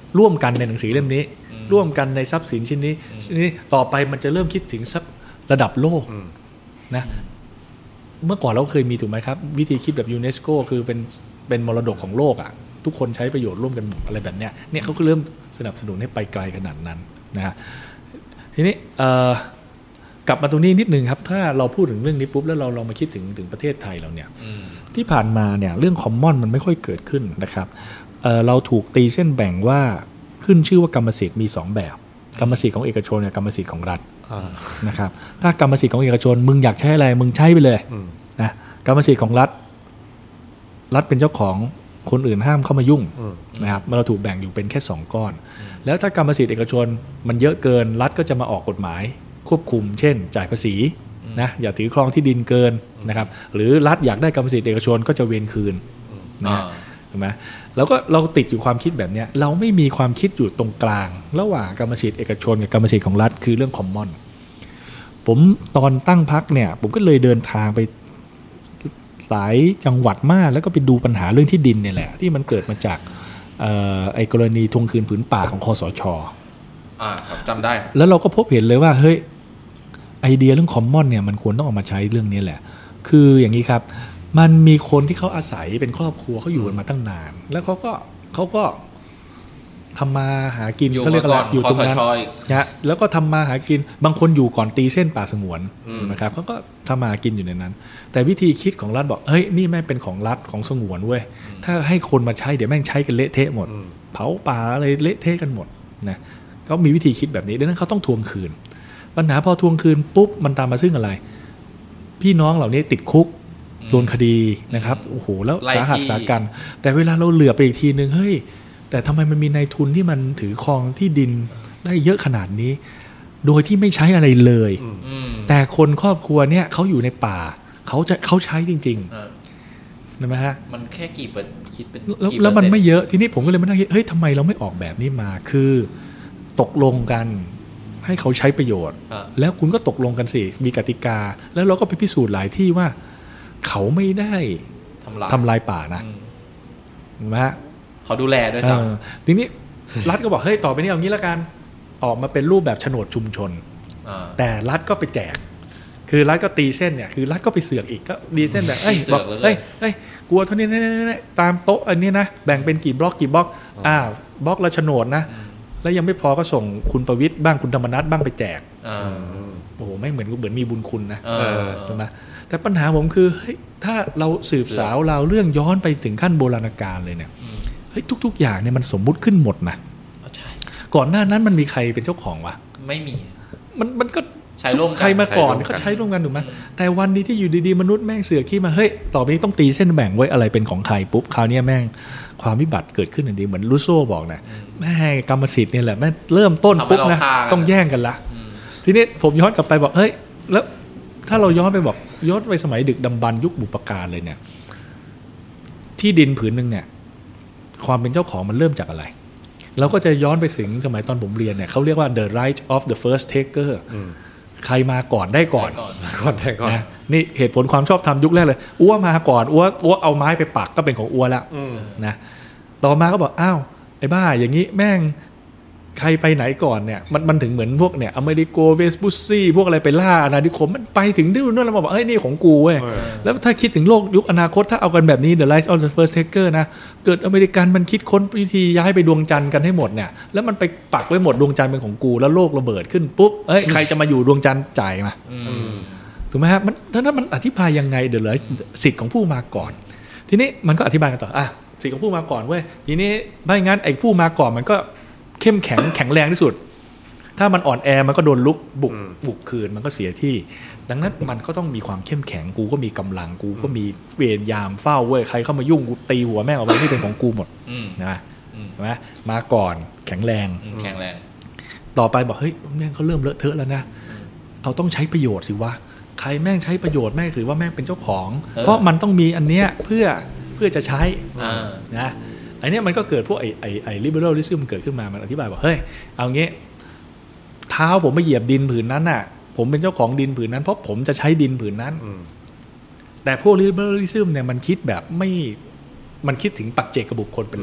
ร่วมกันในหนังสือเล่มนี้ร่วมกันในทรัพย์สินชิ้นนี้ชิ้นนี้ต่อไปมันจะเริ่มคิดถึงระดับโลกนะเมื่อก่อนเราเคยมีถูกไหมครับวิธีคิดแบบยูเนสโกคือเป็นเป็นมรดกของโลกอ่ะทุกคนใช้ประโยชน์ร่วมกันหมดอะไรแบบเนี้ยเนี่ยเขาก็เริ่มสนับสนุนให้ไปไกลขนาดนั้นนะฮะทีนี้กลับมาตรงนี้นิดนึงครับถ้าเราพูดถึงเรื่องนี้ปุ๊บแล้วเราลองมาคิดถึงถึงประเทศไทยเราเนี่ยที่ผ่านมาเนี่ยเรื่องคอมมอนมันไม่ค่อยเกิดขึ้นนะครับ เอ่อ เราถูกตีเส้นแบ่งว่าขึ้นชื่อว่ากรรมสิทธิ์มีสองแบบกรรมสิทธิ์ของเอกชนกับกรรมสิทธิ์ของรัฐนะครับถ้ากรรมสิทธิ์ของเอกชนมึงอยากใช้อะไรมึงใช้ไปเลยนะกรรมสิทธิ์ของรัฐรัฐเป็นเจ้าของคนอื่นห้ามเข้ามายุ่งนะครับเราถูกแบ่งอยู่เป็นแค่สองก้อนแล้วถ้ากรรมสิทธิ์เอกชนมันเยอะเกินรัฐก็จะมาออกกฎหมายควบคุมเช่นจ่ายภาษีนะอย่าถือครองที่ดินเกินนะครับหรือรัฐอยากได้กรรมสิทธิ์เอกชนก็จะเวรคืนนะถูกไหมแล้วก็เราติดอยู่ความคิดแบบนี้เราไม่มีความคิดอยู่ตรงกลางระหว่างกรรมสิทธิ์เอกชนกับกรรมสิทธิ์ของรัฐคือเรื่องคอมมอนผมตอนตั้งพรรคเนี่ยผมก็เลยเดินทางไปหลายจังหวัดมากแล้วก็ไปดูปัญหาเรื่องที่ดินเนี่ยแหละที่มันเกิดมาจากไอ้กรณีทวงคืนผืนป่าของคสช. อ่าครับจำได้แล้วเราก็พบเห็นเลยว่าเฮ้ยไอเดียเรื่องคอมมอนเนี่ยมันควรต้องออกมาใช้เรื่องนี้แหละคืออย่างนี้ครับมันมีคนที่เขาอาศัยเป็นครอบครัวเขาอยู่กันมาตั้งนานแล้วเขาก็เขาก็ทำมาหากินเขาเรียกอะไรอยู่ตรงนั้นนะแล้วก็ทำมาหากินบางคนอยู่ก่อนตีเส้นป่าสงวนนะครับเขาก็ทำมาหากินอยู่ในนั้นแต่วิธีคิดของรัฐบอกเฮ้ยนี่แม่งเป็นของรัฐของสงวนเว้ยถ้าให้คนมาใช้เดี๋ยวแม่งใช้กันเละเทะหมดเผาป่าอะไรเละเทะกันหมดนะเขามีวิธีคิดแบบนี้ดังนั้นเขาต้องทวงคืนปัญหาพอทวงคืนปุ๊บมันตามมาซึ่งอะไรพี่น้องเหล่านี้ติดคุกโดนคดีนะครับโอ้โหแล้วสาหัสสากันแต่เวลาเราเหลือไปอีกทีนึงเฮ้ยแต่ทำไมมันมีนายทุนที่มันถือครองที่ดินได้เยอะขนาดนี้โดยที่ไม่ใช้อะไรเลยแต่คนครอบครัวเนี่ยเขาอยู่ในป่าเขาจะเขาใช้จริงๆนะไหมฮะมันแค่กี่เปอร์คิดเป็นแล้วมันไม่เยอะทีนี้ผมก็เลยมานั่งคิดเฮ้ยทำไมเราไม่ออกแบบนี้มาคือตกลงกันให้เขาใช้ประโยชน์แล้วคุณก็ตกลงกันสิมีกติกาแล้วเราก็ไปพิสูจน์หลายที่ว่าเขาไม่ได้ทำลายป่านะเห็นไหมฮะเขาดูแลด้วยซ้ำทีนี้รัฐก็บอกเฮ้ยต่อไปนี้เอางี้ละกันออกมาเป็นรูปแบบโฉนดชุมชนแต่รัฐก็ไปแจกคือรัฐก็ตีเส้นเนี่ยคือรัฐก็ไปเสือกอีกก็ดีเส้นแบบเอ้ยบอกเฮ้ยเฮ้ยกลัวเท่านี้ตามโต๊ะอันนี้นะแบ่งเป็นกี่บล็อกกี่บล็อกอ้าวบล็อกละโฉนดนะแล้วยังไม่พอก็ส่งคุณประวิตรบ้างคุณธรรมนัสบ้างไปแจกโอ้โหไม่เหมือนเหมือนมีบุญคุณนะใช่ไหมแต่ปัญหาผมคือเฮ้ยถ้าเราสืบสาวเราเรื่องย้อนไปถึงขั้นโบราณกาลเลยเนี่ยเฮ้ยทุกๆอย่างเนี่ยมันสมมุติขึ้นหมดนะก่อนหน้านั้นมันมีใครเป็นเจ้าของวะไม่มีมันมันก็ใช้ร่วมกันใครมาก่อนเขาใช้ร่วมกันถูกไหมแต่วันนี้ที่อยู่ดีๆมนุษย์แม่งเสือกขี้มาเฮ้ยต่อไปนี้ต้องตีเส้นแบ่งไว้อะไรเป็นของใครปุ๊บคราวนี้แม่งความวิบัติเกิดขึ้นทันทีเหมือนลูโซ่บอกนะแม่กรรมสิทธิ์เนี่ยแหละแม่เริ่มต้นปุ๊บนะต้องแย่งกันละทีนี้ผมย้อนกลับไปบอกเฮ้ยแล้วถ้าเราย้อนไปบอกย้อนไปสมัยดึกดำบรรพ์ยุคบุปการเลยเนี่ยที่ดินผืนนึงเนี่ยความเป็นเจ้าของมันเริ่มจากอะไรเราก็จะย้อนไปถึงสมัยตอนผมเรียนเนี่ยเขาเรียกว่า the right of the first taker ใครมาก่อนได้ก่อนก่อนได้ก่อนนะนี่เหตุผลความชอบธรรมยุคแรกเลยอ้วมาก่อนอ้วอ้วเอาไม้ไปปักก็เป็นของอ้วแล้วนะต่อมาก็บอกอ้าวไอ้บ้าอย่างนี้แม่งใครไปไหนก่อนเนี่ยมันมันถึงเหมือนพวกเนี่ยอเมริโกเวสบุสซี่พวกอะไรไปล่าอาณานิคมมันไปถึงที่นู่นแล้วมาบอกเฮ้ยนี่ของกูเว้ยแล้วถ้าคิดถึงโลกยุคอนาคตถ้าเอากันแบบนี้ the rise of the first taker นะเกิดอเมริกันมันคิดค้นวิธีย้ายไปดวงจันทร์กันให้หมดเนี่ยแล้วมันไปปักไว้หมดดวงจันทร์เป็นของกูแล้วโลกระเบิดขึ้นปุ๊บเอ้ยใครจะมาอยู่ดวงจันทร์จ่ายมาถูกไหมครับมันแล้วมันอธิบายยังไง the rise สิทธิ์ของผู้มาก่อนทีนี้มันก็อธิบายกันต่ออ่ะสิทธิ์ของผู้มาก่อนเว้ยทีนี้ไม่งั้นไอ้ผู้มาก่อนมันก็เข้มแข็งแข็งแรงที่สุดถ้ามันอ่อนแอมันก็โดนลุกบุกบุกคืนมันก็เสียที่ดังนั้นมันก็ต้องมีความเข้มแข็งกูก็มีกำลังกูก็มีเวรยามเฝ้าเว้ยใครเข้ามายุ่งกูตีหัวแม่งออกไปที่เป็นของกูหมดนะใช่ไหมมาก่อนแข็งแรงแข็งแรงต่อไปบอกเฮ้ยแม่งเขาเริ่มเลอะเทอะแล้วนะเอาต้องใช้ประโยชน์สิวะใครแม่งใช้ประโยชน์แม่งคือว่าแม่งเป็นเจ้าของเพราะมันต้องมีอันเนี้ยเพื่อเพื่อจะใช้นะอันนี้มันก็เกิดพวกไอ้ไอ้ไอ้ liberalism เกิดขึ้นมามันอธิบายบอกเฮ้ยเอางี้เท้าผมไปเหยียบดินผืนนั้นน่ะผมเป็นเจ้าของดินผืนนั้นเพราะผมจะใช้ดินผืนนั้นแต่พวก liberalism เนี่ยมันคิดแบบไม่มันคิดถึงปัจเจกบุคคลเป็นหลัก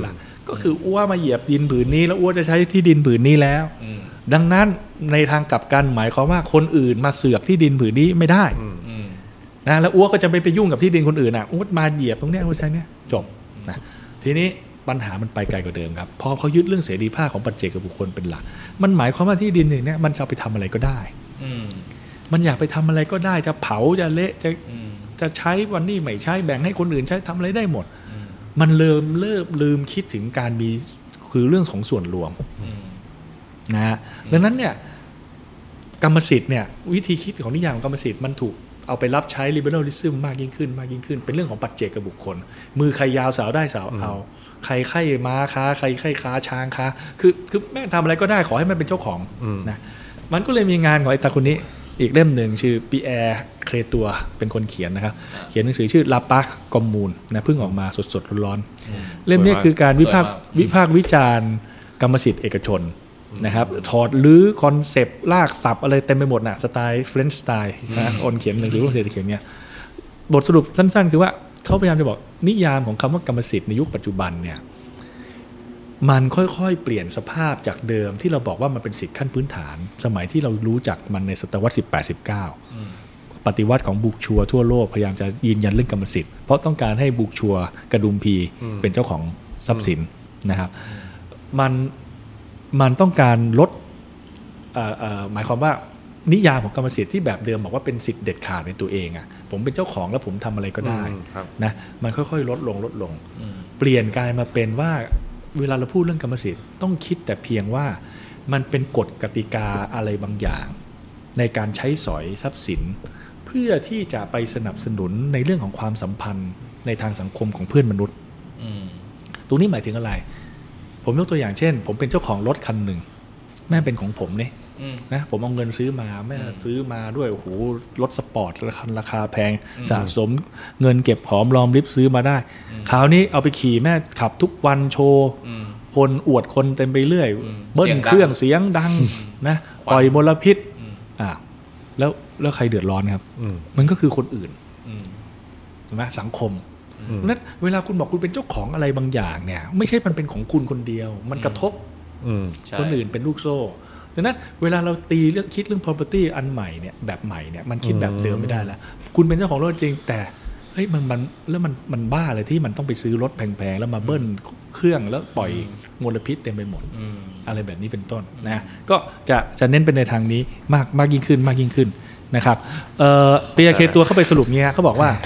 ก็คืออ้วมาเหยียบดินผืนนี้แล้วอ้วจะใช้ที่ดินผืนนี้แล้วดังนั้นในทางกลับกันหมายความว่าคนอื่นมาเสือกที่ดินผืนนี้ไม่ได้นะแล้วอ้วก็จะไม่ไปยุ่งกับที่ดินคนอื่นอ่ะอ้วมาเหยียบตรงเนี้ยอ้วใช้เนี้ยจบนะทีนี้ปัญหามันไปไกลกว่าเดิมครับพอเขายึดเรื่องเสรีภาพของปัจเจกบุคคลเป็นหลักมันหมายความว่าที่ดินอย่างเนี้ยมันจะไปทำอะไรก็ได้มันอยากไปทำอะไรก็ได้จะเผาจะเละจะจะใช้วันนี้ไม่ใช้แบ่งให้คนอื่นใช้ทำอะไรได้หมดมันเริ่มเริ่มลืมคิดถึงการมีคือเรื่องของส่วนรวมนะฮะดังนั้นเนี่ยกรรมสิทธิ์เนี่ยวิธีคิดของนิยามของกรรมสิทธิ์มันถูกเอาไปรับใช้ liberalism มากยิ่งขึ้นมากยิ่งขึ้นเป็นเรื่องของปัจเจกบุคคลมือใครยาวสาวได้สาวเอาใครไข้ม้าค้าใครไข้ค้าช้างค้าคือคือแม่ทำอะไรก็ได้ขอให้มันเป็นเจ้าของนะมันก็เลยมีงานของไอ้ตาคนนี้อีกเล่มหนึ่งชื่อปีแอร์เครตัวเป็นคนเขียนนะครับเขียนหนังสือชื่อลาปาร์คคอมมูนนะเพิ่งออกมาสดๆร้อนๆเล่มนี้คือการวิพากษ์วิพากษ์วิจารณ์กรรมสิทธิ์เอกชนนะครับถอดลื้อคอนเซปต์ลากศัพท์อะไรเต็มไปหมดนะสไตล์เฟรนช์สไตล์นะอนเขียนหนังสือเรื่องเศรษฐกิจเนี่ยบทสรุปสั้นๆคือว่าเขาพยายามจะบอกนิยามของคำว่ากรรมสิทธิ์ในยุคปัจจุบันเนี่ยมันค่อยๆเปลี่ยนสภาพจากเดิมที่เราบอกว่ามันเป็นสิทธิขั้นพื้นฐานสมัยที่เรารู้จักมันในศตวรรษสิบแปด สิบเก้าปฏิวัติของบุกชัวทั่วโลกพยายามจะยืนยันเรื่องกรรมสิทธิ์เพราะต้องการให้บุกชัวกระดุมพีเป็นเจ้าของทรัพย์สินนะครับมันมันต้องการลดหมายความว่านิยามของกรรมสิทธิ์ที่แบบเดิมบอกว่าเป็นสิทธิเด็ดขาดในตัวเองอ่ะผมเป็นเจ้าของแล้วผมทำอะไรก็ได้นะมันค่อยๆลดลงลดลงเปลี่ยนกลายมาเป็นว่าเวลาเราพูดเรื่องกรรมสิทธิ์ต้องคิดแต่เพียงว่ามันเป็นกฎกติกาอะไรบางอย่างในการใช้สอยทรัพย์สินเพื่อที่จะไปสนับสนุนในเรื่องของความสัมพันธ์ในทางสังคมของเพื่อนมนุษย์ตรงนี้หมายถึงอะไรผมยกตัวอย่างเช่นผมเป็นเจ้าของรถคันหนึ่งแม่เป็นของผมเนี่ยนะผมเอาเงินซื้อมาแม่ซื้อมาด้วยโอ้โหรถสปอร์ตราคาราคาแพงสะสมเงินเก็บหอมรอมริบซื้อมาได้คราวนี้เอาไปขี่แม่ขับทุกวันโชว์คนอวดคนเต็มไปเรื่อยเบิ้ลเครื่องเสียงดังนะปล่อยมลพิษอ่ะแล้วแล้วใครเดือดร้อนครับมันก็คือคนอื่นถูกไหมสังคมนั้นเวลาคุณบอกคุณเป็นเจ้าของอะไรบางอย่างเนี่ยไม่ใช่มันเป็นของคุณคนเดียวมันกระทบคนอื่นเป็นลูกโซ่ดังนั้นเวลาเราตีเรื่องคิดเรื่อง property อันใหม่เนี่ยแบบใหม่เนี่ยมันคิดแบบเดิมไม่ได้แล้วคุณเป็นเจ้าของรถจริงแต่เฮ้ยมันมันแล้วมันมันบ้าเลยที่มันต้องไปซื้อรถแพงๆแล้วมาเบิ้ลเครื่องแล้วปล่อยมลพิษเต็มไปหมดอะไรแบบนี้เป็นต้นนะก็จะจะเน้นเป็นในทางนี้มากมากยิ่งขึ้นมากยิ่งขึ้นนะครับเอ่อปีอาเคตัวเข้าไปสรุปเงี้ยเขาบอกว่า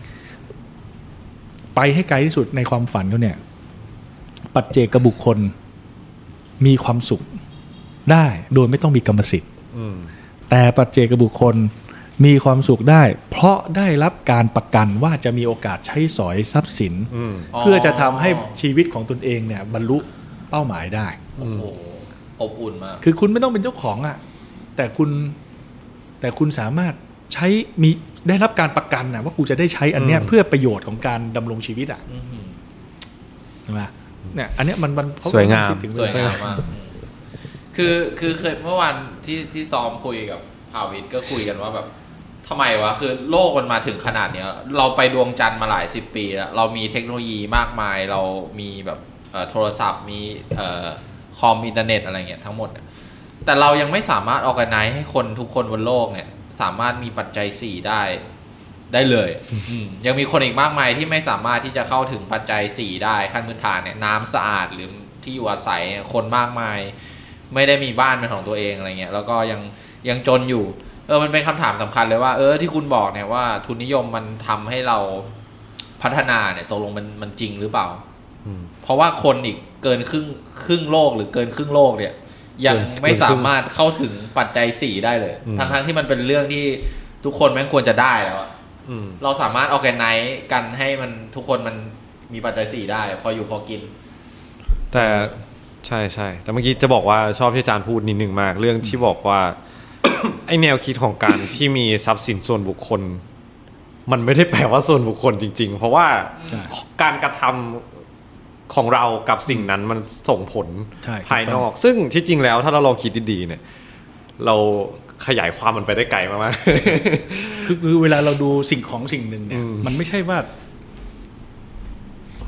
ไปให้ไกลที่สุดในความฝันเขาเนี่ยปัจเจกบุคคลมีความสุขได้โดยไม่ต้องมีกรรมสิทธิ์แต่ปัจเจกบุคคลมีความสุขได้เพราะได้รับการประกันว่าจะมีโอกาสใช้สอยทรัพย์สินเพื่อจะทำให้ชีวิตของตนเองเนี่ยบรรลุเป้าหมายได้โอ้โหอบอุ่นมากคือคุณไม่ต้องเป็นเจ้าของอ่ะแต่คุณแต่คุณสามารถใช้มีได้รับการประกันนะว่ากูจะได้ใช้อันเนี้ยเพื่อประโยชน์ของการดำรงชีวิตอ่ะใช่ไหมเนี่ยอันเนี้ยมันมันสวยงามสวยงามมากคือคือเคยเมื่อวานที่ที่ซ้อมคุยกับภาวิทย์ก็คุยกันว่าแบบทำไมวะคือโลกมันมาถึงขนาดนี้เราไปดวงจันทร์มาหลายสิบปีแล้วเรามีเทคโนโลยีมากมายเรามีแบบโทรศัพท์มีคอมอินเทอร์เน็ตอะไรเงี้ยทั้งหมดแต่เรายังไม่สามารถออร์แกไนซ์ให้คนทุกคนบนโลกเนี่ยสามารถมีปัจจัยสี่ได้ได้เลยยังมีคนอีกมากมายที่ไม่สามารถที่จะเข้าถึงปัจจัยสี่ได้ขั้นพื้นฐานเนี่ยน้ำสะอาดหรือที่อยู่อาศัยคนมากมายไม่ได้มีบ้านเป็นของตัวเองอะไรเงี้ยแล้วก็ยังยังจนอยู่เออมันเป็นคำถามสำคัญเลยว่าเออที่คุณบอกเนี่ยว่าทุนนิยมมันทำให้เราพัฒนาเนี่ยตกลงมันมันจริงหรือเปล่าเพราะว่าคนอีกเกินครึ่งครึ่งโลกหรือเกินครึ่งโลกเนี่ยยังไม่สามารถเข้าถึงปัจจัยสี่ได้เลยทั้งๆที่มันเป็นเรื่องที่ทุกคนแม่งควรจะได้แล้วเราสามารถออร์แกไนซ์กันให้มันทุกคนมันมีปัจจัยสี่ได้พออยู่พอกินแต่ใช่ใช่แต่เมื่อกี้จะบอกว่าชอบที่อาจารย์พูดนิดนึงมากเรื่องที่บอกว่า ไอแนวคิดของการที่มีทรัพย์สินส่วนบุคคลมันไม่ได้แปลว่าส่วนบุคคลจริงๆเพราะว่าการกระทำของเรากับสิ่งนั้นมันส่งผลภายนอกซึ่งที่จริงแล้วถ้าเราลองคิดดีๆเนี่ยเราขยายความมันไปได้ไกลมากๆคือเวลาเราดูสิ่งของสิ่งหนึ่งเนี่ยมันไม่ใช่ว่า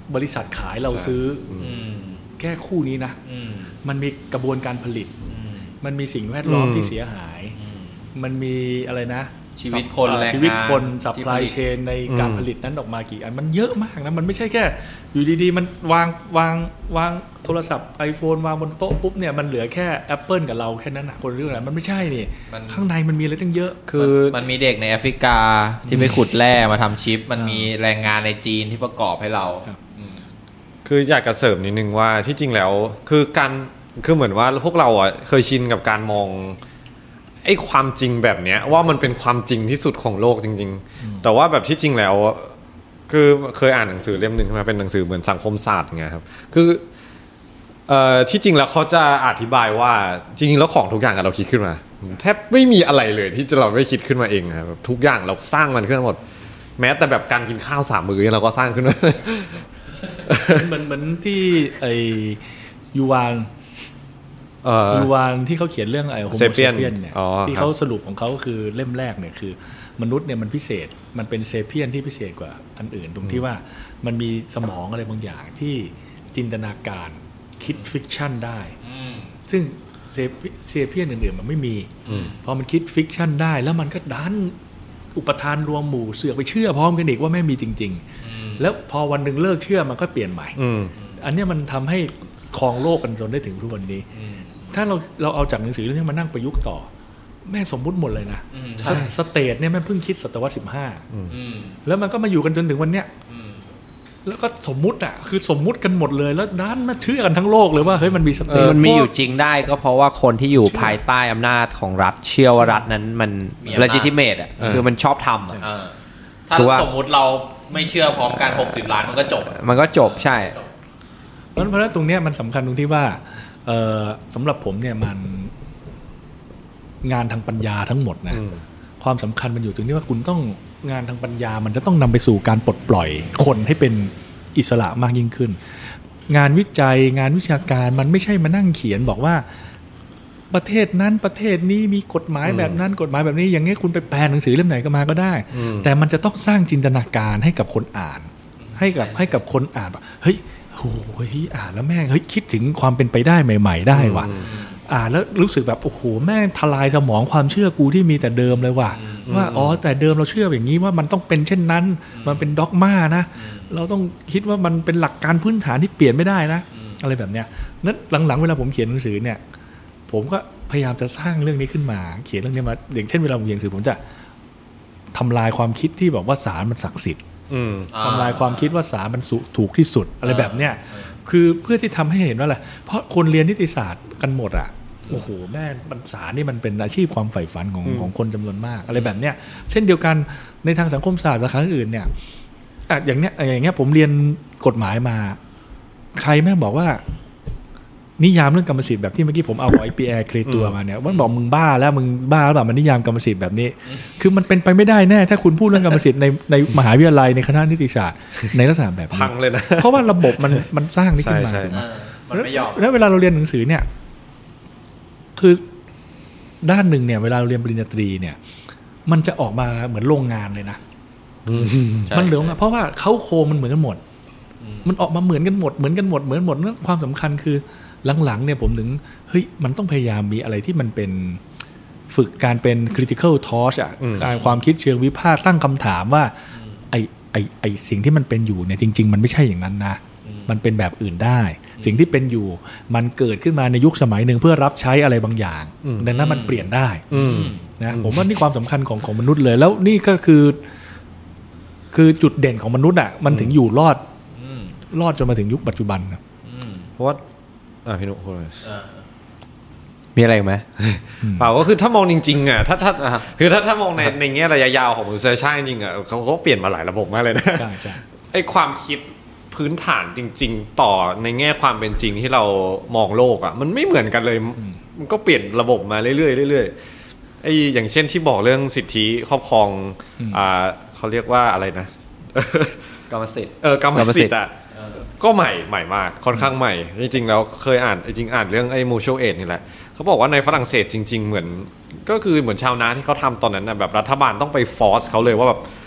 บริษัทขายเราซื้อแค่คู่นี้นะมันมีกระบวนการผลิตมันมีสิ่งแวดล้อมที่เสียหายมันมีอะไรนะชีวิตคนแรงงานชีวิตคนซัพพลายเชนในการผลิตนั้นออกมากี่อันมันเยอะมากนะมันไม่ใช่แค่อยู่ดีๆมันวางวางวางโทรศัพท์ iPhone วางบนโต๊ะปุ๊บเนี่ยมันเหลือแค่ Apple กับเราแค่นั้นนะคนเรื่องอะไรมันไม่ใช่นี่ข้างในมันมีอะไรตั้งเยอะคือมันมีเด็กในแอฟริกาที่ไปขุดแร่มาทำชิปมันมีแรงงานในจีนที่ประกอบให้เราคืออยากจะเสริมนิดนึงว่าที่จริงแล้วคือการคือเหมือนว่าพวกเราอ่ะเคยชินกับการมองไอ้ความจริงแบบเนี้ยว่ามันเป็นความจริงที่สุดของโลกจริงๆแต่ว่าแบบที่จริงแล้วคือเคยอ่านหนังสือเล่มนึงมาเป็นหนังสือเหมือนสังคมศาสตร์ไงครับคือเอ่อที่จริงแล้วเขาจะอธิบายว่าจริงๆแล้วของทุกอย่างเราคิดขึ้นมาแทบไม่มีอะไรเลยที่เราไม่คิดขึ้นมาเองครับทุกอย่างเราสร้างมันขึ้นหมดแม้แต่แบบการกินข้าวสามมื้อเราก็สร้างขึ้นมาเหมือนเหมือนที่ไอยูวานยูวานที่เขาเขียนเรื่องไอ้โฮโมเซเปียนเนี่ยที่เขาสรุปของเขาคือเล่มแรกเนี่ยคือมนุษย์เนี่ยมันพิเศษมันเป็นเซเปียนที่พิเศษกว่าอันอื่นตรงที่ว่ามันมีสมองอะไรบางอย่างที่จินตนาการคิดฟิกชันได้ซึ่งเซเปียนอื่นๆมันไม่มีพอมันคิดฟิกชันได้แล้วมันก็ดันอุปทานรวมหมู่เสือกไปเชื่อพร้อมกันอีกว่าไม่มีจริงๆแล้วพอวันหนึ่งเลิกเชื่อมันก็เปลี่ยนใหม่อันนี้มันทำให้ครองโลกกันจนได้ถึงทุกวันนี้ถ้าเราเราเอาจากหนังสือเรื่องนี้มานั่งประยุกต์ต่อแม่สมมุติหมดเลยนะสเตทเนี่ยแม่เพิ่งคิดศตวรรษสิบห้าแล้วมันก็มาอยู่กันจนถึงวันเนี้ยแล้วก็สมมุติอ่ะคือสมมุติกันหมดเลยแล้วด้านมาเชื่อกันทั้งโลกเลยว่าเฮ้ยมันมีสเตทมันมีอยู่จริงได้ก็เพราะว่าคนที่อยู่ภายใต้อำนาจของรัฐเชื่อว่ารัฐนั้นมัน legitimate อ่ะคือมันชอบทำอ่ะถ้าสมมุติเราไม่เชื่อพร้อมกันหกสิบล้านมันก็จบมันก็จบใช่เพราะฉะนั้นตรงเนี้ยมันสำคัญตรงที่ว่าสำหรับผมเนี่ยมันงานทางปัญญาทั้งหมดนะความสำคัญมันอยู่ตรงที่ว่าคุณต้องงานทางปัญญามันจะต้องนำไปสู่การปลดปล่อยคนให้เป็นอิสระมากยิ่งขึ้นงานวิจัยงานวิชาการมันไม่ใช่มานั่งเขียนบอกว่าประเทศนั้นประเทศนี้มีกฎหมายแบบนั้นกฎหมายแบบนี้อย่างงี้คุณไปแปลหนังสือเล่มไหนก็มาก็ได้แต่มันจะต้องสร้างจินตนาการให้กับคนอ่านให้กับให้กับคนอ่านแบบเฮ้ยโอ้ยอ่านแล้วแม่งเฮ้ยคิดถึงความเป็นไปได้ใหม่ๆได้ว่ะอ่านแล้วรู้สึกแบบโอ้โหแม่งทลายสมองความเชื่อกูที่มีแต่เดิมเลยว่ะว่าอ๋อแต่เดิมเราเชื่ออย่างนี้ว่ามันต้องเป็นเช่นนั้นมันเป็นด็อกม่านะเราต้องคิดว่ามันเป็นหลักการพื้นฐานที่เปลี่ยนไม่ได้นะอะไรแบบเนี้ยนั้นหลังๆเวลาผมเขียนหนังสือเนี่ยผมก็พยายามจะสร้างเรื่องนี้ขึ้นมาเขียนเรื่องนี้มาอย่างเช่นเวลาผมเขียนหนังสือผมจะทำลายความคิดที่บอกว่าศาลมันศักดิ์สิทธิ์ทำลายความคิดว่าศาลมันถูกที่สุดอะไรแบบเนี้ยคือเพื่อที่ทำให้เห็นว่าอะไรเพราะคนเรียนนิติศาสตร์กันหมดอ่ะโอ้โหแม่ศาลนี่มันเป็นอาชีพความใฝ่ฝันของของคนจำนวนมากอะไรแบบเนี้ยเช่นเดียวกันในทางสังคมศาสตร์สาขาอื่นเนี่ยอ่ะอย่างเนี้ยอย่างเงี้ยผมเรียนกฎหมายมาใครแม่บอกว่านิยามเรื่องกรรมสิทธิ์แบบที่เมื่อกี้ผมเอาไอ้ปีแอร์เครตัวมาเนี่ยว่าบอกมึงบ้าแล้วมึงบ้าหรือเปล่ามันนิยามกรรมสิทธิ์แบบนี้คือมันเป็นไปไม่ได้แน่ถ้าคุณพูดเรื่องกรรมสิทธิ์ในในมหาวิทยาลัยในคณะนิติศาสตร์ในลักษณะแบบนี้พังเลยนะเพราะว่าระบบมันมันสร้างนี่ขึ้นมาถูกไหมแล้วเวลาเราเรียนหนังสือเนี่ยคือด้านหนึ่งเนี่ยเวลาเราเรียนปริญญาตรีเนี่ยมันจะออกมาเหมือนโรงงานเลยนะมันเหลืองเพราะว่าเขาโครงมันเหมือนกันหมดมันออกมาเหมือนกันหมดเหมือนกันหมดเหมือนหมดนั่นความสำคัญคือหลังๆเนี่ยผมถึงเฮ้ยมันต้องพยายามมีอะไรที่มันเป็นฝึกการเป็น critical thought อ่ะการความคิดเชิงวิพากษ์ตั้งคำถามว่าไอไอไอสิ่งที่มันเป็นอยู่เนี่ยจริงๆมันไม่ใช่อย่างนั้นนะมันเป็นแบบอื่นได้สิ่งที่เป็นอยู่มันเกิดขึ้นมาในยุคสมัยหนึ่งเพื่อรับใช้อะไรบางอย่างดังนั้นมันเปลี่ยนได้นะผมว่านี่ความสำคัญของของมนุษย์เลยแล้วนี่ก็คือคือจุดเด่นของมนุษย์อ่ะมันถึงอยู่รอดรอดจนมาถึงยุคปัจจุบันนะเพราะว่าอ่าพี่นุ๊กพูดเลยมีอะไรไหมเปล่าก็คือถ้ามองจริงๆอ่ะถ้าถ้าคือถ้าถ้ามองในในแง่ระยะยาวของมนุษยชาติจริงๆอ่ะเขาเขาเปลี่ยนมาหลายระบบมากเลยนะใช่ใช่ไอความคิดพื้นฐานจริงๆต่อในแง่ความเป็นจริงที่เรามองโลกอ่ะมันไม่เหมือนกันเลยมันก็เปลี่ยนระบบมาเรื่อยๆเรื่อยๆไออย่างเช่นที่บอกเรื่องสิทธิครอบครองอ่าเขาเรียกว่าอะไรนะกรรมสิทธิ์เออกรรมสิทธิ์อ่ะก็ใหม่ใหม่มากค่อนข้างใหม่จริงๆแล้วเคยอ่านจริงๆอ่านเรื่องไอ้ mutual aid นี่แหละเขาบอกว่าในฝรั่งเศสจริงๆเหมือนก็คือเหมือนชาวนาที่เขาทำตอนนั้นนะแบบรัฐบาลต้องไปฟอร์สเขาเลยว่าแบบ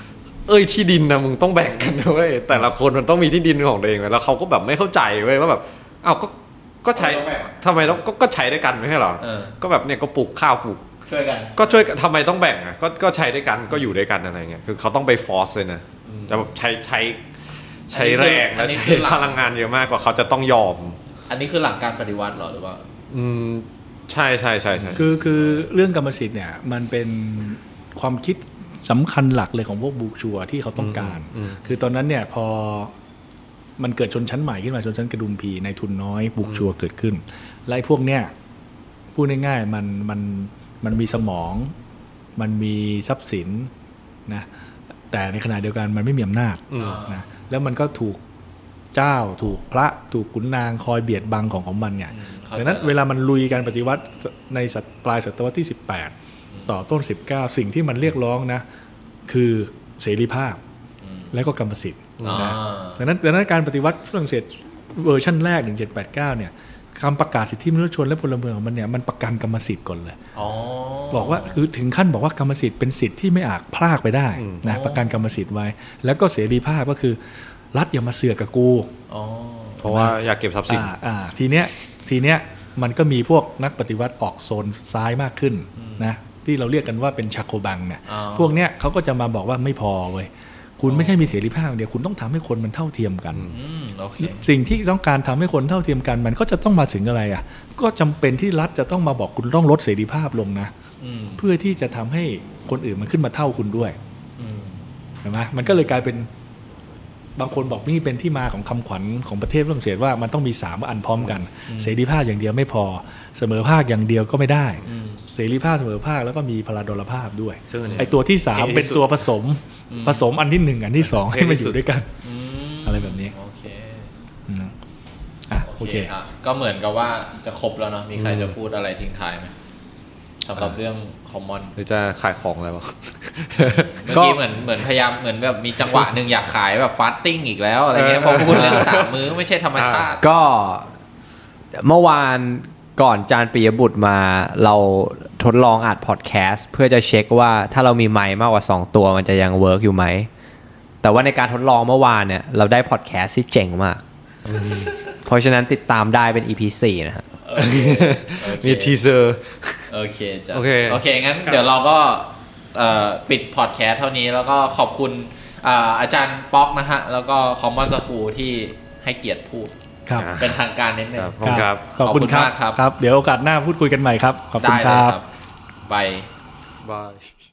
เอ้ยที่ดินนะมึงต้องแบ่งกันนะเว้ยแต่ละคนมันต้องมีที่ดินของตัวเองแล้วเขาก็แบบไม่เข้าใจเว้ยว่าแบบอ้าวก็ก็ใช้ทำไมต้องก็ใช้ด้วยกันไม่ใช่เหรอก็แบบเนี่ยก็ปลูกข้าวปลูกช่วยกันก็ช่วยทำไมต้องแบ่งอ่ะก็ก็ใช้ด้วยกันก็อยู่ด้วยกันอะไรเงี้ยคือเขาต้องไปฟอร์สเลยนะแต่แบบใช้ใช้ใช้แรงและใช้พลังงานเยอะมากกว่าเขาจะต้องยอมอันนี้คือหลักการปฏิวัติหรอหรือว่าอืมใช่ใช่ใช่ใช่คือคือเรื่องกรรมสิทธิ์เนี่ยมันเป็นความคิดสำคัญหลักเลยของพวกบูชัวที่เขาต้องการคือตอนนั้นเนี่ยพอมันเกิดชนชั้นใหม่ขึ้นมาชนชั้นกระดุมพีในทุนน้อยบูชัวเกิดขึ้นไล่พวกเนี้ยพูดง่ายๆมันมันมันมีสมองมันมีทรัพย์สินนะแต่ในขณะเดียวกันมันไม่มีอำนาจนะแล้วมันก็ถูกเจ้าถูกพระถูกขุนนางคอยเบียดบังของของมันเนี่ยดังนั้นเวลามันลุยการปฏิวัติในปลายศตวรรษที่สิบแปดต่อต้นสิบเก้าสิ่งที่มันเรียกร้องนะคือเสรีภาพและก็กรรมสิทธิ์นะดังนั้นดังนั้นการปฏิวัติฝรั่งเศสเวอร์ชันแรกหนึ่งเจ็ดแปดเก้าเนี่ยคำประกาศสิทธิมนุษยชนและพลเมืองของมันเนี่ยมันประกันกรรมสิทธิ์ก่อนเลยบอกว่าคือถึงขั้นบอกว่ากรรมสิทธิ์เป็นสิทธิ์ที่ไม่อาจพลากไปได้นะประกันกรรมสิทธิ์ไว้แล้วก็เสรีภาพก็คือรัฐอย่ามาเสือกกับกูเพราะว่าอยากเก็บทรัพย์สินอ่าทีเนี้ยทีเนี้ยมันก็มีพวกนักปฏิวัติออกโซนซ้ายมากขึ้นนะที่เราเรียกกันว่าเป็นชาโคบังเนี่ยพวกเนี้ยเขาก็จะมาบอกว่าไม่พอเว้ยคุณไม่ใช่มีเสรีภาพเดียวคุณต้องทำให้คนมันเท่าเทียมกันสิ่งที่ต้องการทำให้คนเท่าเทียมกันมันก็จะต้องมาถึงอะไรอ่ะก็จำเป็นที่รัฐจะต้องมาบอกคุณต้องลดเสรีภาพลงนะเพื่อที่จะทำให้คนอื่นมันขึ้นมาเท่าคุณด้วยเห็นไหมมันก็เลยกลายเป็นบางคนบอกนี่เป็นที่มาของคำขวัญของประเทศฝรั่งเศสว่ามันต้องมีสามอันพร้อมกันเสรีภาพอย่างเดียวไม่พอเสมอภาคอย่างเดียวก็ไม่ได้เสรีภาพเสมอภาคแล้วก็มีพลาดลภาพด้วยไอตัวที่สามเป็นตัวผสมผสมอันที่หนึ่งอันที่สองให้มาอยู่ด้วยกันอะไรแบบนี้โอเคอ่ะโอเคก็เหมือนกับว่าจะครบแล้วเนาะมีใครจะพูดอะไรทิ้งท้ายไหมสำหรับเรื่องคอมมอนหรือจะขายของอะไรบ้างเมื่อกี้เหมือนเหมือนพยายามเหมือนแบบมีจังหวะหนึ่งอยากขายแบบฟาสติ้งอีกแล้วอะไรเงี้ยพอพูดเรื่องสามมื้อไม่ใช่ธรรมชาติก็เมื่อวานก่อนจานปิยบุตรมาเราทดลองอัดพอดแคสต์เพื่อจะเช็คว่าถ้าเรามีไมค์มากกว่าสองตัวมันจะยังเวิร์กอยู่ไหมแต่ว่าในการทดลองเมื่อวานเนี่ยเราได้พอดแคสต์ที่เจ๋งมากเพราะฉะนั้นติดตามได้เป็น อี พี สี่นะฮะมีทีเซอร์โอเคจ้ะโอเคโอเคงั้นเดี๋ยวเราก็ปิดพอดแคสต์เท่านี้แล้วก็ขอบคุณอาจารย์ป๊อกนะฮะแล้วก็คอมมอนสคูลที่ให้เกียรติพูดเป็นทางการนิดนึงครับขอบคุณครับครับเดี๋ยวโอกาสหน้าพูดคุยกันใหม่ครับขอบคุณครับบายบาย